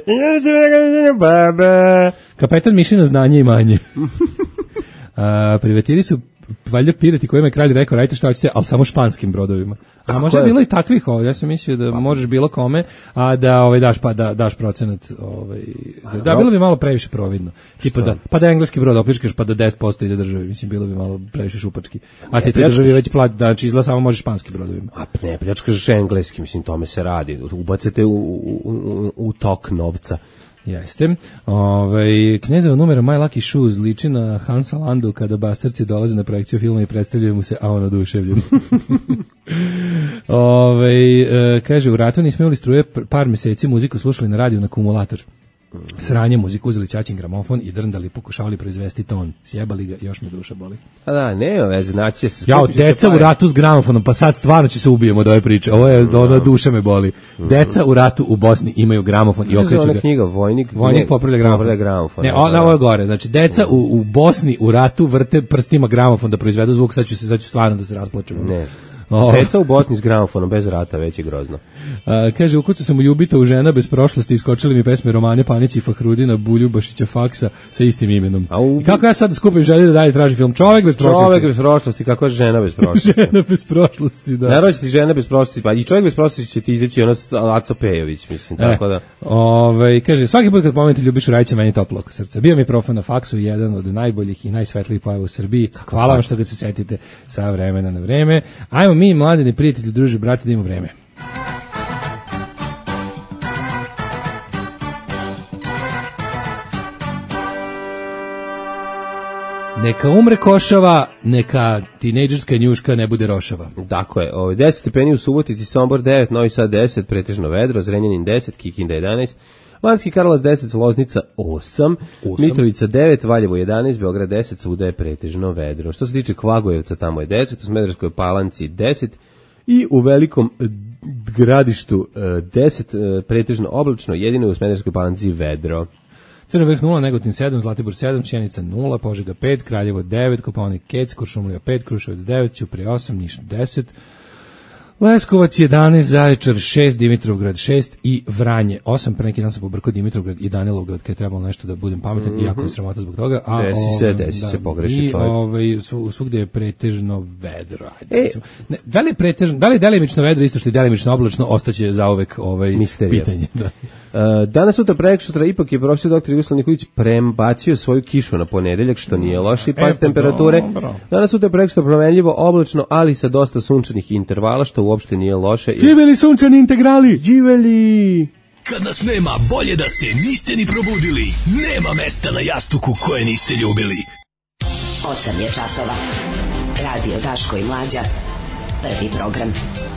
Speaker 8: babe.
Speaker 5: Kapetan Mišina znanje i manje. Privatiri su valjda pirati kojima je kralj rekao radite šta hoćete, ali samo španskim brodovima. A možda je bilo i takvih, ja sam mislio da možeš bilo kome, a da daš procenat, da bilo bi malo previše providno. Tipa da engleski brod opljačkaš pa da 10% ide državi, mislim bilo bi malo previše šupački. A ti državi već plati, znači izla samo može španskim brodovima.
Speaker 6: A ne, pljačkaš engleski, mislim tome se radi. Ubacite u tok novca.
Speaker 5: Jeste. Knjezeva numera My Lucky Shoes liči na Hansa Landu kada bastarci dolaze na projekciju filma i predstavljaju mu se, a on oduševljen. Kaže, u ratu nismo imali struje par meseci, muziku slušali na radiju na akumulator. Sranje muziku, uzeli ćaćin gramofon i drndali, pokušavali proizvesti ton. Sjebali ga, još me duša boli.
Speaker 6: A da, nema veze, znači se...
Speaker 5: Jao, deca u ratu s gramofonom, pa sad stvarno će se ubijemo od ove priče. Ovo je, duša me boli. Deca u ratu u Bosni imaju gramofon i okreću ga.
Speaker 6: Ona knjiga, Vojnik
Speaker 5: popravlja gramofon. Ne, ovo je gore. Znači, deca u Bosni u ratu vrte prstima gramofon da proizvedu zvuk, sad ću stvarno da se rasplačemo.
Speaker 6: Ne. Deca u Bosni s gramofonom bez rata, već je grozno.
Speaker 5: Kaže, ukucao sam u Jubito u žena bez prošlosti, iskočili mi pesme Romane Panić i Fahrudina Buljubašića Faksa sa istim imenom. I kako ja sad skupim želje da dalje traži film? Čovjek bez prošlosti.
Speaker 6: Čovjek bez prošlosti, kako je žena bez prošlosti?
Speaker 5: Žena bez prošlosti, da.
Speaker 6: Naravno će ti žena bez prošlosti, pa i čovjek bez prošlosti će ti izaći Aco Pejović, mislim, tako da.
Speaker 5: Kaže, svaki put kad pomenete Ljubišu Rajića, meni toplo oko srca. Bio mi profan na faksu, jedan od najboljih i najsvetlijih pojava u Srbiji. Hvala vam što ga se setite sa vremena na vreme. Ajmo mi, mladeni prijatelji, druže, brate, da imamo vreme. Neka umre košava, neka tinejdžerska njuška ne bude rošava.
Speaker 6: Tako je, 10 stepeni u Subotici, Sombor 9, Novi Sad 10, pretežno vedro, Zrenjanin 10, Kikinda 11, Banski Karlovac 10, Loznica 8, Mitrovica 9, Valjevo 11, Beograd 10, svuda je pretežno vedro. Što se tiče Kvagojevca, tamo je 10, u Smederevskoj Palanci 10 i u Velikom Gradištu 10, pretežno oblačno, jedino u Smederevskoj Palanci vedro.
Speaker 5: Crni vrh 0, Negotin 7, Zlatibor 7, Sjenica 0, Požega 5, Kraljevo 9, Kopaonik Kec, Kuršumlija 5, Kruševac 9, Ćuprije 8, Niš 10, Leskovac 11, Zaječar 6, Dimitrovgrad 6 i Vranje 8. Pre neki dan sam pobrkao Dimitrovgrad i Danilovgrad, kad je trebalo nešto da budem pametan, iako je sramota zbog toga.
Speaker 6: Desi se pogreši čovjek.
Speaker 5: I svugde je pretežno vedro. Da li je delimično vedro isto što je delimično oblačno, ostaće zauvek pitanje. Da.
Speaker 6: Danas, sutra, preksutra, ipak je profesor dr. Jugoslav Nikolić prebacio svoju kišu na ponedeljak, što nije loše, pad temperature. Danas, sutra, preksutra, promenljivo, oblačno, ali sa dosta sunčanih intervala, što uopšte nije loše.
Speaker 5: Živeli sunčani integrali!
Speaker 6: Živeli!
Speaker 9: Kad nas nema, bolje da se niste ni probudili. Nema mesta na jastuku koje niste ljubili.
Speaker 10: 8 je časova. Radio Daško i Mlađa. Prvi program.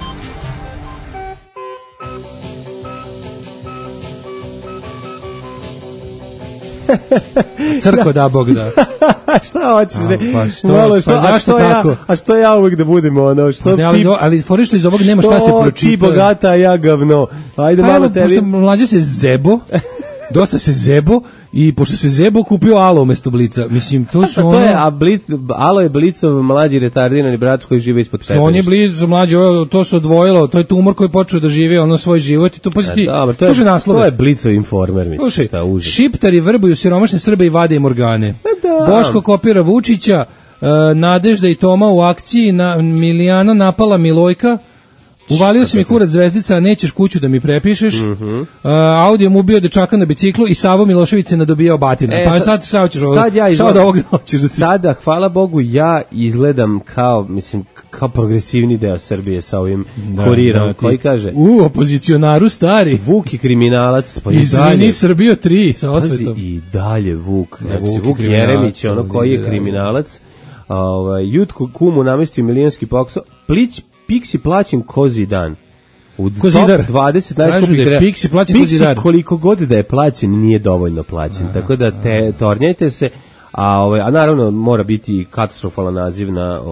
Speaker 5: Crko da Bog da.
Speaker 6: Šta hoćeš?
Speaker 5: Zašto tako?
Speaker 6: A što ja uvijek da budem ono?
Speaker 5: Ali fori što iz ovog nema šta se pročita.
Speaker 6: Ti bogata, a ja gavno. Ajde malo tebi.
Speaker 5: Mlađe se zebo, dosta se zebo, i pošto se zebo kupio Alo umesto Blica. Mislim, to su ono...
Speaker 6: Alo je Blicov mlađi retardirani brat koji žive ispod tebe.
Speaker 5: On je Blic mlađi, to se odvojilo, to je tumor koji počeo da živi ono svoj život i to poziti. Slušaj naslove.
Speaker 6: To je Blicov informer, mislim.
Speaker 5: Slušaj, Šiptari vrbuju siromašne Srbe i vade im organe. Boško kopira Vučića, Nadežda i Toma u akciji, Milijana napala Milojka. Uvalio si mi kurac zvezdica, a nećeš kuću da mi prepišeš. Audijom ubio dečaka na biciklu i Savo Milošević se nadobijao batina. Pa sad šta hoćeš ovo? Šta od ovog hoćeš da si?
Speaker 6: Sada, hvala Bogu, ja izgledam kao, mislim, kao progresivni deo Srbije sa ovim kurirom, koji kaže...
Speaker 5: Opozicionaru stari.
Speaker 6: Vuk i kriminalac. Pa
Speaker 5: izvini, Srbijo 3 sa osvetom.
Speaker 6: I dalje Vuk. Znači, Vuk Jeremić, ono koji je kriminalac. Jutku kumu namestio milijonski posao. Pixi plaćen kozi dan. U
Speaker 5: Kozidar.
Speaker 6: top 20 najskupih
Speaker 5: Pixi plaćen Kozidar.
Speaker 6: Koliko god da je plaćen, nije dovoljno plaćen. Tako da tornjajte se. A naravno mora biti katastrofalan naziv na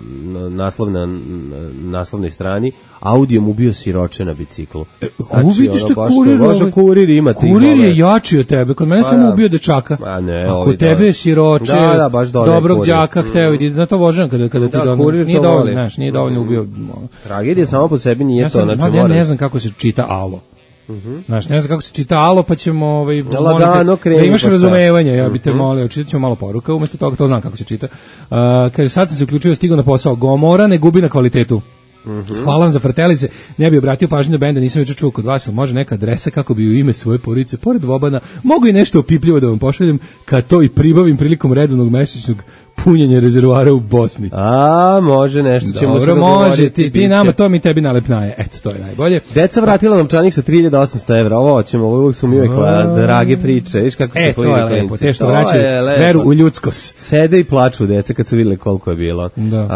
Speaker 6: naslovnoj strani. Audijom ubio siroče na biciklu.
Speaker 5: Znači, vidiš što
Speaker 6: kurir ima ti.
Speaker 5: Kurir je jači od tebe. Kod mene samo ubio dečaka. A kod tebe je siroče, dobrog đaka hteo i na to vožem kada ti dobro. Nije dovoljno ubio.
Speaker 6: Tragedija samo po sebi nije to.
Speaker 5: Ja ne znam kako se čita alo. Znaš, ne znam kako se čita alo, pa ćemo da imaš razumevanje, ja bi te molio, čitat ćemo malo poruka, umjesto toga to znam kako se čita. Kaže, sad sam se uključio, stigao na posao, Gomora ne gubi na kvalitetu. Hvala vam za frtelice, ne bi obratio pažnju do benda, nisam već čuo kod vas, može neka adresa kako bi u ime svoje porodice, pored Vobana, mogu i nešto opipljivo da vam pošaljem, kad to i pribavim prilikom redovnog mesečnog punjenja rezervoara u Bosni.
Speaker 6: Može nešto.
Speaker 5: Dobro, može, ti nama, to mi tebi nalepnaje. Eto, to je najbolje.
Speaker 6: Deca vratila novčanik sa 3800 evra, ovo ćemo, uvijek su mi uvijek drage priče, viš kako se
Speaker 5: to je lepo, te što vraćaju veru u ljudskos.
Speaker 6: Sede i plaču deca kad su vidjeli koliko je bilo.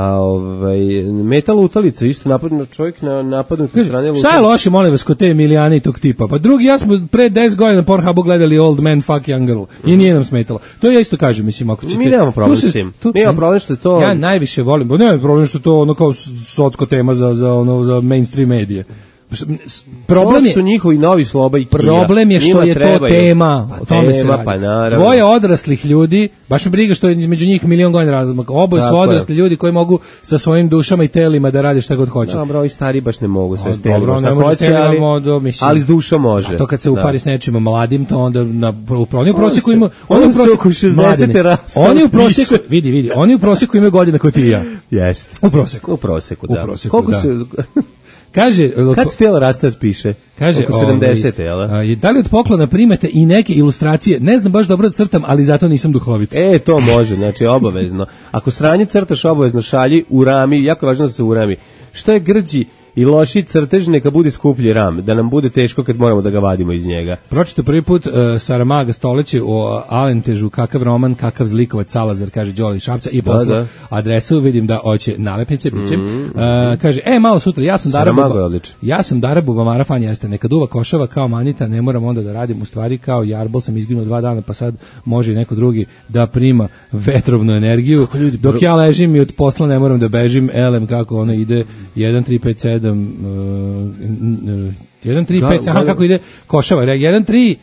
Speaker 6: Metal utalica, isto napadno čovjek na napadnutu strane.
Speaker 5: Šta je loše, molim vas, kod te Milijane i tog tipa? Pa drugi, ja smo pre 10 godina na Pornhubu gledali Old Man Fuck Young Girl i nije nam smetalo. To ja isto kažem, mislim, ako ćete...
Speaker 6: Mi nemamo problem s tim. Nema problem što je to...
Speaker 5: Ja najviše volim, nema problem što je to ono kao socko tema za mainstream medije. Problem
Speaker 6: su njihovi novi Sloba i Kija.
Speaker 5: Problem je što je to tema. O tome se radi.
Speaker 6: Pa
Speaker 5: dvoje odraslih ljudi, baš me briga što je između njih milion godina razlika. Oboje su odrasli ljudi koji mogu sa svojim dušama i telima da rade šta god hoće.
Speaker 6: Dobro, ovi stari baš ne mogu sve s telima šta hoće, ali s dušom može.
Speaker 5: To kad se upari s nečima mladim, to onda oni u prosjeku imaju...
Speaker 6: Oni u prosjeku 60 rasta.
Speaker 5: Oni u prosjeku imaju godina kao ti i ja.
Speaker 6: Jeste.
Speaker 5: U prosjeku.
Speaker 6: U prosjeku, da.
Speaker 5: Koliko se... Kaže,
Speaker 6: kad stijela raste piše?
Speaker 5: Kaže,
Speaker 6: oko 70. Jel?
Speaker 5: Da li od poklona primete i neke ilustracije? Ne znam baš dobro da crtam, ali zato nisam duhovit.
Speaker 6: To može, znači obavezno. Ako sranje crtaš, obavezno šalji u rami, jako važno da se u rami. Što je grđi i loši crtež, neka bude skuplji ram, da nam bude teško kad moramo da ga vadimo iz njega.
Speaker 5: Pročito prvi put Saramaga Stoleće o Alentežu, kakav roman, kakav zlikovac Salazar, kaže Đoli Šapca, i posle adresu, vidim da hoće nalepnice, kaže, malo sutra, ja sam Dara Bubamara fan, jeste, neka duva košava kao manita, ne moram onda da radim, u stvari kao jarbol sam izginuo 2 dana, pa sad može i neko drugi da prima vetrovnu energiju, dok ja ležim i od posla ne moram da bežim, elem kako ono ide, 1, 3, 5, 7, 1, 3, 5, aha, kako ide košava, 1, 3,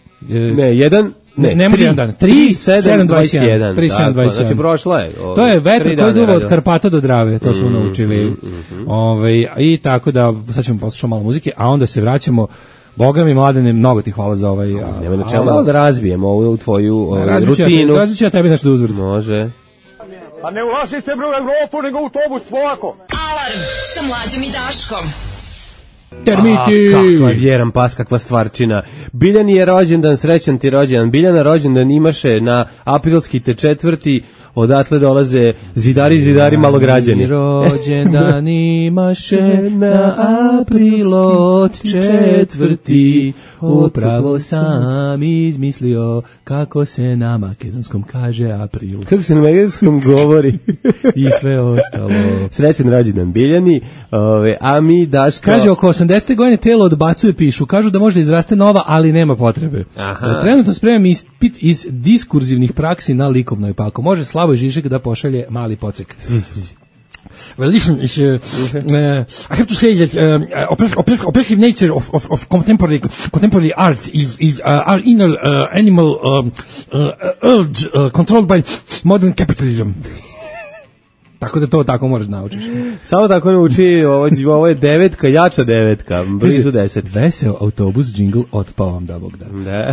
Speaker 5: ne može jedan dan, 3, 7, 21, 3, 7, 21,
Speaker 6: znači prošla je.
Speaker 5: To je vetar koji duva od Karpata do Drave, to smo naučili. I tako da, sad ćemo poslušati malo muzike, a onda se vraćamo. Boga mi, Mladene, mnogo ti hvala za ovaj...
Speaker 6: Nema na čemu malo da razbijemo ovu tvoju rutinu.
Speaker 5: Razbit ću ja tebi nešto uzvrti.
Speaker 6: Može.
Speaker 3: Pa ne ulazite bre u Evropu, nego u autobus, polako.
Speaker 2: Alarm sa Mlađom i Daškom.
Speaker 5: Termiti!
Speaker 6: Kakva vjeran pas, kakva stvarčina. Biljan je rođendan, srećan ti rođendan. Biljana rođendan imaše na aprilski te 4. Odatle dolaze zidari malograđani.
Speaker 5: Rođendan imaše na aprilot 4. Upravo sam izmislio kako se na makedonskom kaže april.
Speaker 6: Kako se na makedonskom govori.
Speaker 5: I sve ostalo.
Speaker 6: Srećan rođendan Biljani. A mi Daško...
Speaker 5: Kaže, oko 80. godine telo odbacuje, pišu. Kažu da može da izraste nova, ali nema potrebe. Trenutno spremam ispit iz diskurzivnih praksi na likovnoj, pa ako može Slavoj Žižek da pošalje mali pocek. Well, listen, I have to say that oppressive nature of contemporary art is our inner animal urge controlled by modern capitalism. Tako da to tako možeš naučiš.
Speaker 6: Samo tako nauči, ovo je 9, jača 9, blizu 10.
Speaker 5: Veseo autobus, džingl, otpao vam da Bog da.
Speaker 6: Da.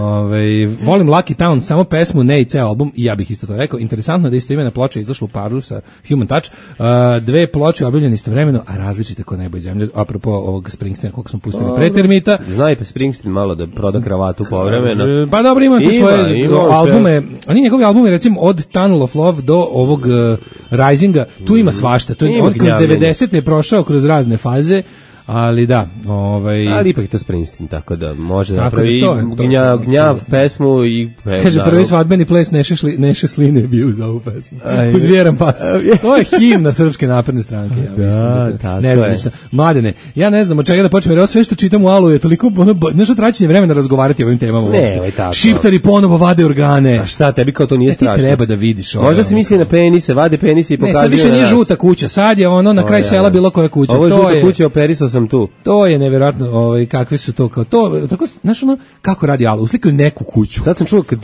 Speaker 5: Volim Lucky Town, samo pesmu, ne i ceo album, i ja bih isto to rekao. Interesantno je da isto imena ploča izašla u paru sa Human Touch. Dve ploče objavljene istovremeno, a različite ko nebo i zemlje. Apropo ovog Springsteena, koliko smo pustili pre termita.
Speaker 6: Zna i pa Springsteen malo da proda kravatu povremeno.
Speaker 5: Pa dobro, ima svoje albume. Oni njegovi albumi, recimo, od Tunnel of Love do ovog Risinga, tu ima svašta. To je, on kroz 90. je prošao kroz razne faze, ali da,
Speaker 6: ali ipak je to Springsteen, tako da može da napravi gnjav pesmu i
Speaker 5: kaže prvi svadbeni ples Neše Sline je bio uz ovu pesmu. Uz Vjeran pas. To je himna Srpske napredne stranke. Ja
Speaker 6: da,
Speaker 5: ne znam ništa. Mladene, ja ne znam od čega da počnem, jer ovo sve što čitam u Alu je toliko nešto traćenje vremena razgovarati o ovim temama. Šiptari ponovo vade organe.
Speaker 6: A šta, tebi kao to nije strašno?
Speaker 5: Ti treba da vidiš.
Speaker 6: Možda se misli na penise, vade penise i pokazuju.
Speaker 5: Ne, sad više nije žuta kuća, sad je ono na kraj sela bilo koja kuća.
Speaker 6: Ovo je žuta kuća, operisao sam tu.
Speaker 5: To je neverovatno, kakvi su to kao to, tako, znaš ono, kako radi Alo, uslikaju neku kuću.
Speaker 6: Sad sam čuo, kad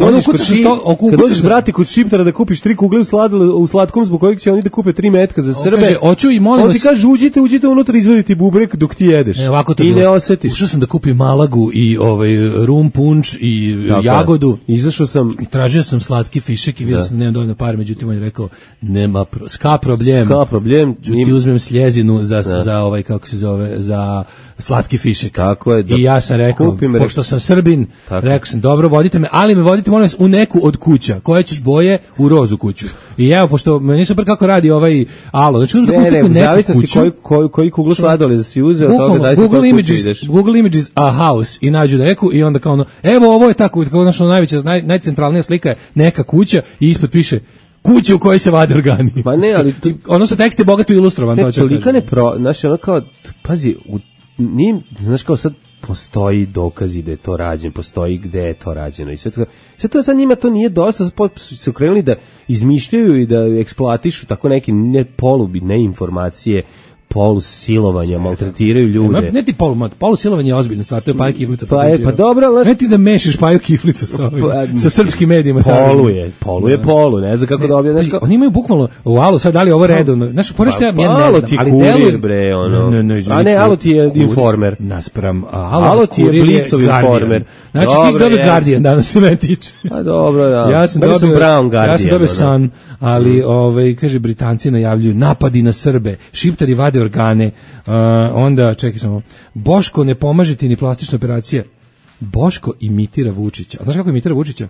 Speaker 6: dođeš brati kod Šiptara da kupiš 3 kugle u slatkom, zbog kojeg će oni da kupe 3 metka za Srbe.
Speaker 5: Kaže, hoću i molim vas.
Speaker 6: On ti kaže, uđite unutra, izvediti bubrek dok ti jedeš. I ne osetiš.
Speaker 5: Ušao sam da kupim malagu i rum punč i jagodu.
Speaker 6: Izašao sam
Speaker 5: i tražio sam slatki fišek i vidio sam da nemam dovoljno pare, međutim on je rekao, nema ska problem. Ti uzmem sljezinu za kako se zove, za slatki fišek.
Speaker 6: Tako je.
Speaker 5: I ja sam rekao, pošto sam Srbin, rekao sam, dobro, vodite me, ali me vodite, molim vas, u neku od kuća. Koje ćeš boje? U rozu kuću. I evo, pošto meni super kako radi ovaj Alo. Znači, uzmem da pustim neku kuću.
Speaker 6: Koji kuglu sladole si uzeo, toga zavisno koju kuću ideš.
Speaker 5: Google Images a house i nađu neku i onda kao ono, evo, ovo je tako, kao najveća, najcentralnija slika je neka kuća i ispod piše kuće u kojoj se vade organi.
Speaker 6: Pa ne, ali
Speaker 5: odnosno tekst je bogato ilustrovan.
Speaker 6: Ne, tolika znaš, ono kao, pazi, znaš kao sad postoji dokazi da je to rađeno, postoji gde je to rađeno i sve to sad njima to nije dosta, su krenuli da izmišljaju i da eksploatišu tako neke neinformacije, polusilovanja, maltretiraju ljude.
Speaker 5: Ne ti polusilovanje je ozbiljna stvar, to je Paja Kiflica.
Speaker 6: Pa dobro, ali
Speaker 5: ne ti da mešaš Paju Kiflicu sa srpskim medijima.
Speaker 6: Polu, ne znam kako da objasniš.
Speaker 5: Oni imaju bukvalno u Alu, sad da li ovo redovno, znaš, forešta ja ne znam,
Speaker 6: ali kurir bre, ono. A ne, Alo ti je informer.
Speaker 5: Naspram,
Speaker 6: Alo ti je Blicov informer.
Speaker 5: Znači ti si dobio Guardian, danas se me tiče.
Speaker 6: A dobro, da.
Speaker 5: Ja sam dobio
Speaker 6: Brown Guardian.
Speaker 5: Ja sam dobio Sun, ali kaže Britanci najavljuju napadi na Srbe, Šiptari vade organe, onda čekaj samo, Boško ne pomaže ti ni plastična operacija. Boško imitira Vučića. A znaš kako imitira Vučića?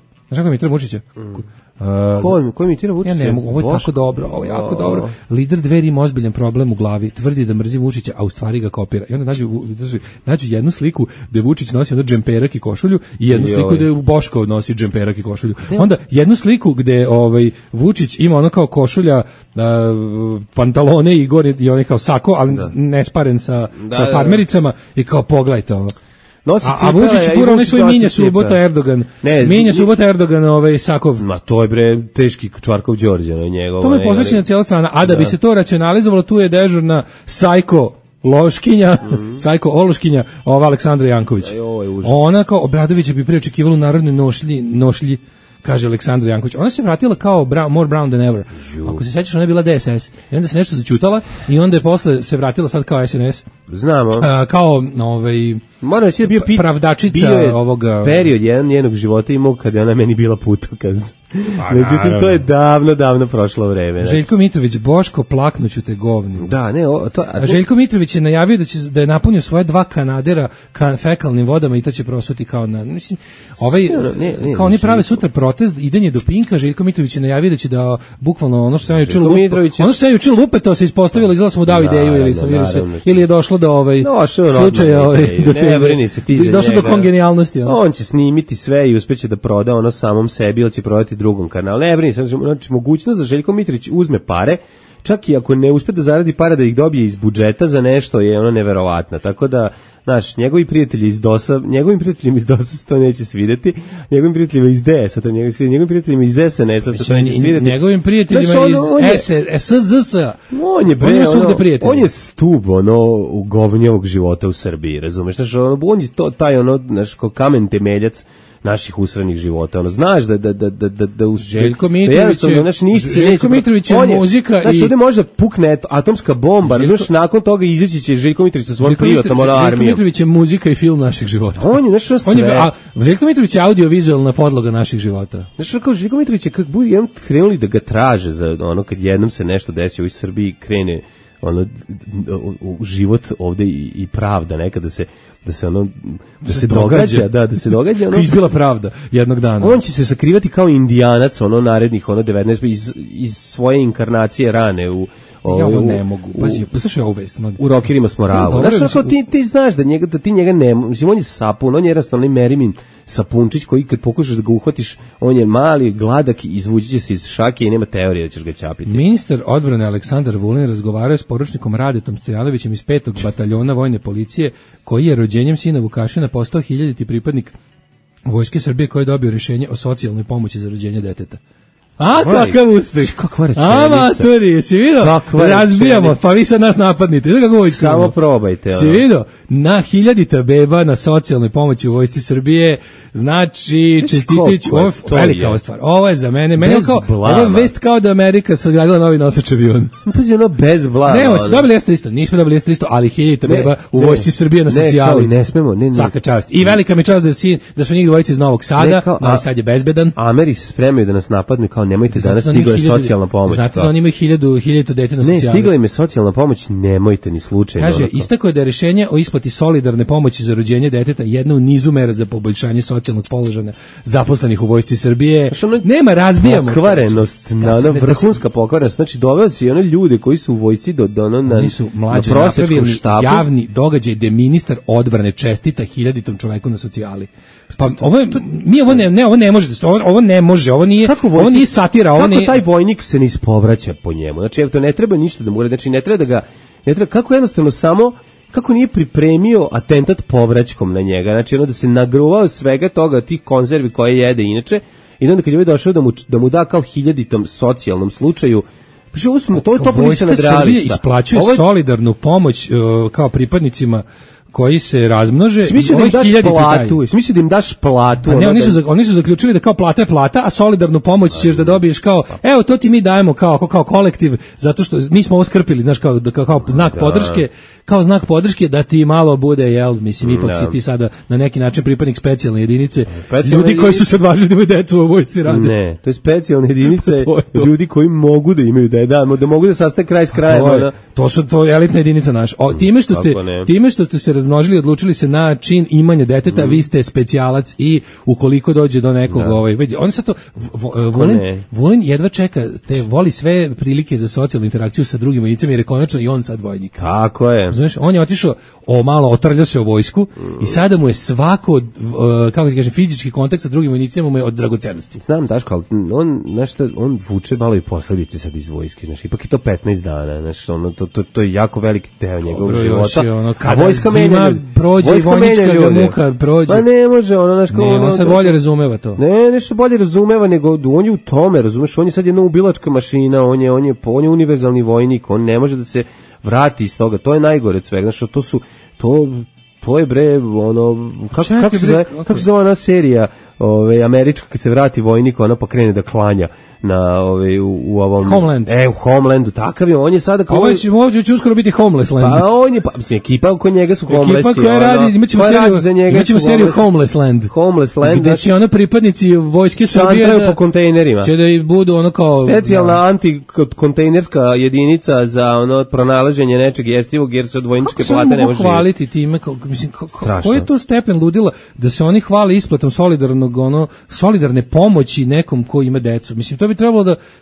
Speaker 6: Ko imitira Vučića?
Speaker 5: Ja ne mogu, ovo je tako dobro, ovo je jako dobro. Lider Dveri ima ozbiljan problem u glavi, tvrdi da mrzi Vučića, a u stvari ga kopira. I onda nađu jednu sliku gde Vučić nosi onda džemperak i košulju i jednu sliku gde Boško nosi džemperak i košulju. Onda jednu sliku gde Vučić ima ono kao košulja, pantalone i gore i onaj kao sako, ali nesparen sa farmericama i kao pogledajte ovo. A Vučić fura onaj svoj Minja Subota Erdogan. Minja Subota Erdogan Sakov.
Speaker 6: Ma to je bre teški Čvarkov Đorđe njegov.
Speaker 5: To je posvećena cijela strana. A da bi se to racionalizovalo, tu je dežurna Sajko Loškinja, Sajko Ološkinja, ova Aleksandra Janković. Ona kao Obradović bi prije očekivala u narodnoj nošlji, kaže Aleksandra Janković. Ona se vratila kao more brown than ever. Ako se sećaš, ona je bila DSS. I onda se nešto začutala i onda je posle se vratila sad kao SNS.
Speaker 6: Znamo.
Speaker 5: Kao
Speaker 6: moram reći da bio
Speaker 5: pravdačica ovoga
Speaker 6: period njenog života imao kada je ona meni bila putokaz. Međutim, to je davno prošlo vreme.
Speaker 5: Željko Mitrović, Boško, plaknuću te govni.
Speaker 6: Da, ne,
Speaker 5: Željko Mitrović je najavio da je napunio svoje 2 kanadera fekalnim vodama i to će prosuti kao mislim, kao oni prave sutra protest, idenje do Pinka. Željko Mitrović je najavio da će da bukvalno ono što se juče lupe, to se ispostavilo, izgleda smo mu dao ideju ili je došlo do slučaja došlo do kongenijalnosti.
Speaker 6: On će snimiti sve i uspeće da proda ono samom sebi ili će prodati drugom kanalu. Ne brini se, znači mogućnost da Željko Mitrović uzme pare, čak i ako ne uspe da zaradi pare da ih dobije iz budžeta za nešto je ono neverovatno. Tako da, znaš, njegovim prijateljima iz DOS-a to neće svideti, njegovim prijateljima iz DS-a to neće svideti, njegovim prijateljima iz SNS-a to neće svideti.
Speaker 5: Njegovim prijateljima iz SZS-a.
Speaker 6: On je stub u govnjevog života u Srbiji, razumeš? Znaš, on je taj znaš, kamen temeljac naših usranih života. Ono, znaš da u
Speaker 5: Željko Mitrović je muzika
Speaker 6: i ovde može da pukne atomska bomba, razumeš, nakon toga izaći će Željko Mitrović sa svojom privatnom armijom.
Speaker 5: Željko Mitrović je muzika i film naših života.
Speaker 6: On je nešto sve.
Speaker 5: Željko Mitrović je audiovizualna podloga naših života.
Speaker 6: Znači, kao Željko Mitrović je kako budu jednom krenuli da ga traže za ono kad jednom se nešto desi u Srbiji, krene ono u život ovde i pravda nekada da se događa ono
Speaker 5: izbila pravda jednog dana.
Speaker 6: On će se sakrivati kao Indijanac ono narednih 19 iz svoje inkarnacije rane u
Speaker 5: ja ovo ne mogu. Pazi, poslušaj ovu vest.
Speaker 6: U rokerima smo ravu. Znači, ti znaš da ti njega ne... Mislim, on je sapun, on je jednostavno Merimin sapunčić koji kad pokušaš da ga uhvatiš, on je mali, gladak i izvući će se iz šake i nema teorije da ćeš ga ćapiti.
Speaker 5: Ministar odbrane Aleksandar Vulin razgovarao s poručnikom Radetom Stojanovićem iz 5. bataljona vojne policije, koji je rođenjem sina Vukašina postao 1000. pripadnik Vojske Srbije koji je dobio rješenje o socijalnoj pomoći za rođenje deteta. A, kakav uspeh.
Speaker 6: Kakva rečenica.
Speaker 5: Amatori, si vidio? Razbijamo, pa vi sad nas napadnite.
Speaker 6: Samo probajte.
Speaker 5: Si vidio? Na 1000. beba na socijalnoj pomoći u Vojsci Srbije, znači, čestitić, ovo je velika stvar. Ovo je za mene, meni je kao, ovo je vest kao da Amerika sagradila novi nosač avion.
Speaker 6: Pazi, ono bez blama.
Speaker 5: Ne, dobili jeste isto, nismo dobili jeste isto, ali 1000. beba u Vojsci Srbije na socijali.
Speaker 6: Ne smemo, ne.
Speaker 5: Svaka čast. I velika mi čast da su njih dvojice iz Novog Sada, Novi Sad je bezbedan.
Speaker 6: Ameri se spremaju da nas napadnu kao nemojte danas, stigla je socijalna pomoć.
Speaker 5: Znate da oni imaju 1000 dete na socijali.
Speaker 6: Ne, stigla im je socijalna pomoć, nemojte ni slučajno.
Speaker 5: Kaže, istako je da je rješenje o isplati solidarne pomoći za rođenje deteta jedna u nizu mera za poboljšanje socijalnog položaja zaposlenih u Vojsci Srbije. Nema, razbijamo.
Speaker 6: Pokvarenost, vrhunska pokvarenost. Znači, doveo si one ljude koji su u vojsci oni
Speaker 5: su mlađi napravili javni događaj gde ministar odbrane čestita 1000. čoveku na socijali. Pa ovo je, ovo ne može, ovo nije satira.
Speaker 6: Kako taj vojnik se ne ispovraća po njemu? Znači, to ne treba ništa da mu uradi, znači ne treba, kako jednostavno samo, kako nije pripremio atentat povraćkom na njega, znači ono da se nagruvao svega toga, tih konzervi koje jede inače, i onda kad je ovaj došao da mu da kao 1000. socijalnom slučaju, to je to policija nadrealista.
Speaker 5: Srbije isplaćuje solidarnu pomoć kao pripadnicima koji se razmnože.
Speaker 6: Smislio da im daš platu.
Speaker 5: Ne, oni su zaključili da kao plata je plata, a solidarnu pomoć ćeš da dobiješ kao, evo to ti mi dajemo kao kolektiv, zato što mi smo ovo skrpili, znaš, kao znak podrške, kao znak podrške da ti malo bude, mislim, ipak si ti sada na neki način pripadnik specijalne jedinice, ljudi koji su se odvažili da imaju decu u vojsci rade.
Speaker 6: Ne, to je specijalne jedinice, ljudi koji mogu da imaju da mogu da sastaju kraj s krajem.
Speaker 5: To je elitna jedinica naša. Time što ste se razmnožili, odlučili se na čin imanja deteta, vi ste specijalac i ukoliko dođe do nekog on sad to Vulin jedva čeka, voli sve prilike za socijalnu interakciju sa drugim vojnicima jer je konačno i on sad vojnik.
Speaker 6: Tako je.
Speaker 5: Znaš, on je otišao, malo otrljao se u vojsku i sada mu je svako, kako ti kažem, fizički kontakt sa drugim vojnicima mu je od dragocenosti.
Speaker 6: Znam, Daško, ali on vuče malo i posledice sad iz vojske, znaš, ipak je to 15 dana, znaš, to je jako veliki deo njegovog života.
Speaker 5: A vojska zima prođe i vojnička ga muka prođe.
Speaker 6: Pa ne može, znaš,
Speaker 5: on sad bolje razumeva to.
Speaker 6: Ne, nešto bolje razumeva, nego on je u tome, razumeš, on je sad jedna ubilačka mašina, on je univerzalni vojnik, on ne može da se vrati iz toga, to je najgore od svega, znači to je bre, kako se zove ona serija, američka, kad se vrati vojnik, ona pa krene da klanja na u ovom
Speaker 5: Homeland.
Speaker 6: U Homelandu, takav je, on je sada kao
Speaker 5: ovdje će uskoro biti Homeless Land.
Speaker 6: Pa on je, mislim, ekipa oko njega su homelessi.
Speaker 5: Ekipa koja radi, imaćemo seriju Homeless Land.
Speaker 6: Homeless Land.
Speaker 5: Gde će Vojske Vojske Srbije
Speaker 6: po kontejnerima.
Speaker 5: Će da budu kao
Speaker 6: specijalna antikontejnerska jedinica za pronalaženje nečeg jestivog, jer se od vojničke plate ne može.
Speaker 5: Kako se mogu hvaliti time, mislim, koji je to stepen ludila da se oni hvale isplatom solidarne pomoći nekom ko ima decu. Mislim, to bi trebalo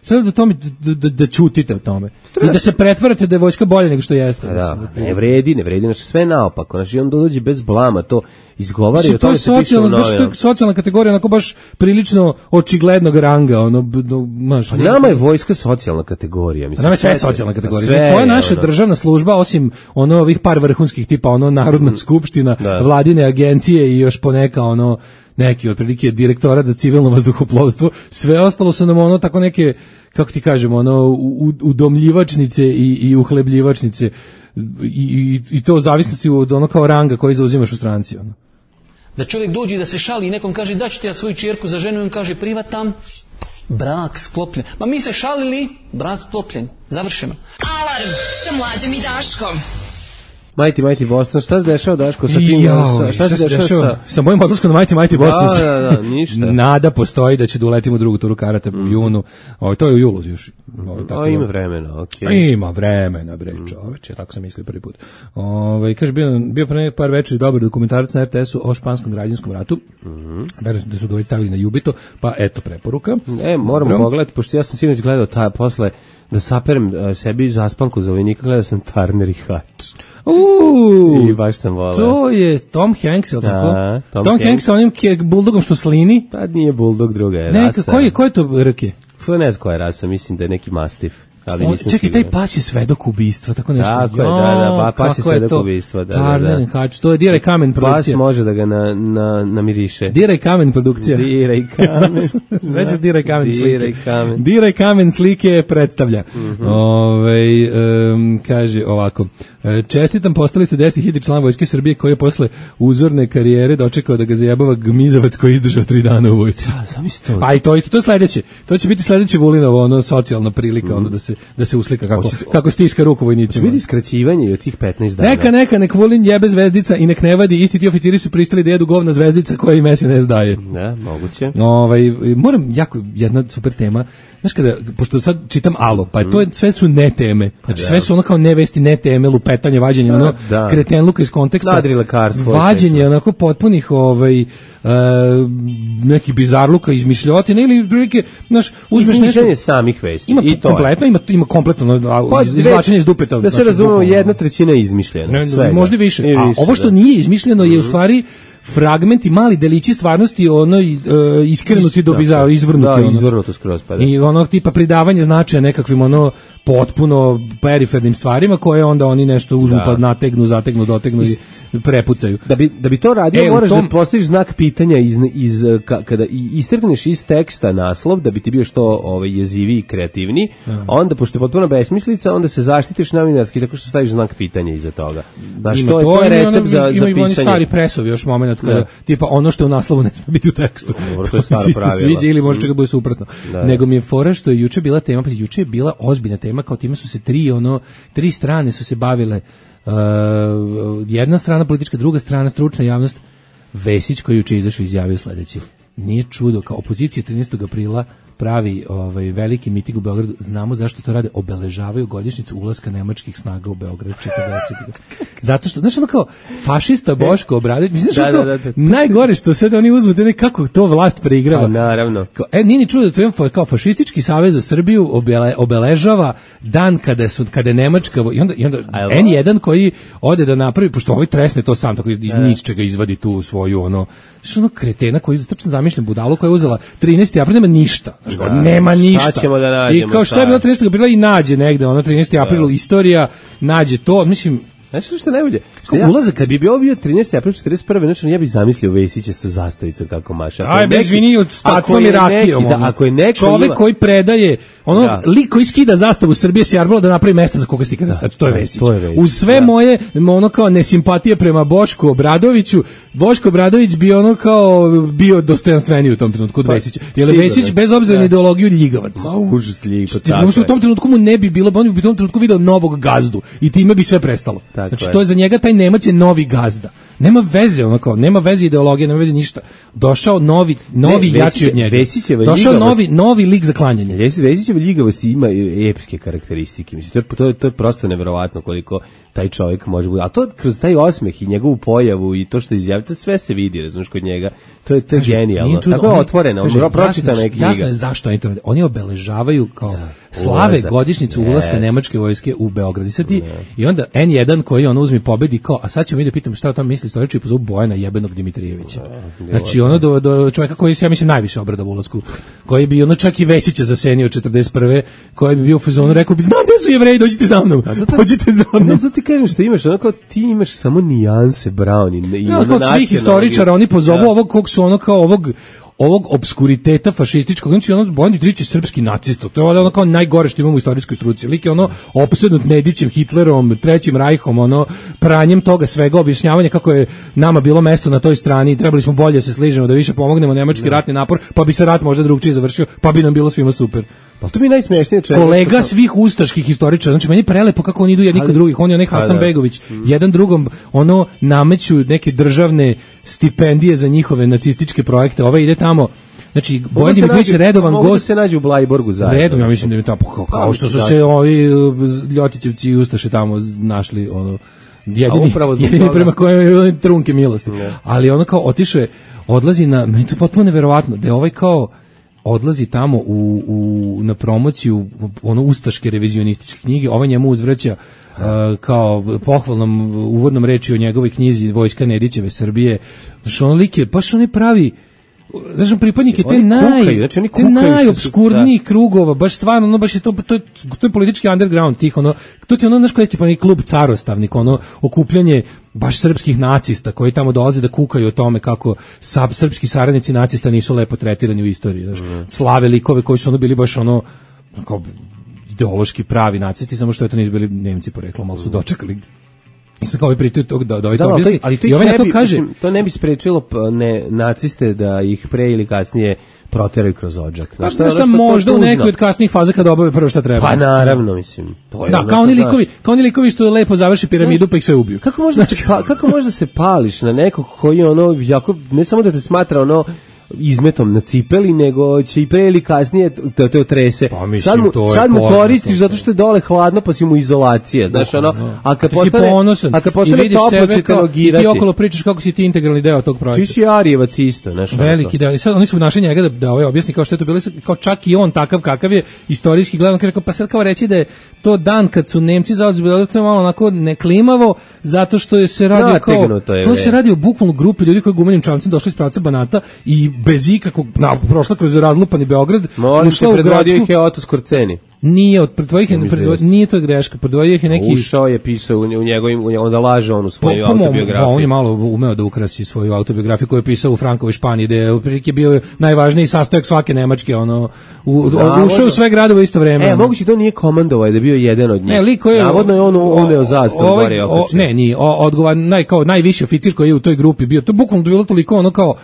Speaker 5: da ćutite o tome. I da se pretvarate da je vojska bolja nego što jeste.
Speaker 6: Ne vredi, znači sve naopako. Znači on dođe bez blama, to izgovara i o tome se piše u novinama.
Speaker 5: To je socijalna kategorija, onako baš prilično očiglednog ranga.
Speaker 6: Nama je vojska socijalna kategorija.
Speaker 5: Nama je sve socijalna kategorija. Koja je naša državna služba, osim ovih par vrhunskih tipa, Narodna skupština, vladine agencije i još poneka neki otprilike direktorat za civilno vazduhoplovstvo, sve ostalo su nam tako neke, kako ti kažem, udomljivačnice i uhlebljivačnice i to u zavisnosti od kao ranga koji zauzimaš u stranci.
Speaker 11: Da čovjek dođe da se šali i nekom kaže da ću ti ja svoju ćerku za ženu i on kaže privatam, brak sklopljen. Ma mi se šalili, brak sklopljen. Završeno.
Speaker 2: Alarm sa Mlađom i Daškom.
Speaker 6: Mighty Boston, šta se dešava, Daško, sa tim? Šta se dešava
Speaker 5: sa mojim odlaskom na Mighty Boston?
Speaker 6: Da, ništa.
Speaker 5: Nada postoji da će da uletimo u drugu turu karata u junu. To je u julu još.
Speaker 6: Ima vremena, okej.
Speaker 5: Ima vremena, bre, čoveče, tako sam mislio prvi put. Kaže, bio pre par večeri dobar dokumentarac na RTS-u o španskom građanskom ratu. Verujem da su dovoljno stavili na Jubito, pa eto preporuka.
Speaker 6: Moramo pogledati, pošto ja sam sinoć gledao posle da saperem sebi zaspanku za vojnika, gledao sam Turner i Hutch. I baš sam voleo.
Speaker 5: To je Tom Hanks, je li tako? Tom Hanks sa onim buldogom što slini?
Speaker 6: Pa nije buldog, druga je rasa.
Speaker 5: Ko je to rke?
Speaker 6: Ne znam koja je rasa, mislim da je neki mastif.
Speaker 5: Čekaj, taj pas je svedok ubistva, tako nešto.
Speaker 6: Tako je, da, pas je svedok ubistva.
Speaker 5: Turner Hutch, to je Diraj kamen produkcija.
Speaker 6: Pas može da ga namiriše.
Speaker 5: Diraj kamen produkcija.
Speaker 6: Diraj kamen.
Speaker 5: Svećaš Diraj kamen slike. Diraj kamen slike predstavlja. Kaže ovako, čestitam, postali ste 10.000 člana Vojske Srbije koji je posle uzorne karijere dočekao da ga zajebava gmizavac koji je izdržao 3 dana u vojsci. Pa i to je sledeće. To će biti sledeće Vulinovo, socijalna prilika, da se uslika kako stiska ruku vojnicima.
Speaker 6: Vidi skraćivanje od tih 15 dana.
Speaker 5: Nek Vulin jebe zvezdica i nek ne vadi, isti ti oficiri su pristali da jedu govna zvezdica koja im SNS daje.
Speaker 6: Da, moguće.
Speaker 5: Moram, jedna super tema, znaš kada, pošto sad čitam Alo, pa to sve su ne teme, znači sve su ono kao nevesti, ne teme, lupetanje, vađenje, kretenluka iz konteksta, vađenje onako potpunih nekih bizarluka, izmišljotina ili prilike, znaš, uzmeš nešto.
Speaker 6: Izmišljanje samih vesti.
Speaker 5: Ima kompletno izvlačenje iz dupeta.
Speaker 6: Da se razumemo, 1/3 je izmišljeno.
Speaker 5: Možda više. A ovo što nije izmišljeno je u stvari fragmenti, mali delići stvarnosti, iskrenuti do bizarro, izvrnuti.
Speaker 6: Da, izvrnuto skroz, pa da.
Speaker 5: I onog tipa pridavanje značaja nekakvim potpuno perifernim stvarima koje onda oni nešto uzmu pa nategnu, zategnu, dotegnu i prepucaju.
Speaker 6: Da bi to radio moraš da postaviš znak pitanja kada istrgneš iz teksta naslov da bi ti bio što jeziviji i kreativniji, onda pošto je potpuno besmislica, onda se zaštitiš novinarski tako što staviš znak pitanja iza toga. Znaš, to je recept za pisanje. Ima oni
Speaker 5: stari presovi još moment kada tipa ono što je u naslovu ne sme biti u tekstu.
Speaker 6: To je staro pravilo.
Speaker 5: Sviđa ili može čega bude suprotno. Nego mi je fora što je juče bila tema, pa juče je bila ozbiljna tema, kao time su se tri strane su se bavile, jedna strana politička, druga strana stručna javnost. Vesić koji juče izašao izjavio sledeće: nije čudo, kao opozicija 13. aprila pravi veliki miting u Beogradu, znamo zašto to rade, obeležavaju godišnjicu ulaska nemačkih snaga u Beograd 40. Zato što, znaš, ono kao fašista Boško Obradović, misliš najgore što sve da oni uzmu, kako to vlast preigrava.
Speaker 6: Pa naravno.
Speaker 5: Nije ni čudo da to kao fašistički savez za Srbiju obeležava dan kada je Nemačka, i onda N1 koji ode da napravi, pošto ovaj tresne to sam, tako iz ničega izvadi tu svoju što ono kretena koji tačno zamišljam budalu koja je uzela 13. april, nema ništa. Nema ništa. I kao što je bilo 13. aprila i nađe negde, 13. april istorija, nađe to, mislim.
Speaker 6: Znači što najbolje? Ulazak, kad bi bio 13. april 41. znači ja bih zamislio Vesića sa zastavicom kako maša.
Speaker 5: Izvini, od stacnom i rakijom.
Speaker 6: Ako je neko
Speaker 5: čovek koji predaje, lik koji skida zastavu Srbije s Jarbala da napravi mesta za koga stika, to je Vesić. Uz sve moje kao nesimpatije prema Bošku Obradoviću, Boško Obradović bi bio dostojanstveniji u tom trenutku od Vesića. Jer Vesić bez obzira na ideologiju ljigavac.
Speaker 6: Užas ljigavac.
Speaker 5: U tom trenutku mu ne bi bilo, on bi u tom trenutku video novog gazdu i time bi sve prestalo. Znači to je za njega, taj Nemac je novi gazda. Nema veze, nema veze ideologije, nema veze ništa. Došao novi jači od njega. Došao novi lik za klanjanje.
Speaker 6: Vesićeva ljigavost ima epske karakteristike. Mislim, to je prosto neverovatno koliko taj čovjek može biti. A to kroz taj osmeh i njegovu pojavu i to što izjavlja, to sve se vidi, razumiješ, kod njega. To je genijalno. Tako je otvoreno, pročitana je knjiga.
Speaker 5: Jasno je zašto oni obeležavaju kao slave godišnjicu ulaska nemačke vojske u Beograd. I onda N1 koji uzme pobedi kao, a sad ćemo mi da pitamo šta o tom misli istoričar i pozovu Bojana jebenog Dimitrijevića. Znači do čovjeka koji se, ja mislim, najviše obradao ulasku, koji bi čak i Vesića zasenio 41. koji bi bio u fazonu, rekao bi, znam gde su Jevreji, dođite za mnom. Pođite za mnom.
Speaker 6: Ne, zato ti kažem što imaš, ti imaš samo nijanse Brown i
Speaker 5: od svih istoričara, oni pozovu ovog kog su ovog obskuriteta fašističkog, znači ono Bojan Dimitrijević je srpski nacista, to je ono kao najgore što imamo u istorijskoj struci, lik je ono opsednut Nedićem, Hitlerom, Trećim Rajhom, ono pranjem toga svega, objašnjavanje kako je nama bilo mesto na toj strani, trebali smo bolje se sližemo, da više pomognemo nemački ratni napor, pa bi se rat možda drugčije završio, pa bi nam bilo svima super.
Speaker 6: Pa to mi najsmešnije
Speaker 5: kolega svih ustaških historičara, znači meni je prelepo kako oni idu jedni kod drugih, on je onaj Hasan Begović, jedan drugom ono nameću neke državne stipendije za njihove nacističke projekte, ovaj ide tamo. Znači, Bojan Dimitrijević redovan gost.
Speaker 6: Mogu se nađu u Blajborgu zajedno.
Speaker 5: Redom, ja mislim da je tamo, kao što su se ovi Ljotićevci i Ustaše tamo našli, ono, jedini prema kojem je trunke milosti. Ali ono kao otiše, odlazi na, meni to potpuno neverovatno, da je ovaj kao odlazi tamo na promociju ono ustaške revizionističke knjige, ovaj njemu uzvraća kao pohvalnom uvodnom reči o njegovoj knjizi Vojska Nedićeve Srbije. Znači ono lik je, baš on je pravi, znači pripadnik je te najobskurnijih krugova, baš stvarno, ono baš je to je politički underground tih, ono, to ti ono, znaš koji je tipa klub carostavnik, ono, okupljanje baš srpskih nacista koji tamo dolaze da kukaju o tome kako srpski saradnici nacista nisu lepo tretirani u istoriji, znači, slave likove koji su ono bili baš ono, kao ideološki pravi nacisti, samo što je to nisu bili Nemci poreklom, ali su dočekali. I sad kao ovaj pritaju tog da ovaj to objasni. I ovaj na to kaže... Mislim,
Speaker 6: to ne bi sprečilo naciste da ih pre ili kasnije proteraju kroz odžak.
Speaker 5: Šta možda u nekoj od kasnijih faza kada obave prvo šta treba.
Speaker 6: Pa naravno, mislim. To je
Speaker 5: da, kao oni likovi što lepo završi piramidu pa ih sve ubiju.
Speaker 6: Kako možda se pališ na nekog koji ono, jako, ne samo da te smatra ono, izmetom na cipeli, nego će i pre ili kasnije te otrese.
Speaker 5: Pa, mislim,
Speaker 6: sad mu koristiš zato što je dole hladno, pa si mu izolacija, znaš, ono, a kad postane toplo će te logirati.
Speaker 5: I ti okolo pričaš kako si ti integralni deo tog projekta.
Speaker 6: Ti si Arijevac isto, znaš.
Speaker 5: Veliki deo. I sad oni su našli njega da ovaj objasni kao što je to bilo, kao čak i on takav kakav je istorijski gledan, kaže, pa sad kao reći da je to dan kad su Nemci zauzeli, to je malo onako neklimavo, zato što se radi kao, to se radi o bukvalno grupi ljudi koji gumenim čamcem došli iz pravca Banata i bez ikakvog, prošla kroz razlupani Beograd,
Speaker 6: ušla u gradsku... ih je Oto Skorceni.
Speaker 5: Nije, nije to greška, predvojio ih je neki...
Speaker 6: Ušao je, pisao u njegovim, onda laže on u svojoj autobiografiji.
Speaker 5: On je malo umeo da ukrasi svoju autobiografiju koju je pisao u Frankovoj Španiji, gde je otprilike bio najvažniji sastojak svake Nemačke, ono, ušao u sve gradove isto vreme.
Speaker 6: Moguće to nije komandovao, da je bio jedan od njih. Navodno je on uneo zastavu, gore je okačio.
Speaker 5: Ne, odgovar, kao najviši oficir koji je u toj grupi bio, to bukvalno bilo toliko ono kao,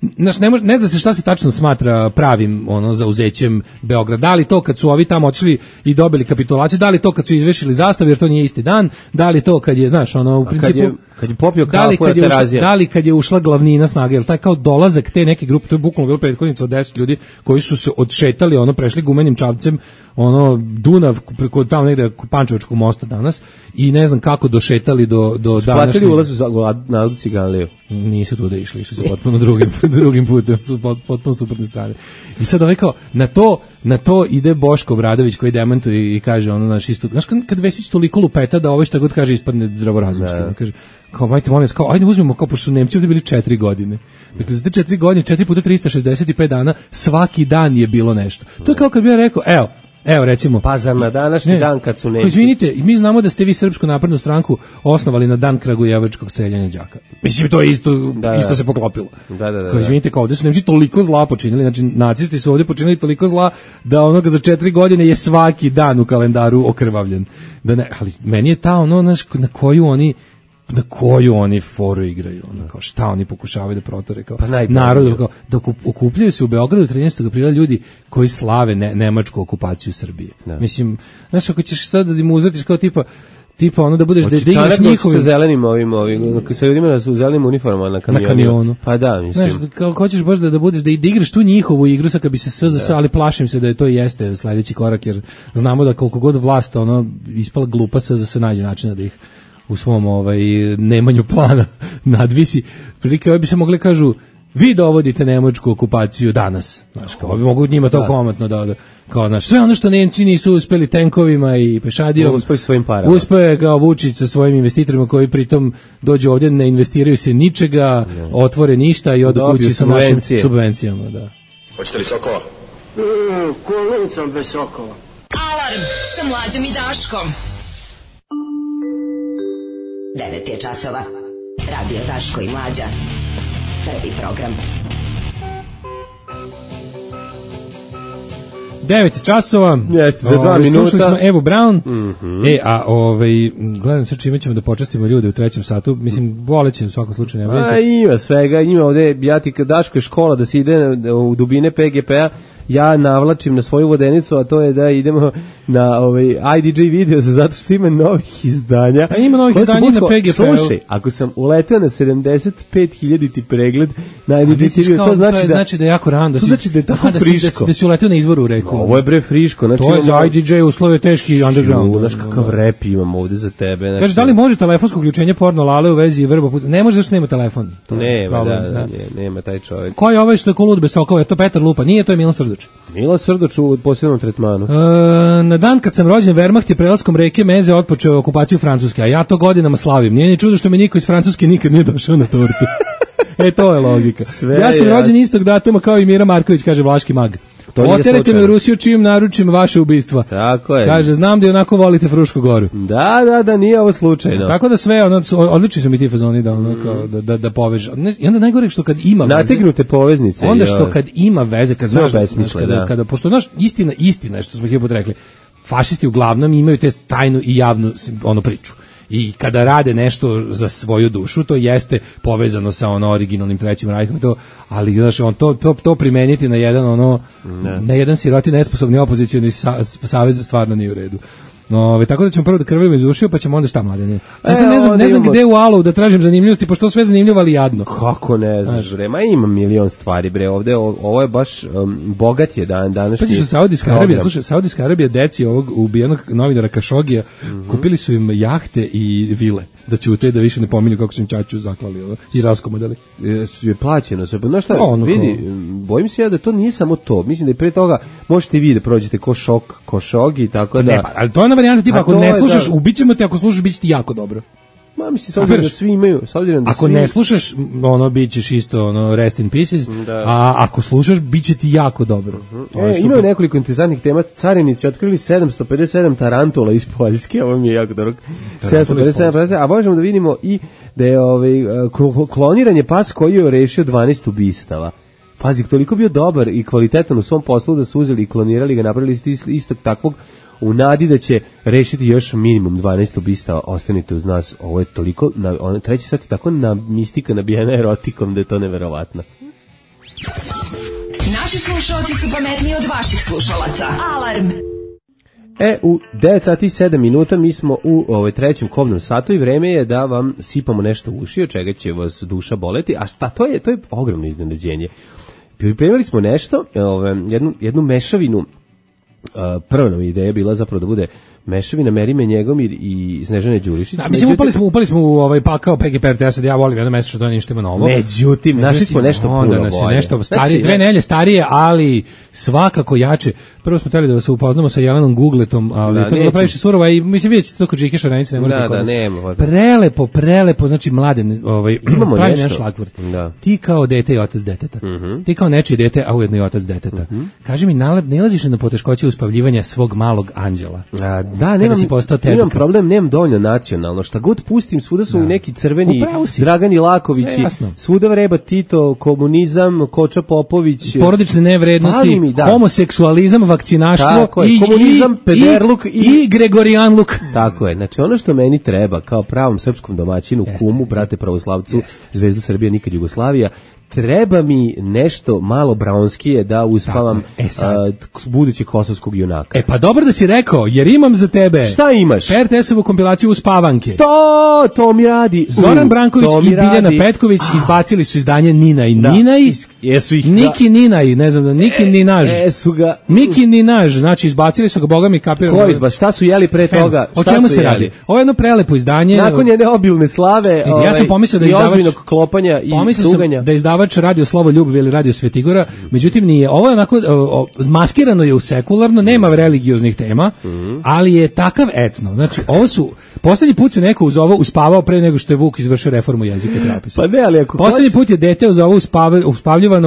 Speaker 5: ne zna se šta se tačno smatra pravim ono zauzećem Beograda. Da li to kad su ovi tamo otišli i dobili kapitulaciju, da li to kad su izvešili zastavu jer to nije isti dan, da li to kad je, znaš, ono u principu
Speaker 6: kad je popio kafu Terazija.
Speaker 5: Da li kad je ušla glavnina snage, jer taj kao dolazak te neke grupe, to je bukvalno bilo prethodnica od 10 ljudi koji su se odšetali, ono prešli gumenim čamcem, ono Dunav preko tamo negde Pančevačkog mosta danas i ne znam kako došetali do današnjeg.
Speaker 6: Platili ulaz na Ciganliju.
Speaker 5: Nisu tu da išli su potpuno drugim putem, su potpuno suprotne strane. I sad ovaj kao, na to ide Boško Obradović koji demantuje i kaže ono naš isto, znaš kad Vesić toliko lupeta da ovo šta god kaže ispadne zdravorazumski, kaže kao majte molim, kao ajde uzmemo kao pošto su Nemci ovdje bili 4 godine. Dakle za te 4 godine 4 puta 365 dana svaki dan je bilo nešto. To je kao kad bi ja rekao, evo recimo,
Speaker 6: pa za na današnji dan kad su Nemci.
Speaker 5: Izvinite, mi znamo da ste vi Srpsku naprednu stranku osnovali na dan kragujevačkog streljanja đaka. Mislim to je isto se poklopilo.
Speaker 6: Da.
Speaker 5: Izvinite, kao ovdje su Nemci toliko zla počinili, znači nacisti su ovdje počinili toliko zla da onoga za 4 godine je svaki dan u kalendaru okrvavljen. Ali meni je ta ono na koju oni foru igraju, kao šta oni pokušavaju da protore, kao narod, kao, da okupljaju se u Beogradu 13. aprila ljudi koji slave nemačku okupaciju Srbije. Mislim, znaš, ako ćeš sad da im uzetiš kao tipa ono da budeš da igraš njihovim
Speaker 6: sa zelenim sa ljudima su u zelenim uniformama na kamionu. Pa da, mislim.
Speaker 5: Znaš, kao hoćeš baš da budeš da igraš tu njihovu igru sa kad bi se sve, ali plašim se da je to jeste sledeći korak, jer znamo da koliko god vlast ispala glupa se nađe načina da ih u svom nemanju plana nadvisi. Prilike ovi bi se mogli kažu, vi dovodite nemačku okupaciju danas. Znaš, kao bi mogu njima to komatno da kao, znaš, sve ono što Nemci nisu uspeli tenkovima i pešadijom,
Speaker 6: uspeli svojim parama.
Speaker 5: Uspe kao Vučić sa svojim investitorima koji pritom dođu ovdje, ne investiraju se ničega, otvore ništa i odu kući sa našim subvencijama. Da.
Speaker 12: Hoćete li sokova?
Speaker 13: Kolicom bez sokova.
Speaker 2: Alarm sa Mlađom i Daškom.
Speaker 10: 9 je časova. Radio Daško i Mlađa. Prvi program.
Speaker 5: 9 časova.
Speaker 6: Jeste, za 2 minuta.
Speaker 5: Slušali smo Evu Brown. Gledam sve čime ćemo da počastimo ljude u trećem satu. Mislim, boleće u svakom slučaju.
Speaker 6: Ima svega, ima ovde, ja ti kad Daško je škola da se ide u dubine PGP-a, ja navlačim na svoju vodenicu, a to je da idemo na IDJ video zato što ima novih izdanja.
Speaker 5: A ima novih izdanja na PGP-u.
Speaker 6: Slušaj, ako sam uleteo na 75.000 pregled na IDJ TV, to
Speaker 5: znači da je jako rano.
Speaker 6: To znači da je tako friško.
Speaker 5: Da si uleteo na izvoru u reku.
Speaker 6: Ovo je bre friško. Znači
Speaker 5: to je za IDJ uslove teški underground.
Speaker 6: Znaš kakav rap imam ovde za tebe. Znači,
Speaker 5: kaže, da li može telefonsko uključenje porno lale u vezi vrba puta? Ne može, zašto nema telefon.
Speaker 6: Nema taj čovjek.
Speaker 5: Ko je ovaj što je kolud bez sokova? Je to Petar Lupa? Nije, to je Milan Srdoč.
Speaker 6: Milan Srdoč u posebnom tretmanu.
Speaker 5: Na dan kad sam rođen, Wehrmacht je prelaskom reke Meze otpočeo okupaciju Francuske, a ja to godinama slavim. Nije ni čudo što me niko iz Francuske nikad nije došao na tortu. To je logika. Ja sam rođen istog datuma kao i Mira Marković, kaže Vlaški mag. Oterajte me u Rusiju čim naručim vaše ubistva.
Speaker 6: Tako je.
Speaker 5: Kaže, znam da i onako volite Frušku goru.
Speaker 6: Da, nije ovo slučajno.
Speaker 5: Tako da sve, odlični su mi ti fazoni da povežu. I onda najgore što kad ima veze.
Speaker 6: Nategnute poveznice.
Speaker 5: Onda što kad ima veze, kad znaš, kada pošto znaš, istina je što smo hiljadu rekli, fašisti uglavnom imaju te tajnu i javnu priču. I kada rade nešto za svoju dušu, to jeste povezano sa originalnim Trećim rajkom, ali znaš, to primeniti na jedan na jedan siroti nesposobni opozicioni savez stvarno nije u redu. Tako da ćemo prvo da krvimo iz ušiju, pa ćemo onda šta, Mladene? Ne znam gde u Alovu da tražim zanimljivosti, pošto sve zanimljivo, ali jadno.
Speaker 6: Kako ne znaš, bre, ma ima milion stvari, bre, ovde, ovo je baš bogat je današnji.
Speaker 5: Pa Saudijska Arabija, deci ovog ubijenog novinara Kašogija, kupili su im jahte i vile, da ćute, da više ne pominju kako su im ćaću zaklali i raskomodali.
Speaker 6: Je plaćeno sve, znaš šta, vidi, bojim se ja da to nije samo to, mislim da i pre toga možete i vi da prođete ko šog i tako da.
Speaker 5: Ne, ali to je ona varijanta tipa, ako ne slušaš, ubićemo te, ako slušaš, bit će ti jako dobro.
Speaker 6: Ma mislim, s obzirom da svi imaju,
Speaker 5: ako ne slušaš, bit ćeš isto rest in pieces, a ako slušaš, bit će ti jako dobro.
Speaker 6: Imaju nekoliko interesantnih tema. Carinici otkrili 757 tarantula iz Poljske, ovo mi je jako dobro. 757, a možemo da vidimo i da je kloniran je pas koji je rešio 12 ubistava. Pazi, toliko bio dobar i kvalitetan u svom poslu da su uzeli i klonirali ga, napravili istog takvog u nadi da će rešiti još minimum 12 ubistava. Ostanite uz nas, ovo je toliko, treći sat je tako mistika nabijena erotikom da je to neverovatno.
Speaker 2: Naši slušalci su pametniji od vaših slušalaca. Alarm!
Speaker 6: U 9 sati i 7 minuta mi smo u trećem kobnom satu i vreme je da vam sipamo nešto u uši, od čega će vas duša boleti. A šta, to je ogromno iznenađenje. Pripremili smo nešto, jednu mešavinu. Prva nam ideja bila zapravo da bude mešavina Merime Njegomir i Snežane Đurišić.
Speaker 5: Mislim, upali smo u pakao PGP RTS, da ja volim jedno mesto što to ništa ima novo.
Speaker 6: Međutim, našli smo nešto puno bolje.
Speaker 5: Nešto starije, 2 nedelje starije, ali svakako jače. Prvo smo hteli da vas upoznamo sa Jelenom Gugletom, ali to je bilo previše surovo i mislim vidjet ćete to kod Žike Šarenice, ne morate koristiti.
Speaker 6: nema.
Speaker 5: Prelepo, znači Mladen, pravi naš šlagvort. Ti kao dete i otac deteta. Ti kao nečije dete, a ujedno i otac deteta. Kaži mi, nalaziš na poteškoće uspavljivanja svog malog anđela?
Speaker 6: Nemam problem, nemam dovoljno nacionalno. Šta god pustim, svuda su neki crveni Dragani Lakovići, svuda vreba Tito, komunizam, Koča Popović,
Speaker 5: porodične nevrednosti, homoseksualizam, vakcinaštvo,
Speaker 6: komunizam, pederluk
Speaker 5: i Gregorijanluk.
Speaker 6: Tako je, znači ono što meni treba kao pravom srpskom domaćinu, kumu, brate pravoslavcu, Zvezda Srbije, nikad Jugoslavija, treba mi nešto malo braunskije da uspavam budućeg kosovskog junaka.
Speaker 5: Pa dobro da si rekao, jer imam za tebe.
Speaker 6: Šta imaš?
Speaker 5: RTS-ovu kompilaciju Uspavanke.
Speaker 6: To mi radi.
Speaker 5: Zoran Branković i Biljana Petković izbacili su izdanje Nina i Ninaj. Niki Ninaj, ne znam, Niki Ninaž. Miki Ninaž, znači izbacili su ga, boga mi kapiram.
Speaker 6: Ko izbac? Šta su jeli pre toga?
Speaker 5: O čemu se radi? Ovo je jedno prelepo izdanje.
Speaker 6: Nakon jedne obilne slave,
Speaker 5: ja sam pomislio da
Speaker 6: ozbiljnog klopanja i suganja.
Speaker 5: Da izdavač Radio Slovo Ljubav ili Radio Svetigora, međutim nije. Ovo je onako maskirano je u sekularno, nema religioznih tema, ali je takav etno. Znači, ovo su poslednji put se neko uz ovo uspavao pre nego što je Vuk izvršio reformu jezika i pravopisa.
Speaker 6: Pa ne, ali ako
Speaker 5: poslednji put je dete uz ovo uspavljivano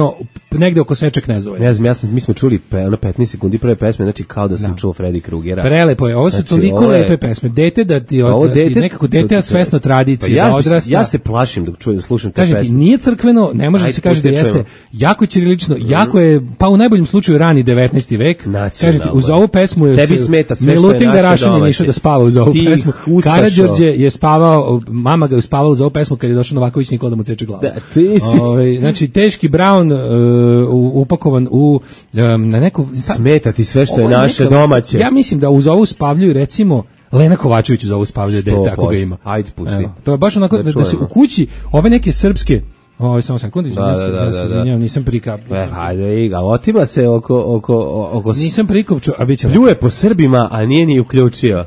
Speaker 5: negde oko Seče Knezova.
Speaker 6: Ne znam, mi smo čuli 15 sekundi prve pesme, znači kao da sam čuo Freddy Krugera.
Speaker 5: Prelepo je, ovo su toliko lepe pesme. Dete da ti nekako dete svesno tradicije, da odrasta.
Speaker 6: Ja se plašim dok slušam te pesme.
Speaker 5: Kažem ti, nije crkveno, ne može da se kaže da jeste, jako ćirilično, jako je, pa u najboljem slučaju rani 19. vek. Kažem ti, uz ovu pesmu je Milutin Garašanin išao da spava uz ovu pesmu. Karađorđe je spavao, mama ga je uspavala uz ovu pesmu kad je došao Novaković Nikola da mu ceče glavu. Znači, teški Brown upakovan u na neku...
Speaker 6: Smeta ti sve što je naše domaće.
Speaker 5: Ja mislim da uz ovu spavljuju, recimo, Lena Kovačević uz ovu spavljuje dete, ako ga ima.
Speaker 6: Ajde, pusti.
Speaker 5: To je baš onako da se u kući ove neke srpske... samo sekundu, izvinjavam, nisam prikapio.
Speaker 6: Ajde, a otima se oko...
Speaker 5: Nisam prikopčio, a bit će...
Speaker 6: Pljuje po Srbima, a nije ni uključio.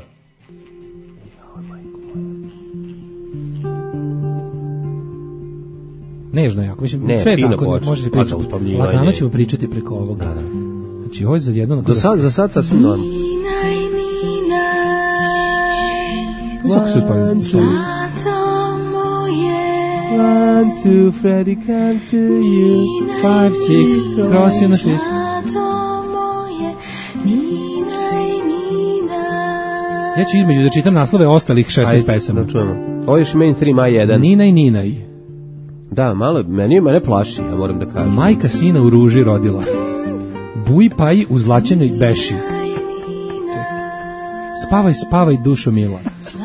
Speaker 5: Nežno jako, mislim, sve tako, može se pričati. Lagano ćemo pričati preko ovoga. Znači, ovo je za jedno...
Speaker 6: Za sad sasvim normalno.
Speaker 5: Svako se uspavljaju.
Speaker 6: One, two, Freddy, come to you.
Speaker 5: 5, 6, prosi na 6. Ja ću između da čitam naslove ostalih 16 pesama.
Speaker 6: Ajde, da čujemo. Ovo je još mainstream A1.
Speaker 5: Ninaj, Ninaj.
Speaker 6: Da, malo, mene plaši, ja moram da kažem.
Speaker 5: Majka sina u ruži rodila. Buj paji u zlačenoj beši. Spavaj, spavaj, dušo mila.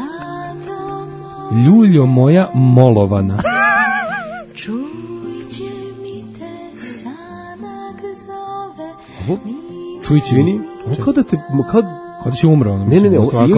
Speaker 5: Ljuljo moja molovana. Čuj će
Speaker 6: mi. Kao da te...
Speaker 5: Kada će umro ono.
Speaker 6: Ne,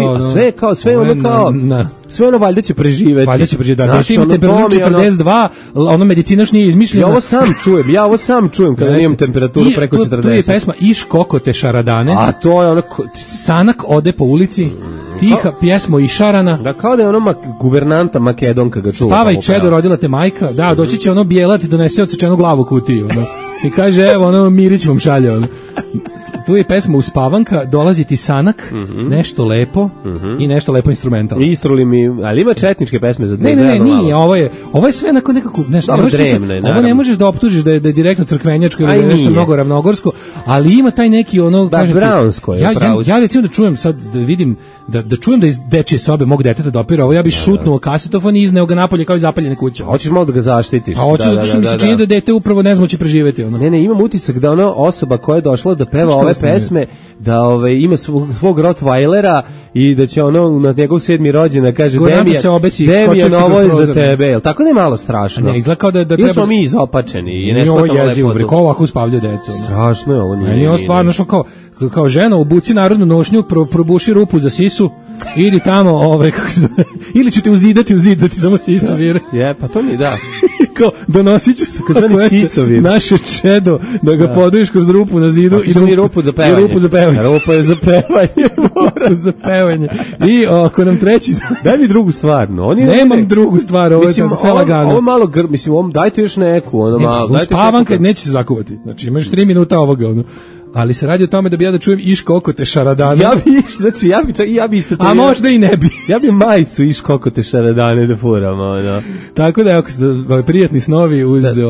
Speaker 6: sve ono valjda će preživeti.
Speaker 5: Valjda će preživeti, da. Ti imate temperaturu 42, ono medicina još nije izmišljena.
Speaker 6: Ja ovo sam čujem kada imam temperaturu preko 40.
Speaker 5: Tu je pesma Iš kokote šaradane.
Speaker 6: A to je ono...
Speaker 5: Sanak ode po ulici, tiha pjesmo i šarana.
Speaker 6: Da, kao da je ono guvernanta Makedonka ga čuva.
Speaker 5: Spavaj čedo, rodila te majka. Da, doći će ono bijelati, donese odsečenu glavu kutiju. I kaže, evo, ono, Mirić vam šalje, ono. Tu je pesma Uspavanka, dolazi ti sanak, nešto lepo i nešto lepo instrumentalno.
Speaker 6: Istruli mi, ali ima četničke pesme za
Speaker 5: Ne, nije, ovo je sve nekako, nešto, ovo ne možeš da optužiš da je direktno crkvenjačko ili nešto mnogo ravnogorsko, ali ima taj neki, ono, kažem ti,
Speaker 6: brownsko je pravo.
Speaker 5: Ja recimo da čujem sad, da vidim, da čujem da iz dečije sobe mog deteta dopira ovo, ja bih šutnuo kasetofon i izneo ga napolje kao iz zapaljene kuće.
Speaker 6: Hoćeš malo da ga zaštitiš.
Speaker 5: A hoću, zato što mi se čini da dete upravo ne znam će preživeti.
Speaker 6: Ne, imam utisak da ona osoba koja je došla da peva ove pesme, da ima svog Rottweilera i da će ono na njegov 7. rođendan kaže Demijan, ovo je za tebe. Jel tako da je malo strašno?
Speaker 5: Ne, izgleda kao da treba...
Speaker 6: Ili smo mi izopačeni i ne shvatamo lepotu.
Speaker 5: Kao ovako uspavljaju decu.
Speaker 6: Strašno je ovo.
Speaker 5: Meni je ovo stvarno kao žena obuci narodnu nošnju, probuši rupu za sisu, idi tamo, kako se zove, ili ću te uzidati samo sisu vire.
Speaker 6: Je, pa to mi da.
Speaker 5: Kao, donosit ću se naše čedo, da ga poduješ kroz rupu na zidu
Speaker 6: i rupu za pevanje.
Speaker 5: Rupu za pevanje.
Speaker 6: Rupa je za pevanje.
Speaker 5: Za pevanje. I ako nam treći...
Speaker 6: Daj mi drugu stvar.
Speaker 5: Nemam drugu stvar, ovo je sve lagano.
Speaker 6: Ovo malo, dajte još neku.
Speaker 5: Uspavanka neće se zakuvati. Znači, imaš 3 minuta ovoga, ali se radi o tome da bi ja da čujem Iš kokote šaradane.
Speaker 6: Ja bi isto...
Speaker 5: A možda i ne bi.
Speaker 6: Ja bi majicu Iš kokote šaradane da furam.
Speaker 5: Tako da, ako ste prijatni snovi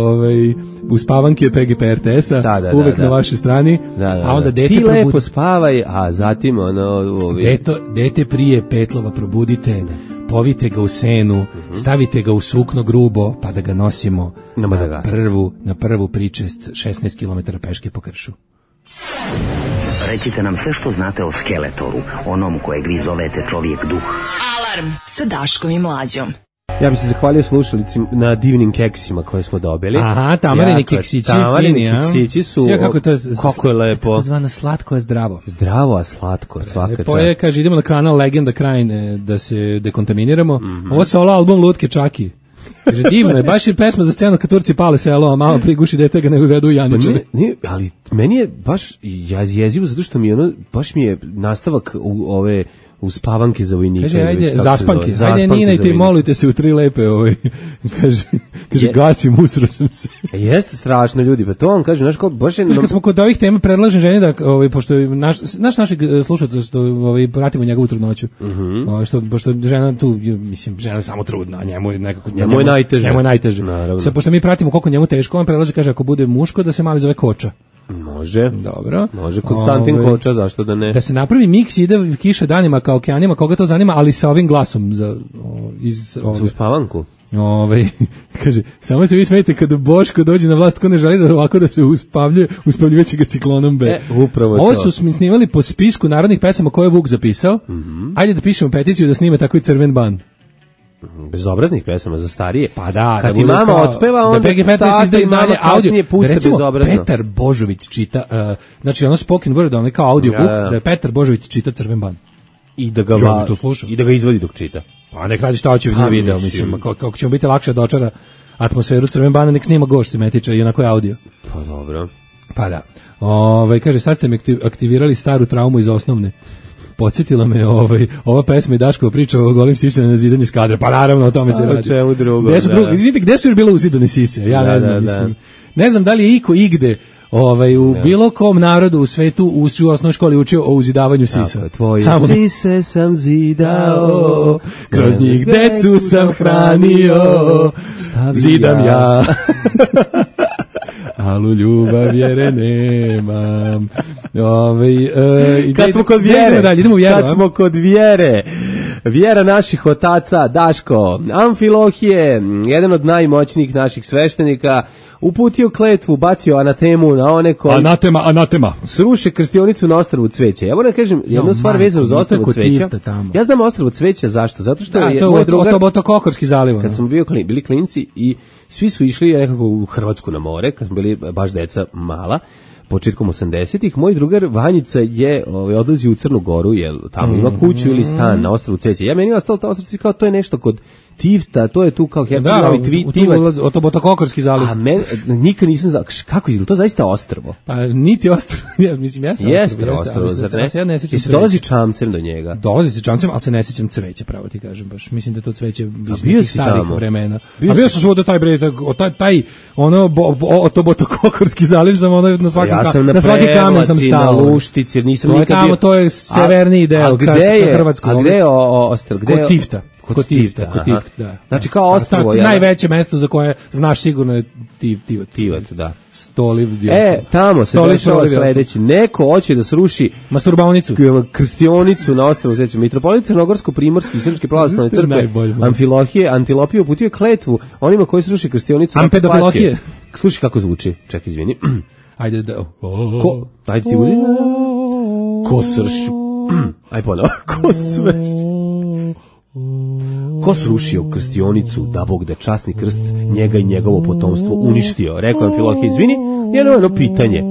Speaker 5: uz spavanke PGP RTS-a, uvek na vašoj strani, a onda dete
Speaker 6: ti lepo spavaj, a zatim
Speaker 5: dete prije petlova probudite, povite ga u senu, stavite ga u sukno grubo, pa da ga nosimo na prvu pričest 16 km peške po kršu.
Speaker 12: Recite nam sve što znate o Skeletoru, onom kojeg vi zovete čovjek duh.
Speaker 2: Alarm sa Daškom i Mlađom.
Speaker 6: Ja bih se zahvalio slušalicima na divnim keksima koje smo dobili.
Speaker 5: Aha, tamarini keksići.
Speaker 6: Tamarini keksići su, kako je lepo.
Speaker 5: Tako zvano slatko, a zdravo.
Speaker 6: Zdravo, a slatko, svaka čast.
Speaker 5: Lepo je, kaže, idemo na kanal Legenda Krajine da se dekontaminiramo. Ovo solo album Lutke Čaki. Kaže, divno je, baš je pesma za scenu kad Turci pale selo, a malo priguši dete ga nego vedu u Janičane.
Speaker 6: Ali meni je baš jezivo zato što baš mi je nastavak Uspavanke za vojnike.
Speaker 5: Kaže, ajde, zaspanke. Ajde, ninajte i molite se u 3 lepe, kaže, gasim, usro sam se.
Speaker 6: Jeste strašno, ljudi, pa to vam kažem, znaš, kao, baš je...
Speaker 5: Kad smo kod ovih tema, predlažem ženi da, pošto našeg slušaca, što pratimo njegovu trudnoću, pošto žena tu, mislim, žena je samo trudna, a njemu je nekako...
Speaker 6: Njemu je najteže.
Speaker 5: Njemu je najteže. Sad, pošto mi pratimo koliko njemu teško, on predlaže, kaže, ako bude muško, da se mali zove Koča.
Speaker 6: Može.
Speaker 5: Dobro.
Speaker 6: Može Konstantin Koča, zašto da ne?
Speaker 5: Da se napravi miks, ide kiša danima kao okeanima, koga to zanima, ali sa ovim glasom za
Speaker 6: uspavanku.
Speaker 5: Kaže, samo se vi smijete kada Boško dođe na vlast, ko ne želi da ovako da se uspavljivaće ga ciklonom B.
Speaker 6: Upravo
Speaker 5: ovo su snimali po spisku narodnih pesama koje je Vuk zapisao. Ajde da pišemo peticiju da snime tako i Crven ban.
Speaker 6: Bezobraznih pesama za starije.
Speaker 5: Pa da,
Speaker 6: kad ti mama otpeva, onda
Speaker 5: da izdanje audio
Speaker 6: puste bezobrazno.
Speaker 5: Petar Božović čita, znači ono spoken word, ono kao audiobook, da je Petar Božović čita Crven ban.
Speaker 6: I da ga izvodi dok čita.
Speaker 5: Pa nek radi šta hoće video, mislim, kako će mu biti lakše da očara atmosferu Crven bana, nek snima Goš Simetića i onako je audio.
Speaker 6: Pa dobro.
Speaker 5: Pa da. Kaže, sad ste mi aktivirali staru traumu iz osnovne. Podsjetila me ova pesma i Daškova priča o golim sisama na zidanje skadra. Pa naravno, o tome se radi.
Speaker 6: Čemu drugo?
Speaker 5: Izvinite, gde su još bile uzidane sise? Ja ne znam, mislim. Ne znam da li je iko igde u bilo kom narodu u svetu u osnovnoj školi učio o uzidavanju sisa.
Speaker 6: Tvoje sise sam zidao,
Speaker 5: kroz njih decu sam hranio, zidam ja. Alu ljubav vjere nemam.
Speaker 6: Kad smo kod vjere, kad smo kod vjere, vjera naših otaca, Daško, Amfilohije, jedan od najmoćnijih naših sveštenika, uputio kletvu, bacio anatemu na one koji...
Speaker 5: Anatema.
Speaker 6: Sruše krstionicu na ostrvu Cveća. Ja moram kažem jednu stvar vezanu za ostrvo Cveća. Ja znam ostrvo Cveća, zašto? Zato što je moj drugar...
Speaker 5: Otobotokokorski zaliv.
Speaker 6: Kad smo bili klinci i svi su išli nekako u Hrvatsku na more, kad smo bili baš deca mala, početkom 80-ih, moj drugar Vanjica je odlazi u Crnu Goru, jer tamo ima kuću ili stan na ostrvu Cveća. Ja meni ostalo ta ostrvo kao to je nešto kod Tivta, to je tu kao Hercegovi Tivat.
Speaker 5: Otobotokokorski zaliv.
Speaker 6: A nikad nisam znao, kako je to zaista ostrvo?
Speaker 5: Pa niti ostrvo, mislim
Speaker 6: jeste ostrvo, zar ne?
Speaker 5: Ja ne sećam
Speaker 6: se. Dolazi čamcem do njega.
Speaker 5: Dolazi se čamcem, ali se ne sećam Cveća, pravo ti kažem baš. Mislim da to Cveće
Speaker 6: iz
Speaker 5: starih vremena. A bio sam svuda taj Otobotokokorski zaliv sam na svaki kamen sam stao.
Speaker 6: Na Luštici, nisam nikad bio.
Speaker 5: To je severniji deo Hrvatskog.
Speaker 6: A gde je ostrvo?
Speaker 5: Kod Tivta. Kod Tivta, da.
Speaker 6: Znači kao ostrvo.
Speaker 5: Najveće mesto za koje znaš sigurno je
Speaker 6: Tivat, da.
Speaker 5: Stoliv.
Speaker 6: Tamo se dešava sledeće. Neko hoće da sruši
Speaker 5: masturbaonicu,
Speaker 6: krstionicu na ostrvu Cveća. Mitropolit Crnogorsko-Primorski i Srpske pravoslavne crkve Amfilohije uputio kletvu onima koji sruši krstionicu.
Speaker 5: Ampedofilohije.
Speaker 6: Slušaj kako zvuči. Čekaj, izvini.
Speaker 5: Ajde da.
Speaker 6: Ajde ti udi. Ko srši? Aj ponovo. Ko srušio krstionicu, da Bog da časni krst njega i njegovo potomstvo uništio? Rekao Amfilohije, izvini, jedno pitanje.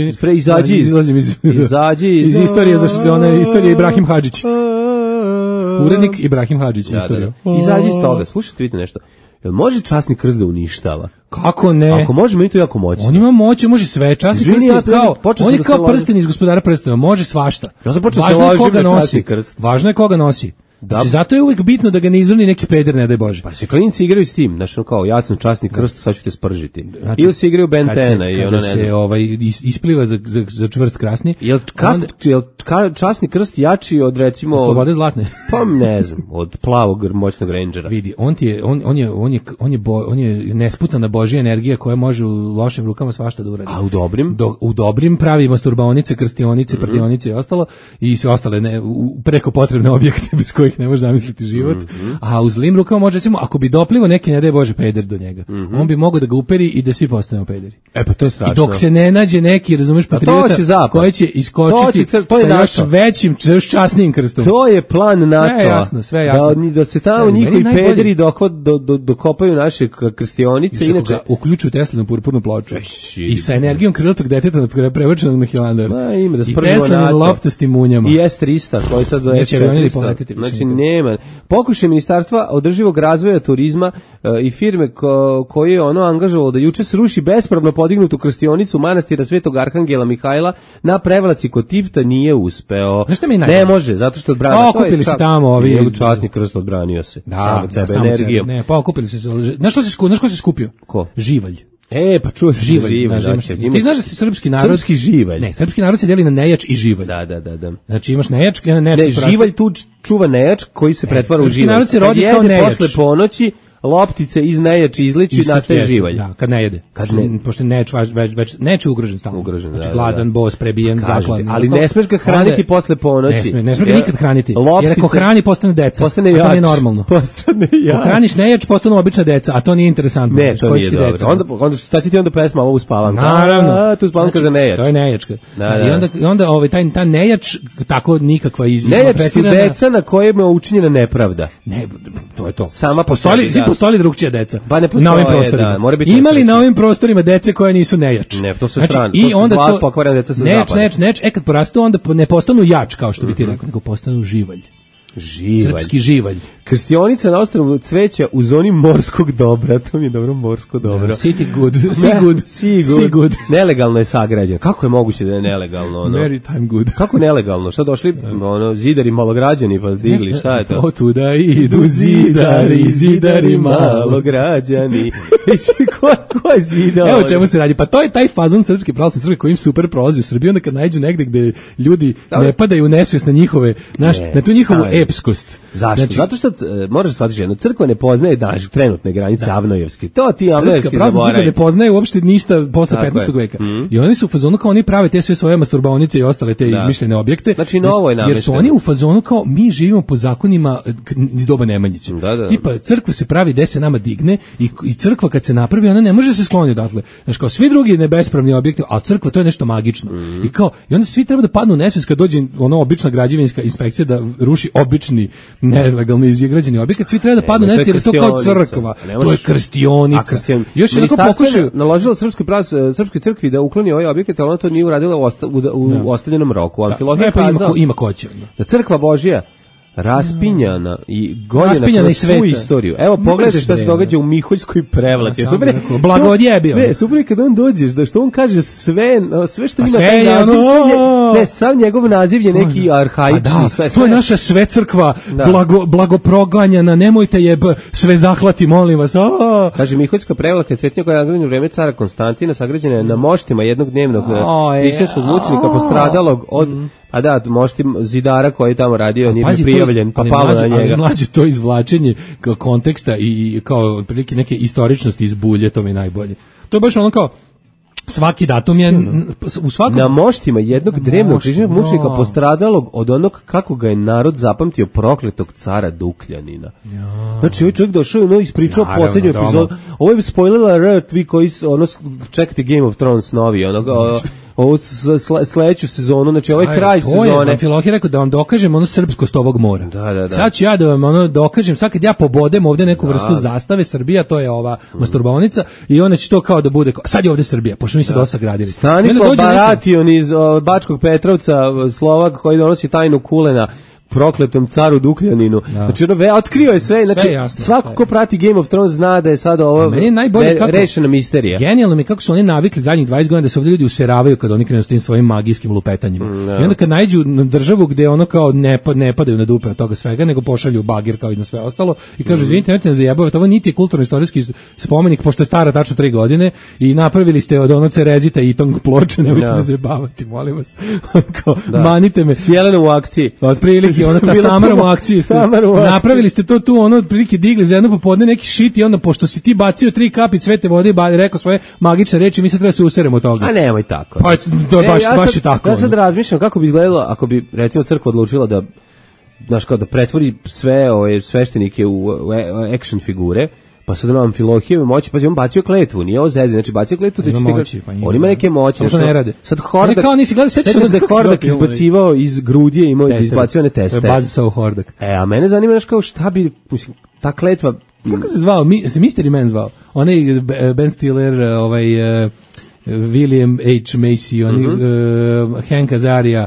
Speaker 6: Izađi iz
Speaker 5: istorije, zašto ona je istorija Ibrahim Hadžić. Urednik Ibrahim Hadžić, istorija.
Speaker 6: Izađi iz toga, slušajte, vidite nešto. Jel može časni krst da uništava?
Speaker 5: Kako ne?
Speaker 6: Ako može, meni to jako moćno.
Speaker 5: On ima moć, može sve. Časni krst on je kao prsten iz Gospodara prstena, može svašta.
Speaker 6: Ja sam počeo se ložim na časni krst.
Speaker 5: Važno je koga nosi. Znači, zato je uvijek bitno da ga ne izvrni neki peder, ne daj Bože.
Speaker 6: Pa se klinici igraju s tim, znači kao ja sam časni krst, sad ću te spržiti. Znači, ili se igraju Bentena i ono ne.
Speaker 5: Kada se ispliva za čvrst krasni.
Speaker 6: Jel časni krst jači od recimo
Speaker 5: od Slobode zlatne?
Speaker 6: Pa ne znam, od plavog moćnog rangera.
Speaker 5: Vidi, on je nesputana Božja energija koja može u lošim rukama svašta da uradi.
Speaker 6: A u dobrim?
Speaker 5: U dobrim pravi masturbaonice, krstionice, prdionice i ostalo i sve ostale preko potrebne objekte bez kojih ne može zamisliti život, a u zlim rukama može, recimo, ako bi doplivo neki, ne daj Bože, peder do njega, on bi mogao da ga uperi i da svi postanemo pederi.
Speaker 6: Pa to je strašno.
Speaker 5: I dok se ne nađe neki, razumeš, patriota koji će iskočiti sa još većim, časnijim krstom.
Speaker 6: To je plan NATO.
Speaker 5: Sve jasno.
Speaker 6: Da se tamo njihovi pederi dokopaju naše krstionice.
Speaker 5: Inače, uključuju Teslinu purpurnu ploču. I sa energijom krilatog deteta prevrčenog na Hilandar. I Teslinin loptastim munjama.
Speaker 6: I S-300, koji sad za
Speaker 5: S-400. Znači
Speaker 6: Znači, nema. Pokušaj Ministarstva održivog razvoja turizma i firme koje je ono angažovalo da juče sruši bespravno podignutu krstionicu manastira Svetog Arhangela Mihajla na Prevlaci kod Tivta nije uspeo. Ne može, zato što odbrana.
Speaker 5: Okupili se tamo ovi.
Speaker 6: Časni krst odbranio se.
Speaker 5: Da,
Speaker 6: sam od sebe energijom.
Speaker 5: Ne, pa okupili se. Znaš ko se skupio?
Speaker 6: Ko?
Speaker 5: Živalj.
Speaker 6: Pa čuo se živalj.
Speaker 5: Ti znaš da se srpski narod...
Speaker 6: Srpski živalj.
Speaker 5: Ne, srpski narod se deli na nejač i živalj.
Speaker 6: Da.
Speaker 5: Znači imaš nejač... Ne,
Speaker 6: živalj tu čuva nejač koji se pretvara u živalj.
Speaker 5: Srpski narod se rodi kao nejač.
Speaker 6: Posle ponoći loptice iz nejači izliču i nastaje živalj.
Speaker 5: Da, kad ne jede. Pošto nejač već nejač je ugrožen stalno. Znači gladan, bos, prebijen, zakladan.
Speaker 6: Ali ne smeš ga hraniti posle ponoći.
Speaker 5: Ne smeš ga nikad hraniti. Jer ako hrani postane deca.
Speaker 6: Postane jač.
Speaker 5: A to nije normalno.
Speaker 6: Postane jač.
Speaker 5: Ako hraniš nejač postanu obična deca, a to nije interesantno.
Speaker 6: Ne, to nije dobro. Onda šta će ti onda pesma ovo uspavanka?
Speaker 5: Naravno.
Speaker 6: Tu uspavanka za nejač.
Speaker 5: To je nejačka. I onda ta nejač tako nikakva
Speaker 6: nejač su deca na kojima je učinjena nepravda.
Speaker 5: Ne, to je to.
Speaker 6: Sama
Speaker 5: postoji drugčija deca
Speaker 6: na
Speaker 5: ovim prostorima. Ima li na ovim prostorima dece koje nisu nejač?
Speaker 6: Ne, to su strane.
Speaker 5: I onda
Speaker 6: to pokvarena deca sa zapada.
Speaker 5: Neč, kad porastu onda ne postanu jač kao što bi ti rekao, nego postanu živalj. Srpski živalj.
Speaker 6: Krstionica na ostrvu Cveća u zoni morskog dobra. To mi je dobro, morsko dobro.
Speaker 5: Sea good.
Speaker 6: Nelegalno je sagrađen. Kako je moguće da je nelegalno?
Speaker 5: Maritime good.
Speaker 6: Kako nelegalno? Šta došli zidari malograđani pa digli? Šta je to?
Speaker 5: Otuda idu zidari
Speaker 6: malograđani. Ko je zidao?
Speaker 5: Evo čemu se radi. Pa to je taj fazon srpske pravoslavne crkve koji im super prolazi u Srbiji. Onda kad nađu negde gde ljudi ne padaju u nesvijest na njihove, na tu njihovu epskost.
Speaker 6: Zašto? Zato što moraš shvatiti jedno, crkva ne poznaje trenutne granice Avnojevske. To ti Avnojevske zaboravaju.
Speaker 5: Crkva ne poznaje uopšte ništa posle 15. veka. I oni su u fazonu kao oni prave te sve svoje masturbaonice i ostale te izmišljene objekte.
Speaker 6: Znači novo je namešteno.
Speaker 5: Jer su oni u fazonu kao mi živimo po zakonima iz doba Nemanjića. Tipa crkva se pravi gde se nama digne i crkva kad se napravi ona ne može se skloniti odatle. Znači kao svi drugi nebespravni objekti, a crkva to je nešto magično. I onda svi treba da padnu u nesvijest kad dođe ono obična građevinska inspekcija da ruši obični nelegalno izgrađeni objekat, svi treba da padnu nešto jer je to kao crkva. To je krstionica. Još jednako pokušaju
Speaker 6: naložilo srpskoj crkvi da ukloni ovaj objekat, ali ona to nije uradila u ostavljenom roku. Amfilohije kazao
Speaker 5: ima ko će.
Speaker 6: Da crkva Božja raspinjana i gonjena kroz svu istoriju. Evo pogledaj šta se događa u Miholjskoj Prevlaci.
Speaker 5: Blagodjebio.
Speaker 6: Ne, super kad on dođeš, da što on kaže sve što ima taj naziv, ne, sam njegov naziv je neki arhaični.
Speaker 5: To je naša sve crkva, blagoproganjana, nemojte je sve zaklati, molim vas.
Speaker 6: Kaže, Miholjska Prevlaka je svetinja koja je nagrađena u vreme cara Konstantina, sagrađena je na moštima jednog dnevnog hrišćanskog mučenika postradalog od mošti zidara koji je tamo radio, nije prijavljen, pa palo na njega.
Speaker 5: Ali mlađe to izvlačenje kao konteksta i kao prilike neke istoričnosti iz bulje, to mi je najbolje. To je baš ono kao svaki datum je u svakom...
Speaker 6: Na moštima jednog drevnog hrišćanskog mučenika postradalog od onog kako ga je narod zapamtio prokletog cara Dukljanina. Znači, ovaj čovjek došao i ispričao posljednju epizodu. Ovo je spoiler, vi koji čekate Game of Thrones novi, ovu sledeću sezonu, znači ovaj kraj sezone.
Speaker 5: Amfilohije rekao da vam dokažem srpskost ovog mora.
Speaker 6: Da.
Speaker 5: Sad ću ja da vam dokažem, sad kad ja pobodem ovde neku vrstu zastave, Srbija, to je ova masturbaonica, i ona će to kao da bude, sad je ovde Srbija, pošto mi se dosta gradili.
Speaker 6: Stanislav Baration iz Bačkog Petrovca, Slovak koji donosi tajnu kulena prokletom caru Dukljaninu. Znači, otkrio je sve. Znači, svako ko prati Game of Thrones zna da je sad ovo rešena misterija.
Speaker 5: Genijalno mi kako su oni navikli zadnjih 20 godina da se ovdje ljudi useravaju kad oni krenu s tim svojim magijskim lupetanjima. I onda kad nađu državu gde ono kao ne padaju na dupe od toga svega, nego pošalju bagir kao i na sve ostalo i kažu, izvinite, nemojte ne zajebavati, ovo niti je kulturno-istorijski spomenik, pošto je stara tačno 3 godine i napravili ste od ono Cerezita i tong ploče, nemojte ne zajebavati, molim vas. Manite me.
Speaker 6: Sjeleno u akciji.
Speaker 5: Otprilike ona ta stamarom u akciji. Napravili ste to tu, otprilike digli za jedno popodne neki shit i onda pošto si ti bacio 3 kapi cvete vode i rekao svoje magične reči, mi se treba se useremo od toga.
Speaker 6: A nemoj tako.
Speaker 5: Pa to je baš i tako.
Speaker 6: Ja sad razmišljam kako bi izgledalo ako bi recimo crkva odlučila da da pretvori sve ove sveštenike u action figure. Pa sad na Amfilohijeve moći, pa on bacio kletvu, nije ovo zezanje, znači bacio kletvu da će on ima neke moći.
Speaker 5: Što ne rade.
Speaker 6: Sad Hordak, sećaš da je Hordak izbacivao iz grudije, imao izbacio one teste.
Speaker 5: To je bazisao Hordak.
Speaker 6: A mene zanima kao šta bi, ta kletva...
Speaker 5: Kako se zvao? Se Mystery Man zvao? Onaj Ben Stiller, William H. Macy, Hank Azaria,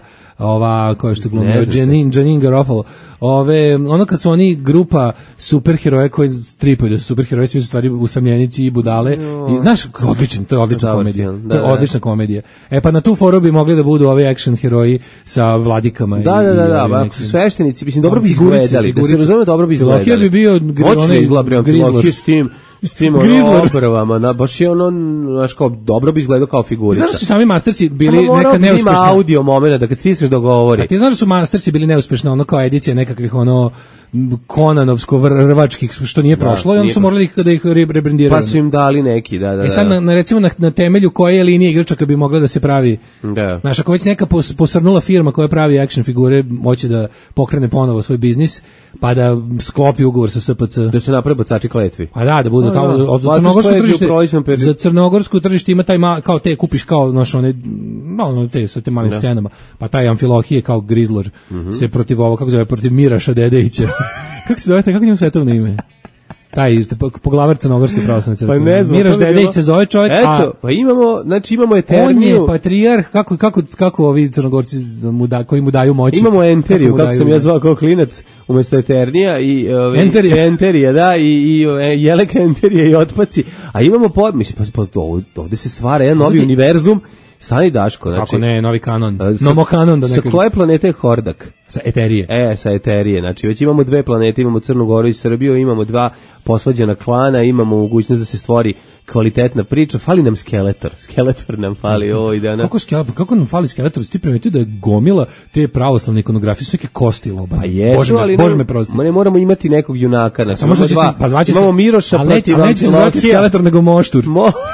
Speaker 5: ova koja što glumio Janine Garofalo. Ono kad su oni grupa superheroja koji stripaju da su superheroji, svi su stvari usamljenici i budale. I znaš, to je odlična komedija. To je odlična komedija. Pa na tu foru bi mogli da budu ovi action heroji sa vladikama.
Speaker 6: Da, ako su sveštenici, mislim, dobro bi izgledali. Da se razume, dobro bi izgledali.
Speaker 5: Filahija bi bio
Speaker 6: Grizlor. S tim obrvama, baš je ono, znaš, kao, dobro bi izgledao kao figurica.
Speaker 5: Znaš da su sami Mastersi bili neka neuspešna...
Speaker 6: Samo ima audio momena da kad stisneš da govori.
Speaker 5: A ti znaš da su Mastersi bili neuspešna, ono kao edicija nekakvih, ono, Konanovsko-rvačkih, što nije prošlo, i onda su morali da ih rebrandiraju.
Speaker 6: Pa su im dali neki, da.
Speaker 5: Sad, recimo, na temelju koje linije igračaka bi mogla da se pravi... Znaš, ako već neka posrnula firma koja pravi action figure, moće da pokrene ponovo svoj biznis, pa da sklopi ugovor sa SPC.
Speaker 6: Da se napravi bacači kletvi.
Speaker 5: Pa da budu tamo, od za crnogorsko tržište ima taj, kao te kupiš kao, znaš, one, te sa te malim scenama, pa taj Amfilohije kao Grizlor se protiv ovo, kako zove, protiv Miraša Dedejića. Kako se zove, kako njemu svetovno ime? Taj poglavar Crnogorske pravoslavne crkve.
Speaker 6: Pa ne znam.
Speaker 5: Miraš Dedejić se zove čovjek,
Speaker 6: eto, pa imamo Eterniju.
Speaker 5: On je patrijarh, kako ovi Crnogorci koji mu daju moći.
Speaker 6: Imamo Enteriju, kako sam ja zvao kao klinac, umjesto Eternija i Enterija, da, i Jeleka Enterija i otpaci. A imamo, mislim, ovdje se stvara jedan novi univerzum. Stani Daško, znači...
Speaker 5: Kako ne, novi kanon, nomokanon da nekako...
Speaker 6: Sa koje planete je Hordak?
Speaker 5: Sa Eterije.
Speaker 6: Sa Eterije, znači već imamo dve planete, imamo Crnu Goru i Srbiju, imamo dva posvađana klana, imamo mogućnost da se stvori kvalitetna priča, fali nam Skeletor nam fali,
Speaker 5: Kako nam fali Skeletor? Ti primetio da je gomila te pravoslavne ikonografije, su neke kosti loba.
Speaker 6: Pa jesu, ali ne moramo imati nekog junaka. Imamo Miroša protiv
Speaker 5: Amfilohije. Neće se zvati Skeletor, nego Moštur.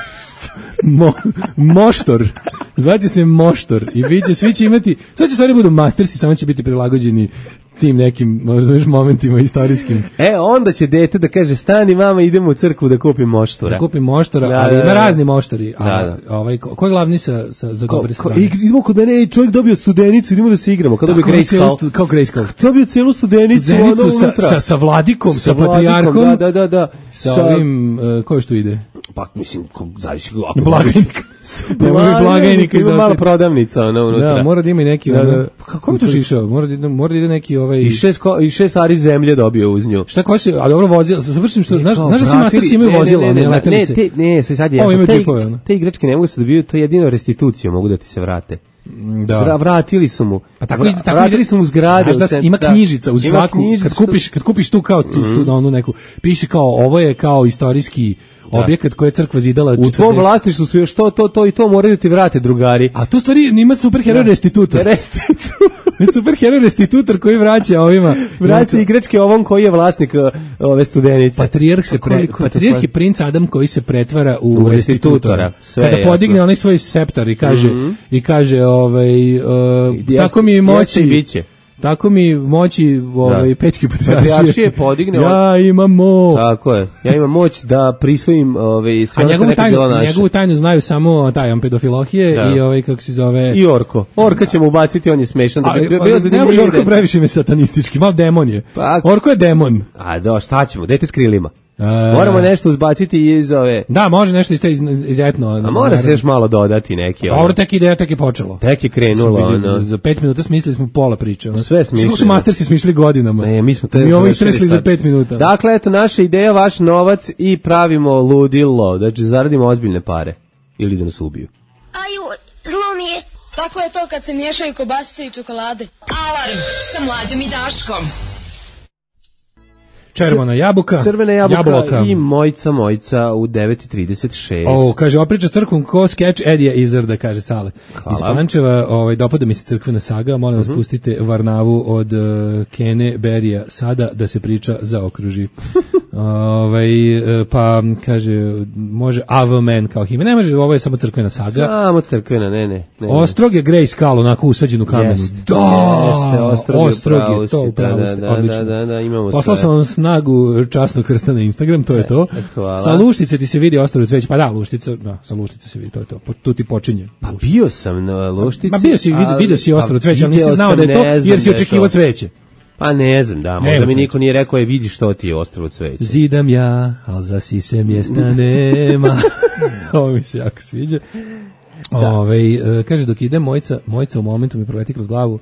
Speaker 5: Moštor. Zvaće se Moštor i svi će imati, sve će stvari budu Mastersi, samo će biti prilagođeni tim nekim, možda momentima istorijskim.
Speaker 6: Onda će dete da kaže, stani mama, idemo u crkvu da kupim Moštora.
Speaker 5: Da kupim Moštora, ali ima razni Moštori. Ko je glavni za dobre strane?
Speaker 6: Idemo kod mene, čovjek dobio studenicu, idemo da se igramo. Kao
Speaker 5: Grayskull.
Speaker 6: Dobio cijelu studenicu
Speaker 5: sa vladikom, sa patrijarhom.
Speaker 6: Da.
Speaker 5: Sa ovim, ko još tu ide?
Speaker 6: Pa, mislim, zavisi
Speaker 5: Blagajnik. Blagajnika.
Speaker 6: Ima mala prodavnica, unutra.
Speaker 5: Da, mora da ima i neki, kako bi to šišao? Mora da ide neki
Speaker 6: I 6 ari zemlje dobio uz nju.
Speaker 5: Šta ko si, a dobro vozila, super što znaš da svi Mastersi imaju vozila, ne letelice.
Speaker 6: Ne, sad je, te igračke ne mogu se dobiju, to je jedino restitucija, mogu da ti se vrate.
Speaker 5: Da.
Speaker 6: Vratili su mu.
Speaker 5: Pa tako
Speaker 6: vratili su mu zgrade.
Speaker 5: Znaš da ima knjižica uz svaku, kad kupiš tu kao tu onu neku, piše kao ovo je kao istorijski objekat koji je crkva zidala.
Speaker 6: U tvom vlasništvu su još to i to moraju da ti vrate, drugari.
Speaker 5: A tu stvari ima superheroj restitutor. Superheroj restitutor koji vraća ovima.
Speaker 6: Vraća igračke ovom koji je vlasnik ove studenice.
Speaker 5: Patrijarh je princ Adam koji se pretvara u restitutora. Kada podigne onaj svoj sceptar i kaže tako mi moći. Tako mi moći pećke patrijaršije
Speaker 6: podigne.
Speaker 5: Ja imam moć.
Speaker 6: Tako je. Ja imam moć da prisvojim sve što nekad bilo naše.
Speaker 5: Njegovu tajnu znaju samo taj Ampedofilohije i kako se zove.
Speaker 6: I Orko. Orka ćemo ubaciti, on je smešan.
Speaker 5: Ne može Orko previše mi satanistički, malo demon je. Orko je demon.
Speaker 6: Šta ćemo? Dete s krilima. Moramo nešto uzbaciti iz ove...
Speaker 5: Da, može nešto iz etno.
Speaker 6: A mora se još malo dodati neki.
Speaker 5: Dobro, tek je počelo.
Speaker 6: Tek je krenulo.
Speaker 5: Za 5 minuta smislili smo pola priče.
Speaker 6: Sve smislili.
Speaker 5: Su Mastersi smislili godinama.
Speaker 6: Ne, mi
Speaker 5: ovo istresli za 5 minuta.
Speaker 6: Dakle, eto, naša ideja, vaš novac i pravimo ludilo. Znači, zaradimo ozbiljne pare. Ili da nas ubiju.
Speaker 4: Aju, zlo mi je.
Speaker 14: Tako je to kad se miješaju kobasice i čokolade.
Speaker 10: Alarm sa Mlađom i Daškom.
Speaker 5: Červena jabuka.
Speaker 6: Crvena jabuka i mojca u 9:36.
Speaker 5: Kaže, opriča s crkvom ko skeč Edija Izarda, kaže Sale. Iz Pančeva, dopada mi se crkvena saga, molim vas pustite Varnavu od Kene Berija sada da se priča zaokruži. Pa kaže, može Avmen kao hime, ne može, ovo je samo crkvena saga.
Speaker 6: Samo crkvena, ne.
Speaker 5: Ostrog je Grayskull, onako usađen u kamenu.
Speaker 6: Jeste,
Speaker 5: Ostrog je, to upravo ste, odlično.
Speaker 6: Da, imamo
Speaker 5: poslao sam vam snagu časnog krsta na Instagram, to je to.
Speaker 6: Hvala.
Speaker 5: Sa Luštice ti se vidi Ostrog cveće, pa da, sa Luštice se vidi, to je to, tu ti počinje.
Speaker 6: Pa bio sam na Luštici.
Speaker 5: Ma vidio si Ostrog cveće, ali nisi znao da je to, jer si očekivao cveće.
Speaker 6: Pa ne znam, da, možda mi niko nije rekao, vidi što ti je Ostrvo cveće.
Speaker 5: Zidam ja, al za sise mjesta nema. Ovo mi se jako sviđa. Kaže, dok ide Mojca u momentu mi proleti kroz glavu,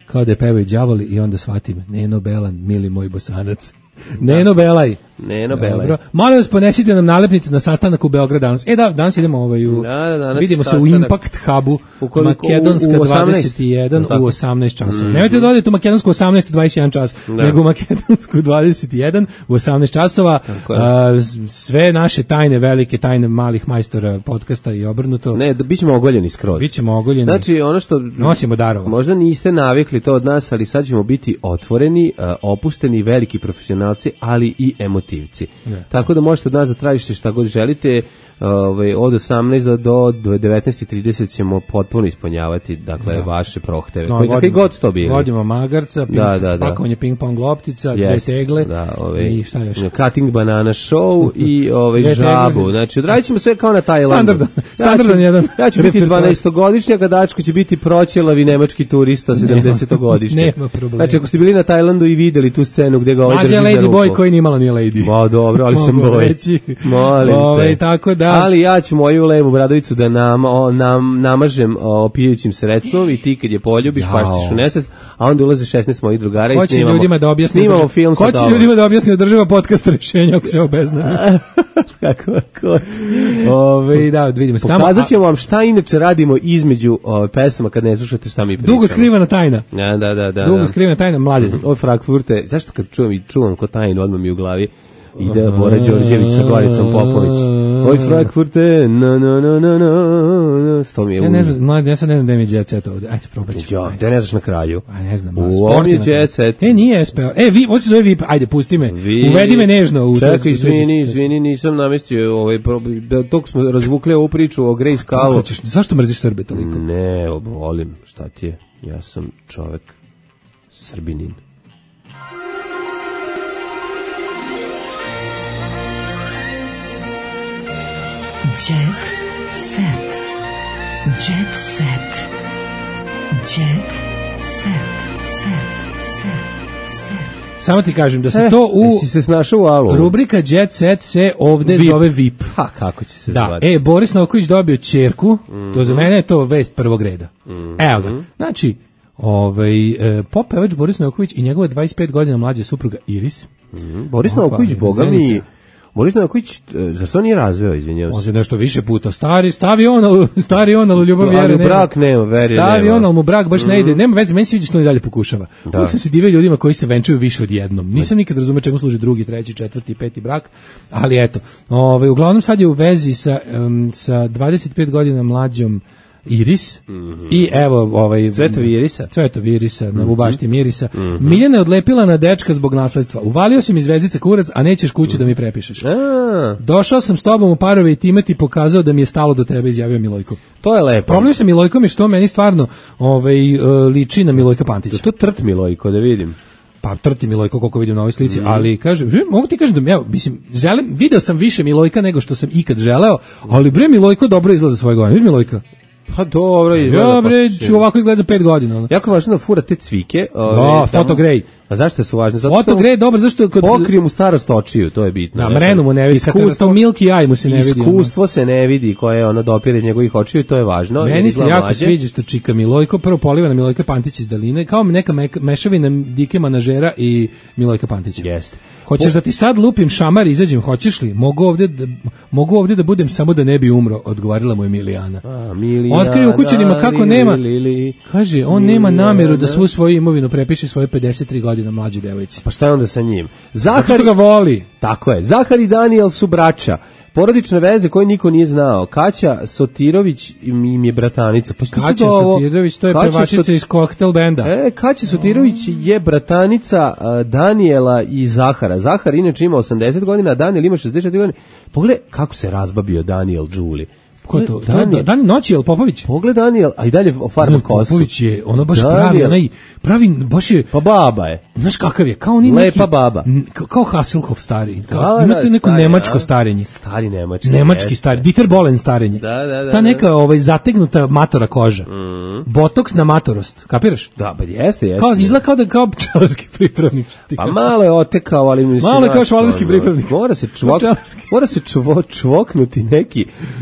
Speaker 5: kao da je pevaju đavoli i onda shvatim, Neno Belan, mili moj Bosanac. Neno Belaj.
Speaker 6: Neno Belaj.
Speaker 5: Molim vas, ponesite nam nalepnice na sastanak u Beograd danas. Danas idemo vidimo se u Impact Hubu, Makedonska 21 u 18 časova. Nemojte da odete u Makedonsku 18 u 21 čas, nego u Makedonsku 21 u 18 časova. Sve naše tajne, velike tajne malih majstora podcasta i obrnuto.
Speaker 6: Ne, bićemo ogoljeni skroz.
Speaker 5: Bićemo ogoljeni.
Speaker 6: Znači, ono što
Speaker 5: nosimo darova.
Speaker 6: Možda niste navikli to od nas, ali sad ćemo biti otvoreni, opušteni, veliki profesionalci, ali i emotivci. Tako da možete od nas da tražite šta god želite. Od 18 do 19:30 ćemo potpuno ispunjavati, dakle, vaše prohteve. Koji god to bili.
Speaker 5: Vodimo magarca, pakovanje ping-pong loptica, dve tegle i šta još?
Speaker 6: Cutting banana show i žabu. Znači, odradit ćemo sve kao na Tajlandu.
Speaker 5: Standardan jedan.
Speaker 6: Ja ću biti 12-godišnjak, a Dačko će biti proćelavi nemački turista 70-godišnjak.
Speaker 5: Nema problema.
Speaker 6: Znači, ako ste bili na Tajlandu i videli tu scenu gde ga drži za ruku.
Speaker 5: Mađa Lady Boy koji nimala nije Lady.
Speaker 6: Ma dobro, ali sam boy. Molim te.
Speaker 5: Tako da.
Speaker 6: Ali ja ću moju levu bradavicu da namažem opijajućim sredstvom i ti kad je poljubiš pašćeš u nesvest, a onda ulaze 16 mojih drugara i snimamo film sa tobom.
Speaker 5: Ko će ljudima da objasni održava podcast rešenja ako se obeznane?
Speaker 6: Kako?
Speaker 5: Da, vidimo se tamo.
Speaker 6: Pokazat ćemo vam šta inače radimo između pesama kad ne slušate šta mi pričamo.
Speaker 5: Dugo skrivana tajna.
Speaker 6: Da.
Speaker 5: Dugo skrivana tajna, mladi.
Speaker 6: Od Frankfurte, zašto kad čuvam ko tajnu, odmah mi u glavi ide Bora Đorđević sa Goricom Popović. Oj Frankfurte, no. Sto mi je
Speaker 5: ja ne znam da mi je Jet Set ovdje. Ajde, probat ćemo.
Speaker 6: Ja, da ne znaš na kraju.
Speaker 5: A ne znam.
Speaker 6: Sport je Jet Set.
Speaker 5: Nije SPO. Ovo se zove VIP. Ajde, pusti me. Uvedi me nežno.
Speaker 6: Čekaj, izvini, nisam namestio. Dok smo razvukli ovu priču o Grace Kalu.
Speaker 5: Zašto mrziš Srbe toliko?
Speaker 6: Ne, volim. Šta ti je? Ja sam čovek Srbinin.
Speaker 2: Jet set. Jet set. Jet set.
Speaker 5: Samo ti kažem da se to
Speaker 6: si se snašao u alu.
Speaker 5: Rubrika Jet Set se ovde zove VIP.
Speaker 6: Kako će se zvati?
Speaker 5: Boris Novković dobio ćerku, to za mene je to vest prvog reda. Evo ga. Znači, popevač Boris Novković i njegova 25 godina mlađa supruga Iris.
Speaker 6: Boris Novković, boga mi... Boris Novković, zašto on nije razveo, izvinjavam se?
Speaker 5: Može nešto više puta. Stari on, ali ljubav vjere nema.
Speaker 6: Brak nema, veri nema.
Speaker 5: Stari on, ali mu brak baš ne ide. Nema veze, meni se vidi što on i dalje pokušava. Uvijek sam se divio ljudima koji se venčaju više od jednom. Nisam nikad razumio čemu služi drugi, treći, četvrti, peti brak, ali eto. Uglavnom sad je u vezi sa 25 godina mlađom Iris i evo Cvetovi Irisa na bubašti Mirisa. Miljana je odlepila na dečka zbog nasledstva. Uvalio si mi zvezdice kurac, a nećeš kuću da mi prepišeš. Došao sam s tobom u parove i time ti pokazao da mi je stalo do tebe, izjavio Milojko.
Speaker 6: To je lepo.
Speaker 5: Problem sa Milojkom je što meni stvarno liči na Milojka Pantića.
Speaker 6: To trt Milojko, da vidim.
Speaker 5: Pa trti Milojko koliko vidim na ovoj slici, ali kaže, mogu ti kažem da video sam više Milojka nego što sam ikad želeo, ali Milojko dobro izgleda za svoje godine. Vidi Milojka.
Speaker 6: Pa dobro izgleda.
Speaker 5: Dobre, ću ovako izgleda za 5 godina.
Speaker 6: Jako važno da fura te cvike.
Speaker 5: Fotogrej.
Speaker 6: A zašto su važne?
Speaker 5: Fotogrej je dobar, zašto
Speaker 6: pokriju mu starost očiju, to je bitno.
Speaker 5: Na mrenu mu ne vidi, to milky eye mu se ne vidi.
Speaker 6: Iskustvo se ne vidi koje ono dopire iz njegovih očiju, to je važno.
Speaker 5: Meni se jako sviđa što čika Milojko, prvo poliva na Milojka Pantić iz daline, kao neka mešavina Dike manažera i Milojka Pantića.
Speaker 6: Jeste.
Speaker 5: Hoćeš da ti sad lupim šamar i izađem, hoćeš li? Mogu ovdje da budem samo da ne bi umro, odgovorila mu Emilijana. Otkriju ukućenima kako nema, kaže, on nema nameru da svu svoju imovinu prepiše svoje 53 godine mlađe devojci.
Speaker 6: Pa šta je onda sa njim?
Speaker 5: Zato što ga voli.
Speaker 6: Tako je, Zahar i Daniel su braća. Porodične veze koje niko nije znao. Kaća Sotirović im je bratanica. Pa
Speaker 5: Kaća Sotirović, to je pevačica iz Koktel benda.
Speaker 6: Kaća Sotirović je bratanica Daniela i Zahara. Zahar inače ima 80 godina, a Daniel ima 64 godine. Pogledaj kako se razbabio Daniel Đuli.
Speaker 5: Ko je to? Daniel Noćijel Popović?
Speaker 6: Pogled Daniel, a i dalje farba kosu.
Speaker 5: Popović je, ono baš pravi, baš je...
Speaker 6: Pa baba je.
Speaker 5: Znaš kakav je, kao oni
Speaker 6: lepa baba.
Speaker 5: Kao Hasselhoff stari. Imate neko nemačko starenje.
Speaker 6: Stari nemački.
Speaker 5: Nemački stari, Dieter Bohlen starenje. Ta neka zategnuta matora koža. Botoks na matorost, kapiraš?
Speaker 6: Da, pa jeste.
Speaker 5: Izgleda kao pčelarski pripravnik.
Speaker 6: Pa malo je otekao, ali mislim...
Speaker 5: Malo je kao švalerski pripravnik.
Speaker 6: Mora se čvoknuti nešto za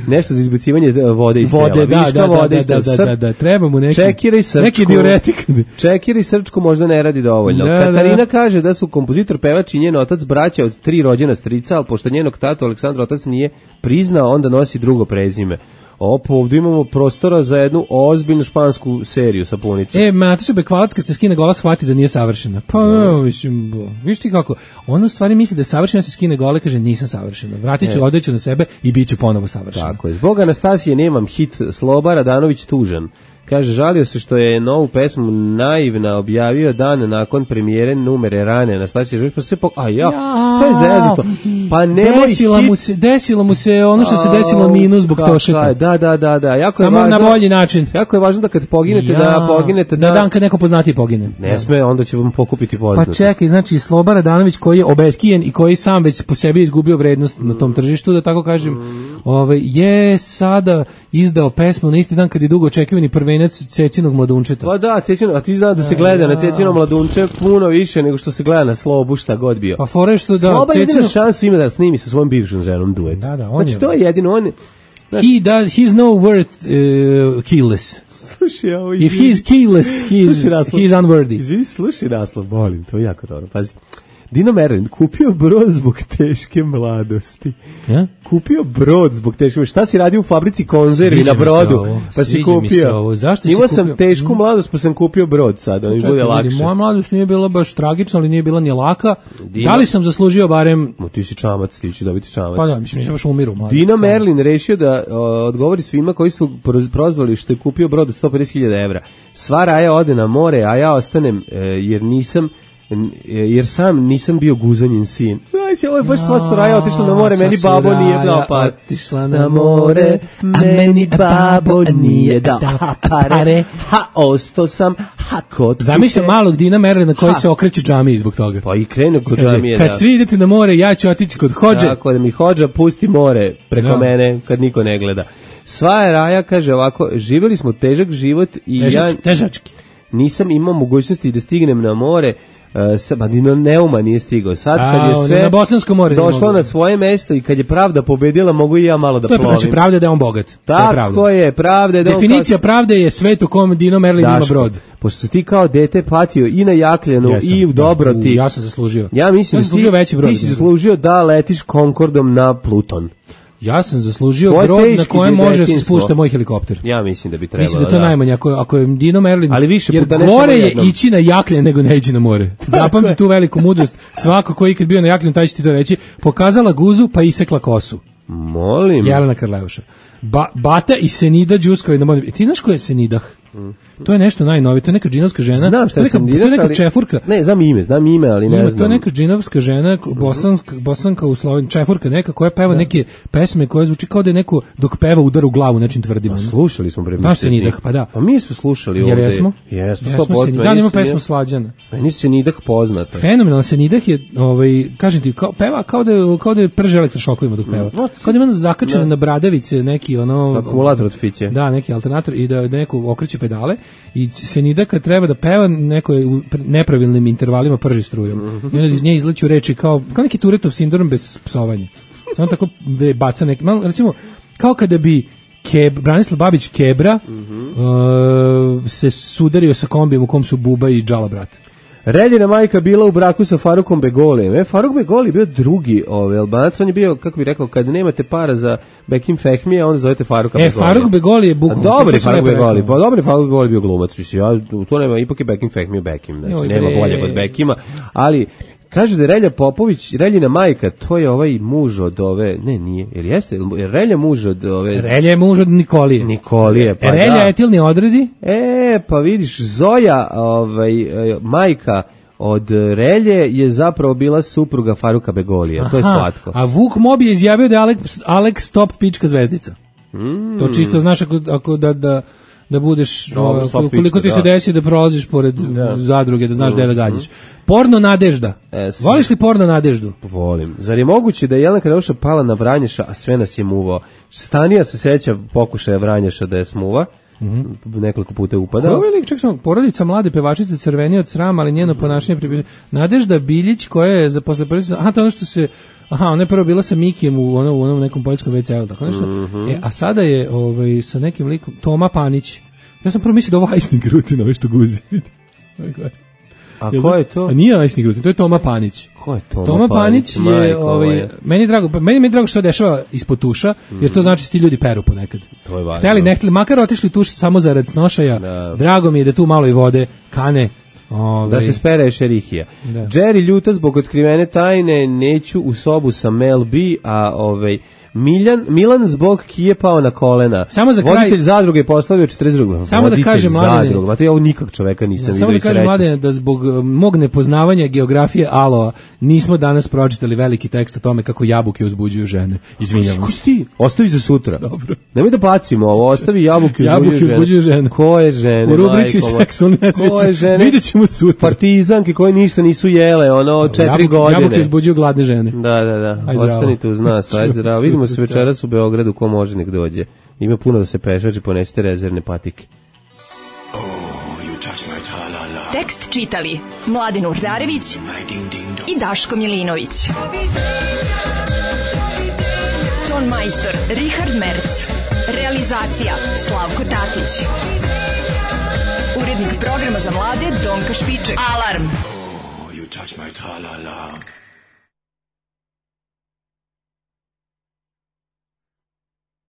Speaker 6: izbacivanje vode iz tela.
Speaker 5: Da, treba mu
Speaker 6: neki
Speaker 5: diuretik.
Speaker 6: Čekir i srčku možda ne radi dovoljno. Katarina kaže da su kompozitor, pevač i njen otac braća od 3 rođena strica, ali pošto njenog tatu Aleksandra otac nije priznao, onda nosi drugo prezime. Ovdje imamo prostora za jednu ozbiljnu špansku seriju sapunica.
Speaker 5: Nataša Bekvalac kad se skine gola shvati da nije savršena. Pa, mislim, viš ti kako, ona u stvari misli da je savršena, se skine gola i kaže nisam savršena. Vratit ću, odeću na sebe i bit ću ponovo savršena.
Speaker 6: Tako je. Zbog Anastasije nemam hit Sloba Radanović tužan. Kaže, žalio se što je novu pesmu Naivna objavio dan nakon premijere Numere rane. Anastasija Žužić, pa sve to je zeznuto. Pa
Speaker 5: desilo mu se ono što se desilo minus zbog Tošeta.
Speaker 6: Da. Jako
Speaker 5: samo
Speaker 6: je važno,
Speaker 5: na bolji način.
Speaker 6: Jako je važno da kad poginete, da poginete.
Speaker 5: Na dan kad neko poznati pogine.
Speaker 6: Ne sme, onda će vam pokupiti poznato.
Speaker 5: Pa čekaj, znači Sloba Radanović koji je obeskijen i koji sam već po sebi izgubio vrednost na tom tržištu, da tako kažem, je sada izdao pesmu na isti dan kad je dugo očekivani prvenac Cecinog mladunčeta.
Speaker 6: Pa da, Cecino, a ti znaš da se gleda na Cecino mladunče puno više nego što se gleda na Slobu, šta god bio.
Speaker 5: Pa fore što da
Speaker 6: Sloba jedina šansu ima da snimi sa svojom bivšom ženom duet.
Speaker 5: Da,
Speaker 6: znači to je jedino on.
Speaker 5: He's no worth keyless.
Speaker 6: Slušaj, ovo
Speaker 5: if he's keyless, he's unworthy.
Speaker 6: Izvini, slušaj naslov, molim, to je jako dobro. Pazi. Dino Merlin kupio brod zbog teške mladosti.
Speaker 5: Ja?
Speaker 6: Kupio brod zbog teške mladosti. Šta si radio u fabrici konzervi na brodu? Pa si kupio. Imao sam tešku mladost, pa sam kupio brod sad, da mi bude lakše.
Speaker 5: Moja mladost nije bila baš tragična, ali nije bila ni laka. Da li sam zaslužio barem...
Speaker 6: Ti si čamac, ti ćeš dobiti čamac.
Speaker 5: Pa da, mislim, nisam baš umiru.
Speaker 6: Dino Merlin rešio da odgovori svima koji su prozvali što je kupio brod od 150.000 evra. Sva raja ode na more, a ja ostanem jer sam nisam bio guzanjen sin. Znači, ovo je baš sva Suraja otišla na more, meni babo nije dao pare.
Speaker 5: Otišla na more, a meni babo nije dao pare.
Speaker 6: Osto sam, kod.
Speaker 5: Zamišljam malog Dina Merlina koji se okreće džamiji zbog toga.
Speaker 6: Pa i krenu kod džamije,
Speaker 5: kad svi idete na more, ja ću otići kod hođe.
Speaker 6: Tako da mi hođa pusti more preko mene kad niko ne gleda. Sva je Raja, kaže ovako, živjeli smo težak život i
Speaker 5: težački.
Speaker 6: Nisam imao mogućnosti da stignem na more. Dino Neuma nije stigao. Sad kad je sve
Speaker 5: na Bosansko more
Speaker 6: došlo na svoje mesto i kad je pravda pobedila, mogu i ja malo da plovim.
Speaker 5: To je znači pravda da je on bogat.
Speaker 6: Tako je, pravda da
Speaker 5: definicija pravde je svet u kom Dino Merlin ima brod.
Speaker 6: Pošto si ti kao dete patio i na Jakljanu i u Dobroti.
Speaker 5: Ja sam zaslužio.
Speaker 6: Ja mislim da ti si zaslužio da letiš Concordom na Pluton.
Speaker 5: Ja sam zaslužio brod na kojem može se spušta moj helikopter.
Speaker 6: Ja mislim da bi trebalo.
Speaker 5: Mislim da to najmanje ako je Dino Merlin.
Speaker 6: Ali više
Speaker 5: jer
Speaker 6: puta ne
Speaker 5: gore je ići na Jakljan nego ne ići na more. Zapamti tu veliku mudrost. Svako ko je ikad bio na Jakljanu taj će ti to reći. Pokazala guzu pa isekla kosu.
Speaker 6: Molim.
Speaker 5: Jelena Karleuša. Bata i Senida Đuskovi na more. Ti znaš ko je Senidah? To je nešto najnovije, to je neka džinovska žena.
Speaker 6: Znam šta je Senidah,
Speaker 5: to je neka čefurka.
Speaker 6: Ne, znam ime, ali ne znam.
Speaker 5: To je neka džinovska žena, bosanka u Sloveniji, čefurka neka koja peva neke pesme koje zvuči kao da je neko dok peva udar u glavu nečim tvrdima.
Speaker 6: Slušali smo bre.
Speaker 5: Senidah, pa da.
Speaker 6: Pa mi smo slušali ovdje.
Speaker 5: Jesmo 100%. Da, ima pesmu Slađana.
Speaker 6: Meni se Senidah poznata.
Speaker 5: Fenomenalan Senidah je, kažem ti, peva kao da je prže elektrošokovima dok peva. Kao da ima zakačene na bradavice neki
Speaker 6: akumulator od fiće.
Speaker 5: Da, neki alternator i da neko okreće pedale. I Senidah kad treba da peva neko je u nepravilnim intervalima prži strujom. I onda iz nje izleću reči kao neki Turetov sindrom bez psovanja. Samo tako baca neki, recimo, kao kada bi Branislav Babić Kebra se sudario sa kombijem u kom su Buba i Džala brat.
Speaker 6: Reljina majka bila u braku sa Farukom Begolijem. Faruk Begoli je bio drugi Albanac, on je bio, kako bih rekao, kad nemate para za Bekim Fehmija, onda zovete Faruka Begolija.
Speaker 5: Faruk Begoli je bukvalno.
Speaker 6: Dobri Faruk Begoli, Faruk Begoli bio glumac, to nema, ipak je Bekim Fehmija Bekim, znači nema bolje od Bekima, ali kaže da je Relja Popović, Reljina majka, to je ovaj muž od ove, ne nije, jer jeste, je Relja muž od ove...
Speaker 5: Relja je muž od Nikolije,
Speaker 6: pa
Speaker 5: Relja etilni odredi?
Speaker 6: Pa vidiš, Zoja, majka od Relje je zapravo bila supruga Faruka Begolija, to je slatko.
Speaker 5: A Vuk Mobi je izjavio da je Alex top pička zvezdica. To čisto znaš ako da budeš, koliko ti se desi da prolaziš pored zadruge, da znaš da je da gađaš. Porno Nadežda. Voliš li Porno Nadeždu?
Speaker 6: Volim. Zar je moguće da je Jelena Karleuša pala na Vranješa, a sve nas je muvao? Stanija se seća pokušaja Vranješa da je smuva. nekoliko puta upadao.
Speaker 5: Ovo je lik, čak sam, porodica mlade pevačice crveni od srama, ali njeno ponašanje približno. Nadežda Biljić, koja je posle prvi sezon, to je ono što se, ona je prvo bila sa Mikijem u onom nekom poljskom WC-u, tako nešto. A sada je sa nekim likom, Toma Panić. Ja sam prvo mislio da ovo Ajsnik Rutin, što guzi.
Speaker 6: A ko je to?
Speaker 5: A nije Ajsnik Rutin, to je Toma Panić.
Speaker 6: Ko je
Speaker 5: Toma Panić je, meni je drago što dešava ispod tuša, jer to znači da ti ljudi peru ponekad.
Speaker 6: To je važno.
Speaker 5: Hteli, ne hteli, makar otišli tuš samo zarad snošaja, drago mi je da tu malo i vode, kane,
Speaker 6: da se spere šerihija. Jerry ljuta zbog otkrivene tajne, neću u sobu sa Mel B, a Milan zbog kije pao na kolena.
Speaker 5: Samo za kraj,
Speaker 6: voditelj zadruge je poslavio 42.
Speaker 5: Samo da kaže Mladene,
Speaker 6: ja ovo nikak čoveka nisam vidio.
Speaker 5: Samo da kaže Mladene da zbog mog nepoznavanja geografije Aloa nismo danas pročitali veliki tekst o tome kako jabuke uzbuđuju žene. Izvinjavam se.
Speaker 6: Ostavi za sutra.
Speaker 5: Dobro.
Speaker 6: Nemoj da bacimo ovo, ostavi jabuke
Speaker 5: uzbuđuju žene.
Speaker 6: Koje žene?
Speaker 5: U rubrici seksualne nesreće. Vidjet ćemo sutra.
Speaker 6: Partizanke koje ništa nisu jele, 4 godine.
Speaker 5: Jabuke uzbuđuju gladne žene.
Speaker 6: Da. Ostanite uz nas, ajde zdravo. Vidimo se večeras u Beogradu, ko može nek dođe. Ima puno da se pešači, ponesite rezervne patike.
Speaker 2: Tekst čitali Mladen Urdarević i Daško Milinović. Ton majstor Richard Merc. Realizacija Slavko Tatić. Urednik programa za mlade Donka Špiček. Alarm! You touch my tra-la-la.